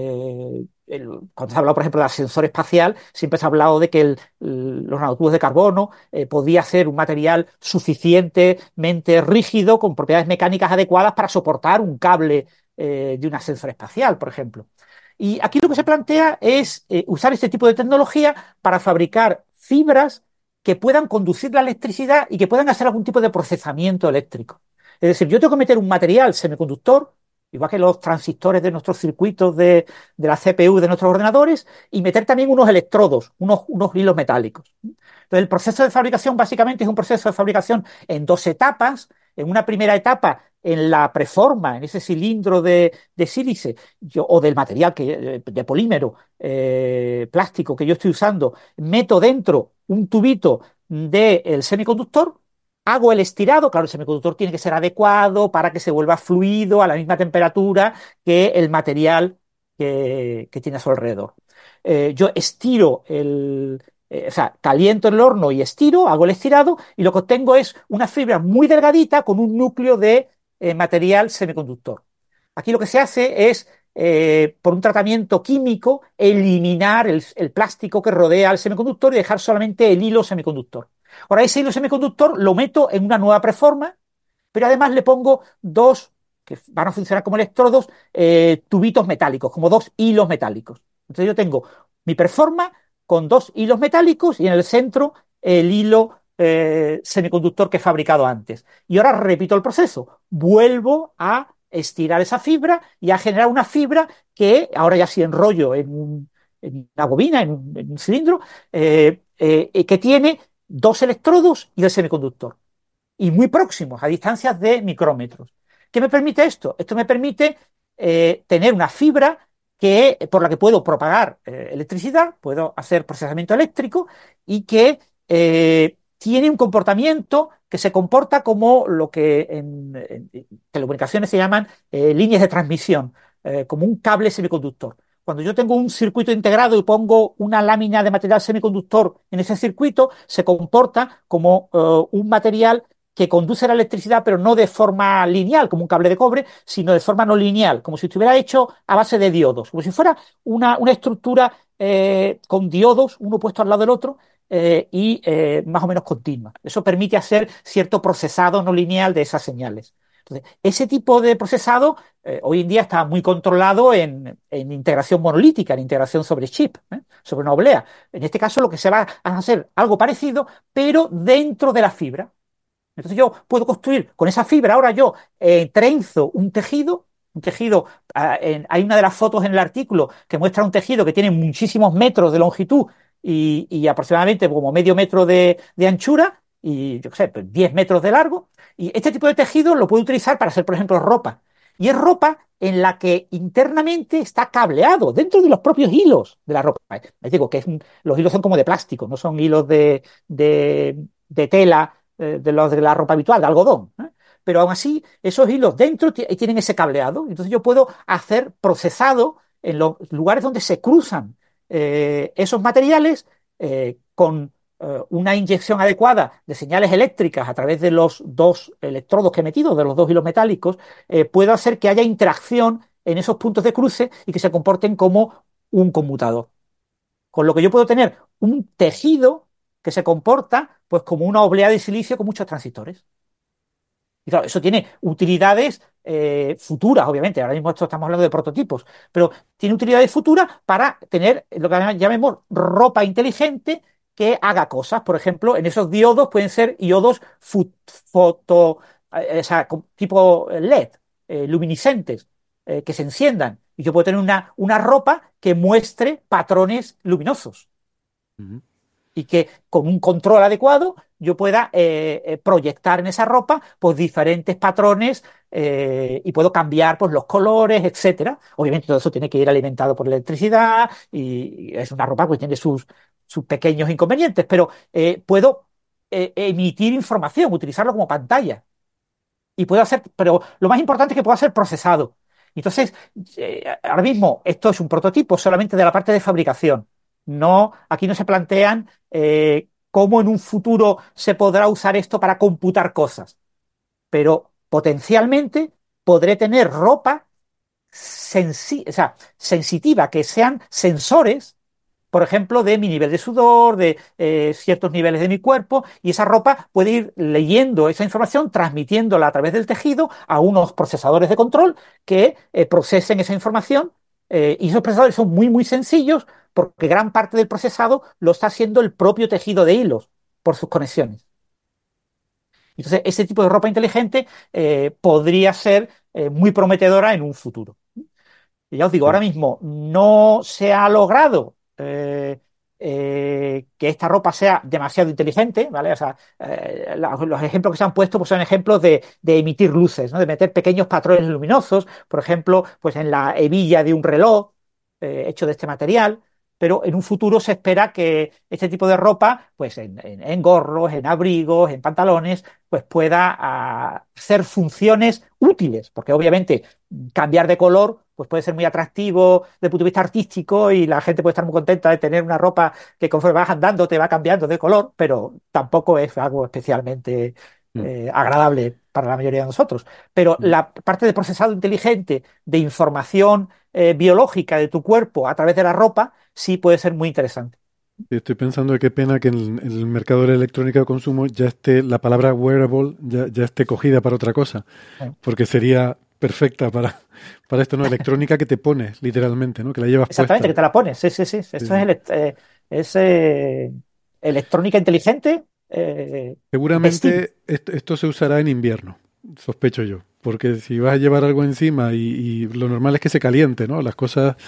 Eh, el, cuando se ha hablado, por ejemplo, del ascensor espacial, siempre se ha hablado de que el, el, los nanotubos de carbono eh, podía ser un material suficientemente rígido, con propiedades mecánicas adecuadas para soportar un cable eh, de un ascensor espacial, por ejemplo. Y aquí lo que se plantea es eh, usar este tipo de tecnología para fabricar fibras que puedan conducir la electricidad y que puedan hacer algún tipo de procesamiento eléctrico. Es decir, yo tengo que meter un material semiconductor, igual que los transistores de nuestros circuitos de, de la C P U de nuestros ordenadores, y meter también unos electrodos, unos, unos hilos metálicos. Entonces, el proceso de fabricación básicamente es un proceso de fabricación en dos etapas. En una primera etapa, en la preforma, en ese cilindro de, de sílice yo, o del material que, de polímero eh, plástico que yo estoy usando, meto dentro un tubito del semiconductor, hago el estirado. Claro, el semiconductor tiene que ser adecuado para que se vuelva fluido a la misma temperatura que el material que, que tiene a su alrededor. Eh, yo estiro el, eh, o sea, caliento el horno y estiro, hago el estirado y lo que obtengo es una fibra muy delgadita con un núcleo de eh, material semiconductor. Aquí lo que se hace es, eh, por un tratamiento químico, eliminar el, el plástico que rodea al semiconductor y dejar solamente el hilo semiconductor. Ahora ese hilo semiconductor lo meto en una nueva preforma, pero además le pongo dos, que van a funcionar como electrodos, eh, tubitos metálicos, como dos hilos metálicos. Entonces yo tengo mi preforma con dos hilos metálicos y en el centro el hilo eh, semiconductor que he fabricado antes. Y ahora repito el proceso. Vuelvo a estirar esa fibra y a generar una fibra que ahora ya sí enrollo en, un, en una bobina, en un, en un cilindro, eh, eh, que tiene dos electrodos y el semiconductor. Y muy próximos, a distancias de micrómetros. ¿Qué me permite esto? Esto me permite eh, tener una fibra que, por la que puedo propagar eh, electricidad, puedo hacer procesamiento eléctrico y que eh, tiene un comportamiento que se comporta como lo que en, en telecomunicaciones se llaman eh, líneas de transmisión, eh, como un cable semiconductor. Cuando yo tengo un circuito integrado y pongo una lámina de material semiconductor en ese circuito, se comporta como uh, un material que conduce la electricidad, pero no de forma lineal, como un cable de cobre, sino de forma no lineal, como si estuviera hecho a base de diodos, como si fuera una, una estructura eh, con diodos, uno puesto al lado del otro, eh, y eh, más o menos continua. Eso permite hacer cierto procesado no lineal de esas señales. Entonces, ese tipo de procesado eh, hoy en día está muy controlado en, en integración monolítica, en integración sobre chip, ¿eh? sobre una oblea. En este caso lo que se va a hacer algo parecido, pero dentro de la fibra. Entonces yo puedo construir con esa fibra, ahora yo eh, trenzo un tejido, un tejido, ah, en- hay una de las fotos en el artículo que muestra un tejido que tiene muchísimos metros de longitud y, y aproximadamente como medio metro de, de anchura y yo qué sé, pues diez metros de largo. Y este tipo de tejido lo puedo utilizar para hacer, por ejemplo, ropa. Y es ropa en la que internamente está cableado dentro de los propios hilos de la ropa. Les digo que es un- los hilos son como de plástico, no son hilos de, de, de tela eh, de los de la ropa habitual, de algodón, ¿eh? Pero aún así, esos hilos dentro tienen ese cableado. Entonces yo puedo hacer procesado en los lugares donde se cruzan eh, esos materiales eh, con eh, una inyección adecuada de señales eléctricas a través de los dos electrodos que he metido, de los dos hilos metálicos, eh, puedo hacer que haya interacción en esos puntos de cruce y que se comporten como un conmutador. Con lo que yo puedo tener un tejido que se comporta pues como una oblea de silicio con muchos transistores. Y claro, eso tiene utilidades eh, futuras, obviamente. Ahora mismo esto estamos hablando de prototipos, pero tiene utilidades futuras para tener lo que llamemos ropa inteligente que haga cosas. Por ejemplo, en esos diodos pueden ser diodos foto, eh, o sea, tipo L E D, eh, luminiscentes, eh, que se enciendan. Y yo puedo tener una, una ropa que muestre patrones luminosos Ujú. y que con un control adecuado yo pueda eh, eh, proyectar en esa ropa pues diferentes patrones eh, y puedo cambiar pues los colores, etcétera. Obviamente todo eso tiene que ir alimentado por electricidad y, y es una ropa que tiene sus, sus pequeños inconvenientes, pero eh, puedo eh, emitir información, utilizarlo como pantalla y puedo hacer, pero lo más importante es que pueda ser procesado. Entonces, eh, ahora mismo esto es un prototipo solamente de la parte de fabricación. No, aquí no se plantean eh, cómo en un futuro se podrá usar esto para computar cosas, pero potencialmente podré tener ropa sensi o sea, sensitiva, que sean sensores, por ejemplo, de mi nivel de sudor, de eh, ciertos niveles de mi cuerpo, y esa ropa puede ir leyendo esa información, transmitiéndola a través del tejido a unos procesadores de control que eh, procesen esa información, eh, y esos procesadores son muy, muy sencillos porque gran parte del procesado lo está haciendo el propio tejido de hilos por sus conexiones. Entonces, ese tipo de ropa inteligente eh, podría ser eh, muy prometedora en un futuro. Y ya os digo, ahora Sí. mismo no se ha logrado eh, eh, que esta ropa sea demasiado inteligente, ¿vale? O sea, eh, la- los ejemplos que se han puesto pues, son ejemplos de, de emitir luces, ¿no? De meter pequeños patrones luminosos, por ejemplo, pues en la hebilla de un reloj eh, hecho de este material. Pero en un futuro se espera que este tipo de ropa, pues en, en- en gorros, en abrigos, en pantalones, pues pueda ah, hacer funciones útiles, porque obviamente cambiar de color pues puede ser muy atractivo desde el punto de vista artístico y la gente puede estar muy contenta de tener una ropa que conforme vas andando te va cambiando de color, pero tampoco es algo especialmente Mm, eh, agradable para la mayoría de nosotros. Pero mm. la parte de procesado inteligente de información eh, biológica de tu cuerpo a través de la ropa sí puede ser muy interesante. Sí, estoy pensando de qué pena que en el, en el mercado de la electrónica de consumo ya esté la palabra wearable, ya, ya esté cogida para otra cosa, ¿No? porque sería perfecta para, para esto, ¿no? Electrónica que te pones, literalmente, ¿no? Que la llevas Exactamente, puesta. que te la pones. Sí, sí, sí. Esto Sí, es, sí. elect- eh, es, eh, electrónica inteligente eh, vestida. Seguramente esto, esto se usará en invierno, sospecho yo, porque si vas a llevar algo encima y, y lo normal es que se caliente, ¿no? Las cosas,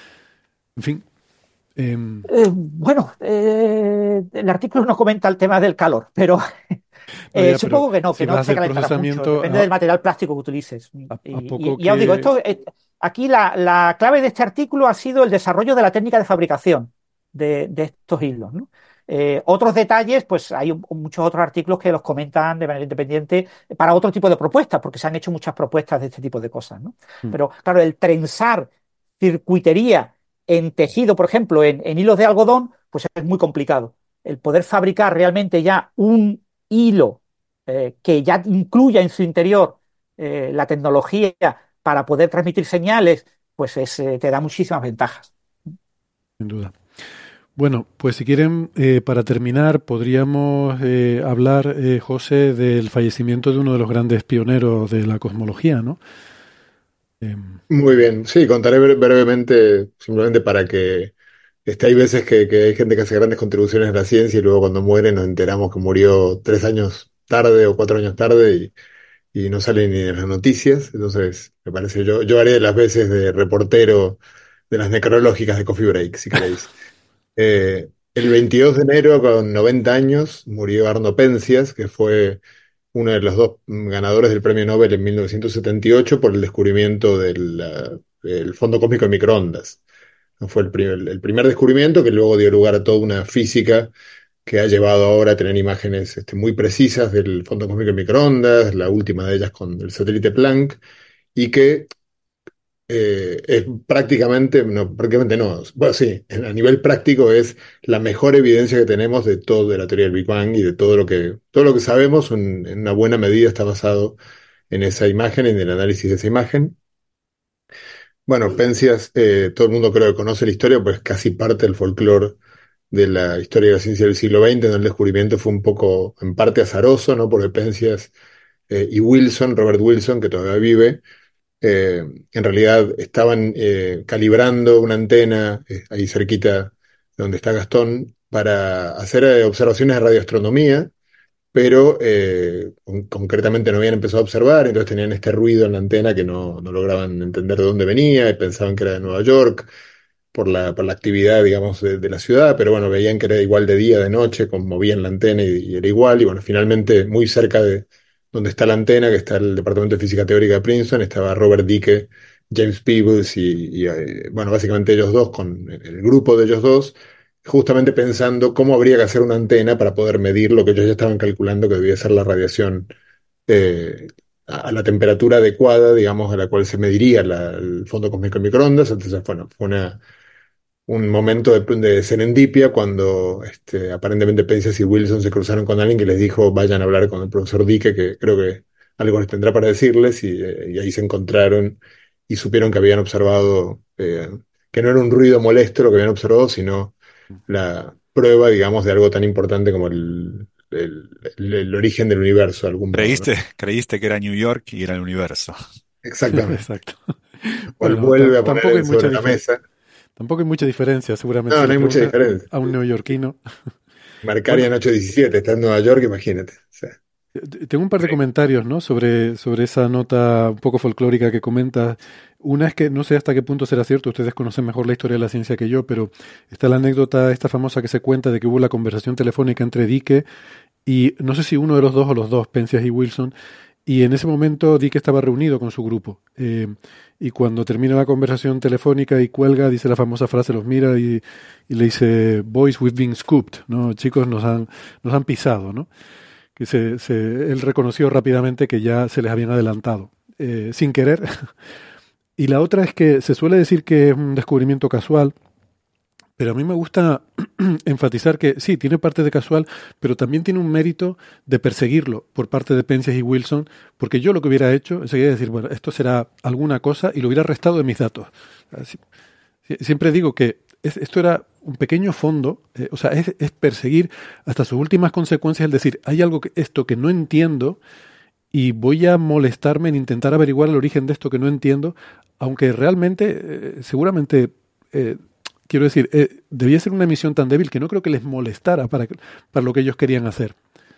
en fin. em, Eh, bueno, eh, el artículo no comenta el tema del calor, pero no, eh, ya, pero supongo que no, que si vas a no se hacer calentará mucho. procesamiento, Depende a, del material plástico que utilices. Y, a- a y- poco y ya os digo, que... esto, eh, aquí la, la clave de este artículo ha sido el desarrollo de la técnica de fabricación de, de estos hilos, ¿no? Eh, otros detalles, pues hay un- muchos otros artículos que los comentan de manera independiente para otro tipo de propuestas, porque se han hecho muchas propuestas de este tipo de cosas, ¿no? Mm, Pero claro, el trenzar circuitería en tejido, por ejemplo, en, en hilos de algodón, pues es muy complicado. El poder fabricar realmente ya un hilo eh, que ya incluya en su interior eh, la tecnología para poder transmitir señales, pues es, eh, te da muchísimas ventajas. Sin duda. Bueno, pues si quieren, eh, para terminar, podríamos eh, hablar, eh, José, del fallecimiento de uno de los grandes pioneros de la cosmología, ¿no? Eh, Muy bien, sí, contaré bre- brevemente, simplemente para que este, hay veces que, que hay gente que hace grandes contribuciones a la ciencia y luego cuando muere nos enteramos que murió tres años tarde o cuatro años tarde y, y no sale ni en las noticias. Entonces, me parece, yo, yo haré las veces de reportero de las necrológicas de Coffee Break, si queréis. Eh, el veintidós de enero, con noventa años, murió Arno Penzias, que fue uno de los dos mm, ganadores del premio Nobel en mil novecientos setenta y ocho por el descubrimiento del ah, del fondo cósmico de microondas. ¿No? Fue el primer, el primer descubrimiento que luego dio lugar a toda una física que ha llevado ahora a tener imágenes este, muy precisas del fondo cósmico de microondas, la última de ellas con el satélite Planck, y que eh, es prácticamente, no, prácticamente no, bueno, sí, en- a nivel práctico es la mejor evidencia que tenemos de todo, de la teoría del Big Bang y de todo lo que, todo lo que sabemos, en, en una buena medida está basado en esa imagen, en el análisis de esa imagen. Bueno, Penzias, eh, todo el mundo creo que conoce la historia, pues casi parte del folclore de la historia de la ciencia del siglo veinte, donde el descubrimiento fue un poco, en parte azaroso, ¿no? Porque Penzias eh, y Wilson, Robert Wilson, que todavía vive, eh, en realidad estaban eh, calibrando una antena eh, ahí cerquita de donde está Gastón para hacer eh, observaciones de radioastronomía, pero eh, con- concretamente no habían empezado a observar, entonces tenían este ruido en la antena que no, no lograban entender de dónde venía y pensaban que era de Nueva York por la, por la actividad, digamos, de, de la ciudad, pero bueno, veían que era igual de día, de noche, como movían la antena y, y era igual, y bueno, finalmente muy cerca de donde está la antena, que está el Departamento de Física Teórica de Princeton, estaba Robert Dicke, James Peebles y, y, eh, bueno, básicamente ellos dos, con el el grupo de ellos dos, justamente pensando cómo habría que hacer una antena para poder medir lo que ellos ya estaban calculando que debía ser la radiación eh, a a la temperatura adecuada, digamos, a la cual se mediría la- el fondo cósmico de microondas. Entonces, bueno, fue una, un momento de, de serendipia cuando este, aparentemente Penzias y Wilson se cruzaron con alguien que les dijo vayan a hablar con el profesor Dicke, que creo que algo les tendrá para decirles, y, eh, y ahí se encontraron y supieron que habían observado, eh, que no era un ruido molesto lo que habían observado, sino la prueba, digamos, de algo tan importante como el, el, el- el origen del universo, de algún modo, ¿no? Creíste, creíste que era New York y era el universo. Exactamente. exacto. Lo cual Bueno, ta- vuelve a tampoco hay poner mucha sobre la dife- mesa. tampoco hay mucha diferencia, seguramente, No, si no le hay mucha preguntas diferencia. a un neoyorquino. Marcaria Bueno, en ocho diecisiete, está en Nueva York, imagínate. O sea, T- tengo un par de comentarios, ¿no? sobre, sobre esa nota un poco folclórica que comentas. Una es que no sé hasta qué punto será cierto, ustedes conocen mejor la historia de la ciencia que yo, pero está la anécdota esta famosa que se cuenta de que hubo la conversación telefónica entre Dicke y no sé si uno de los dos o los dos, Penzias y Wilson, y en ese momento Dicke estaba reunido con su grupo. Eh, y cuando termina la conversación telefónica y cuelga, dice la famosa frase, los mira y, y le dice, Boys, we've been scooped, ¿no? Chicos, nos han, nos han pisado, ¿no? Que se, se- él reconoció rápidamente que ya se les habían adelantado, eh, sin querer. Y la otra es que se suele decir que es un descubrimiento casual, pero a mí me gusta enfatizar que sí, tiene parte de casual, pero también tiene un mérito de perseguirlo por parte de Penzias y Wilson, porque yo lo que hubiera hecho sería decir, bueno, esto será alguna cosa y lo hubiera restado de mis datos. Así- Sie- Siempre digo que es- esto era un pequeño fondo, eh, o sea, es, es perseguir hasta sus últimas consecuencias, es decir, hay algo que esto que no entiendo y voy a molestarme en intentar averiguar el origen de esto que no entiendo, aunque realmente, eh, seguramente, eh, quiero decir, eh, debía ser una emisión tan débil que no creo que les molestara para, que- para lo que ellos querían hacer.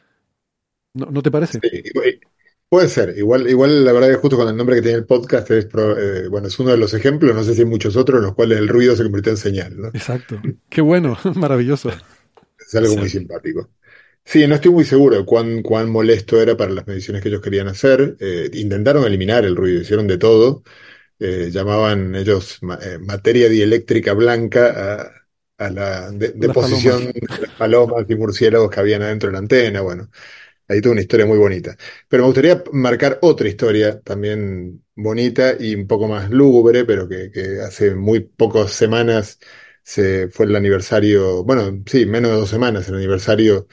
¿No, no te parece? sí, igual- puede ser. Igual, igual la verdad que justo con el nombre que tiene el podcast es, pro- eh, bueno, es uno de los ejemplos, no sé si hay muchos otros, en los cuales el ruido se convirtió en señal, ¿no? Exacto. Qué bueno, maravilloso. Es algo muy Sí. simpático. Sí, no estoy muy seguro de cuán, cuán molesto era para las mediciones que ellos querían hacer. Eh, intentaron eliminar el ruido, hicieron de todo. Eh, llamaban ellos ma- eh, materia dieléctrica blanca a, a la de- Las deposición palomas. de las palomas y murciélagos que habían adentro de la antena. Bueno, ahí tuvo una historia muy bonita. Pero me gustaría marcar otra historia también bonita y un poco más lúgubre, pero que, que hace muy pocas semanas se fue el aniversario, bueno, sí, menos de dos semanas, el aniversario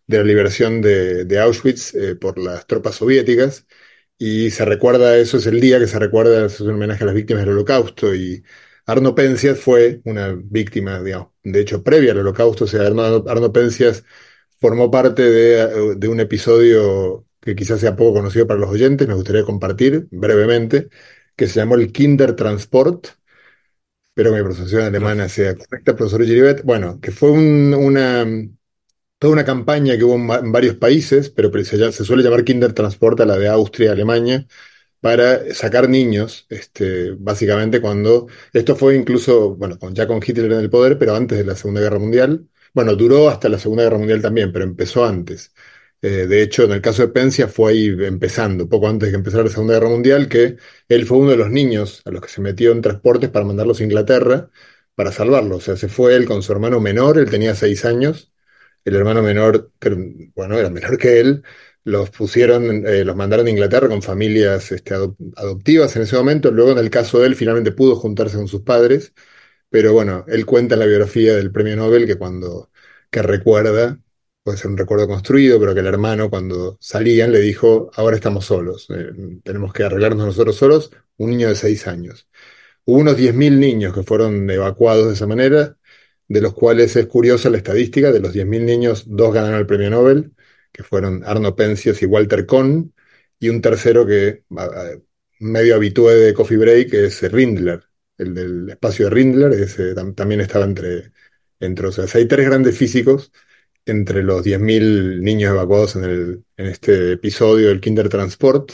de la liberación de, de Auschwitz eh, por las tropas soviéticas. Y se recuerda, eso es el día que se recuerda, es un homenaje a las víctimas del Holocausto. Y Arno Penzias fue una víctima, digamos, de hecho, previa al Holocausto. O sea, Arno, Arno Penzias formó parte de, de un episodio que quizás sea poco conocido para los oyentes, me gustaría compartir brevemente, que se llamó el Kindertransport. Espero que mi pronunciación alemana sea correcta, profesor Giribet. Bueno, que fue un, una, toda una campaña que hubo en, en varios países, pero se, se suele llamar Kindertransport a la de Austria, Alemania, para sacar niños, este, básicamente cuando, esto fue incluso, bueno, con, ya con Hitler en el poder, pero antes de la Segunda Guerra Mundial. Bueno, duró hasta la Segunda Guerra Mundial también, pero empezó antes. Eh, de hecho, en el caso de Penzias fue ahí empezando, poco antes de que empezara la Segunda Guerra Mundial, que él fue uno de los niños a los que se metió en transportes para mandarlos a Inglaterra para salvarlos. O sea, se fue él con su hermano menor, él tenía seis años, el hermano menor, que, bueno, era menor que él, los pusieron, eh, los mandaron a Inglaterra con familias este, adop adoptivas en ese momento. Luego, en el caso de él, finalmente pudo juntarse con sus padres. Pero bueno, él cuenta en la biografía del premio Nobel que cuando, que recuerda, puede ser un recuerdo construido, pero que el hermano cuando salían le dijo, ahora estamos solos, eh, tenemos que arreglarnos nosotros solos, un niño de seis años. Hubo unos diez mil niños que fueron evacuados de esa manera, de los cuales es curiosa la estadística, de los diez mil niños, dos ganaron el premio Nobel, que fueron Arno Penzias y Walter Kohn, y un tercero que, medio habitué de Coffee Break, que es Rindler. El del espacio de Rindler, ese tam también estaba entre, entre, o sea, hay tres grandes físicos entre los diez mil niños evacuados en, el, en este episodio del Kindertransport,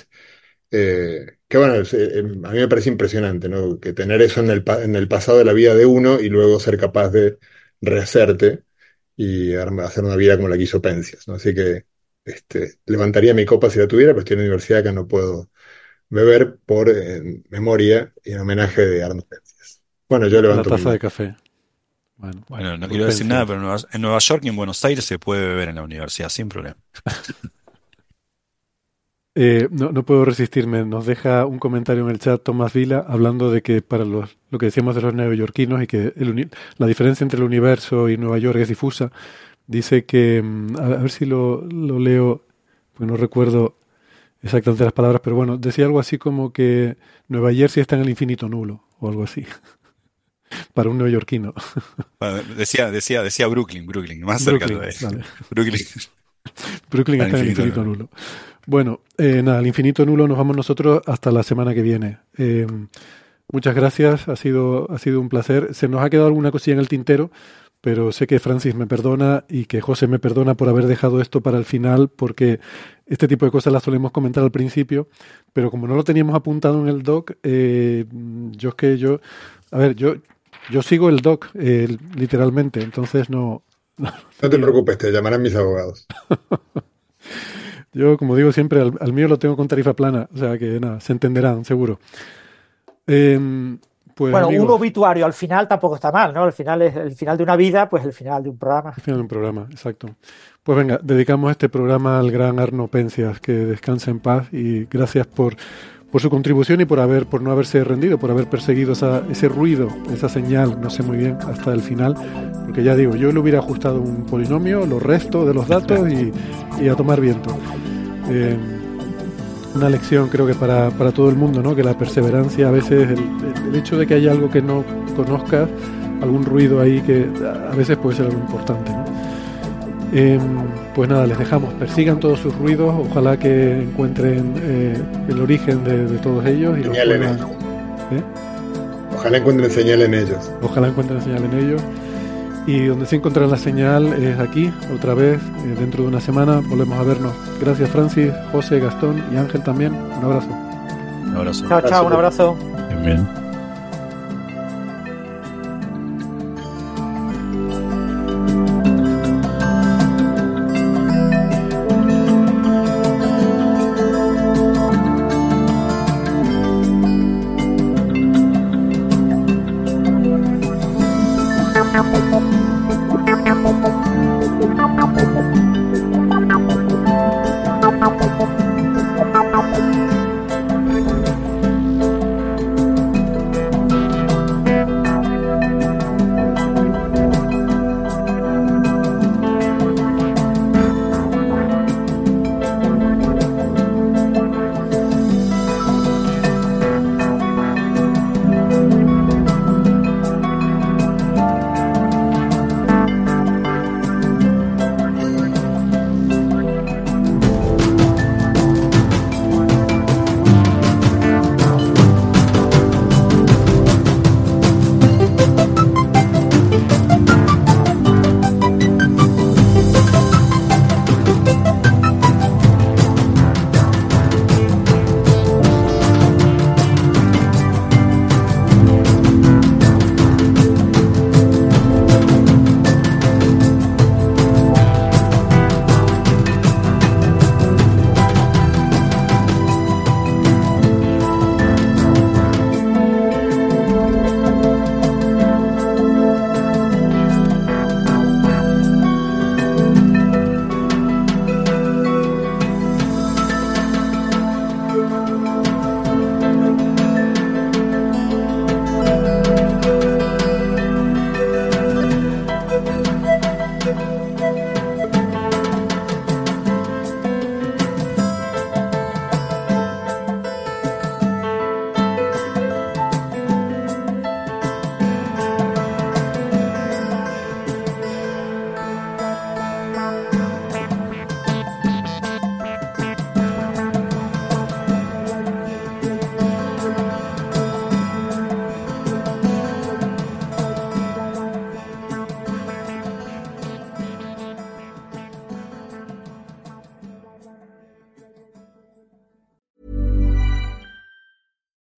eh, que bueno, eh, a mí me parece impresionante, ¿no? Que tener eso en el, en el pasado de la vida de uno y luego ser capaz de rehacerte y hacer una vida como la que hizo Penzias, ¿no? Así que este, levantaría mi copa si la tuviera, pero estoy en la universidad que no puedo beber por eh, memoria y en homenaje de Arno Penzias. Bueno, yo levanto la taza de café. Bueno, bueno no quiero Penzias. decir nada, pero en Nueva, en Nueva York y en Buenos Aires se puede beber en la universidad sin problema. eh, no, no puedo resistirme. Nos deja un comentario en el chat Tomás Vila hablando de que para los, lo que decíamos de los neoyorquinos y que el, la diferencia entre el universo y Nueva York es difusa. Dice que, a, a ver si lo, lo leo, porque no recuerdo exactamente las palabras, pero bueno, decía algo así como que Nueva Jersey está en el infinito nulo, o algo así, para un neoyorquino. Bueno, decía, decía, decía Brooklyn, Brooklyn, más cerca de eso. Brooklyn. Brooklyn está en el infinito nulo. nulo. Bueno, eh, nada, al infinito nulo nos vamos nosotros hasta la semana que viene. Eh, muchas gracias, ha sido, ha sido un placer. Se nos ha quedado alguna cosilla en el tintero, pero sé que Francis me perdona y que José me perdona por haber dejado esto para el final, porque este tipo de cosas las solemos comentar al principio, pero como no lo teníamos apuntado en el doc, eh, yo es que yo, a ver, yo, yo sigo el doc, eh, literalmente, entonces no... No, no te preocupes, te llamarán mis abogados. Yo, como digo siempre, al, al mío lo tengo con tarifa plana, o sea que nada, se entenderán, seguro. Eh, Pues, bueno, amigos, un obituario al final tampoco está mal, ¿no? Al final es el final de una vida, pues el final de un programa. El final de un programa, exacto. Pues venga, dedicamos este programa al gran Arno Penzias, que descanse en paz y gracias por, por su contribución y por haber, por no haberse rendido, por haber perseguido esa, ese ruido, esa señal, no sé muy bien, hasta el final, porque ya digo, yo le hubiera ajustado un polinomio, los restos de los datos y, y a tomar viento. Eh, Una lección creo que para, para todo el mundo, ¿no? Que la perseverancia a veces, el, el hecho de que haya algo que no conozcas, algún ruido ahí que a veces puede ser algo importante, ¿no? Eh, pues nada, les dejamos, persigan todos sus ruidos, ojalá que encuentren eh, el origen de, de todos ellos. Y señal en ellos. ¿Eh? Ojalá encuentren señal en ellos. Ojalá encuentren señal en ellos. Y donde se encuentra la señal es aquí, otra vez, eh, dentro de una semana, volvemos a vernos. Gracias Francis, José, Gastón y Ángel también. Un abrazo. Un abrazo. Chao, chao, un abrazo. Bien, bien.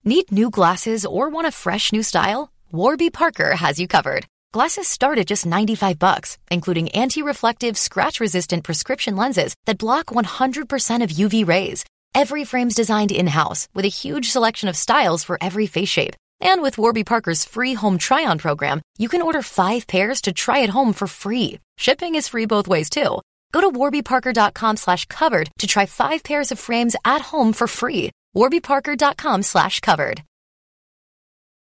Need new glasses or want a fresh new style? Warby Parker has you covered. Glasses start at just ninety-five bucks, including anti-reflective, scratch-resistant prescription lenses that block one hundred percent of U V rays. Every frame's designed in-house with a huge selection of styles for every face shape. And with Warby Parker's free home try-on program, you can order five pairs to try at home for free. Shipping is free both ways, too. Go to warbyparker.com slash covered to try five pairs of frames at home for free. warbyparker.com slash covered.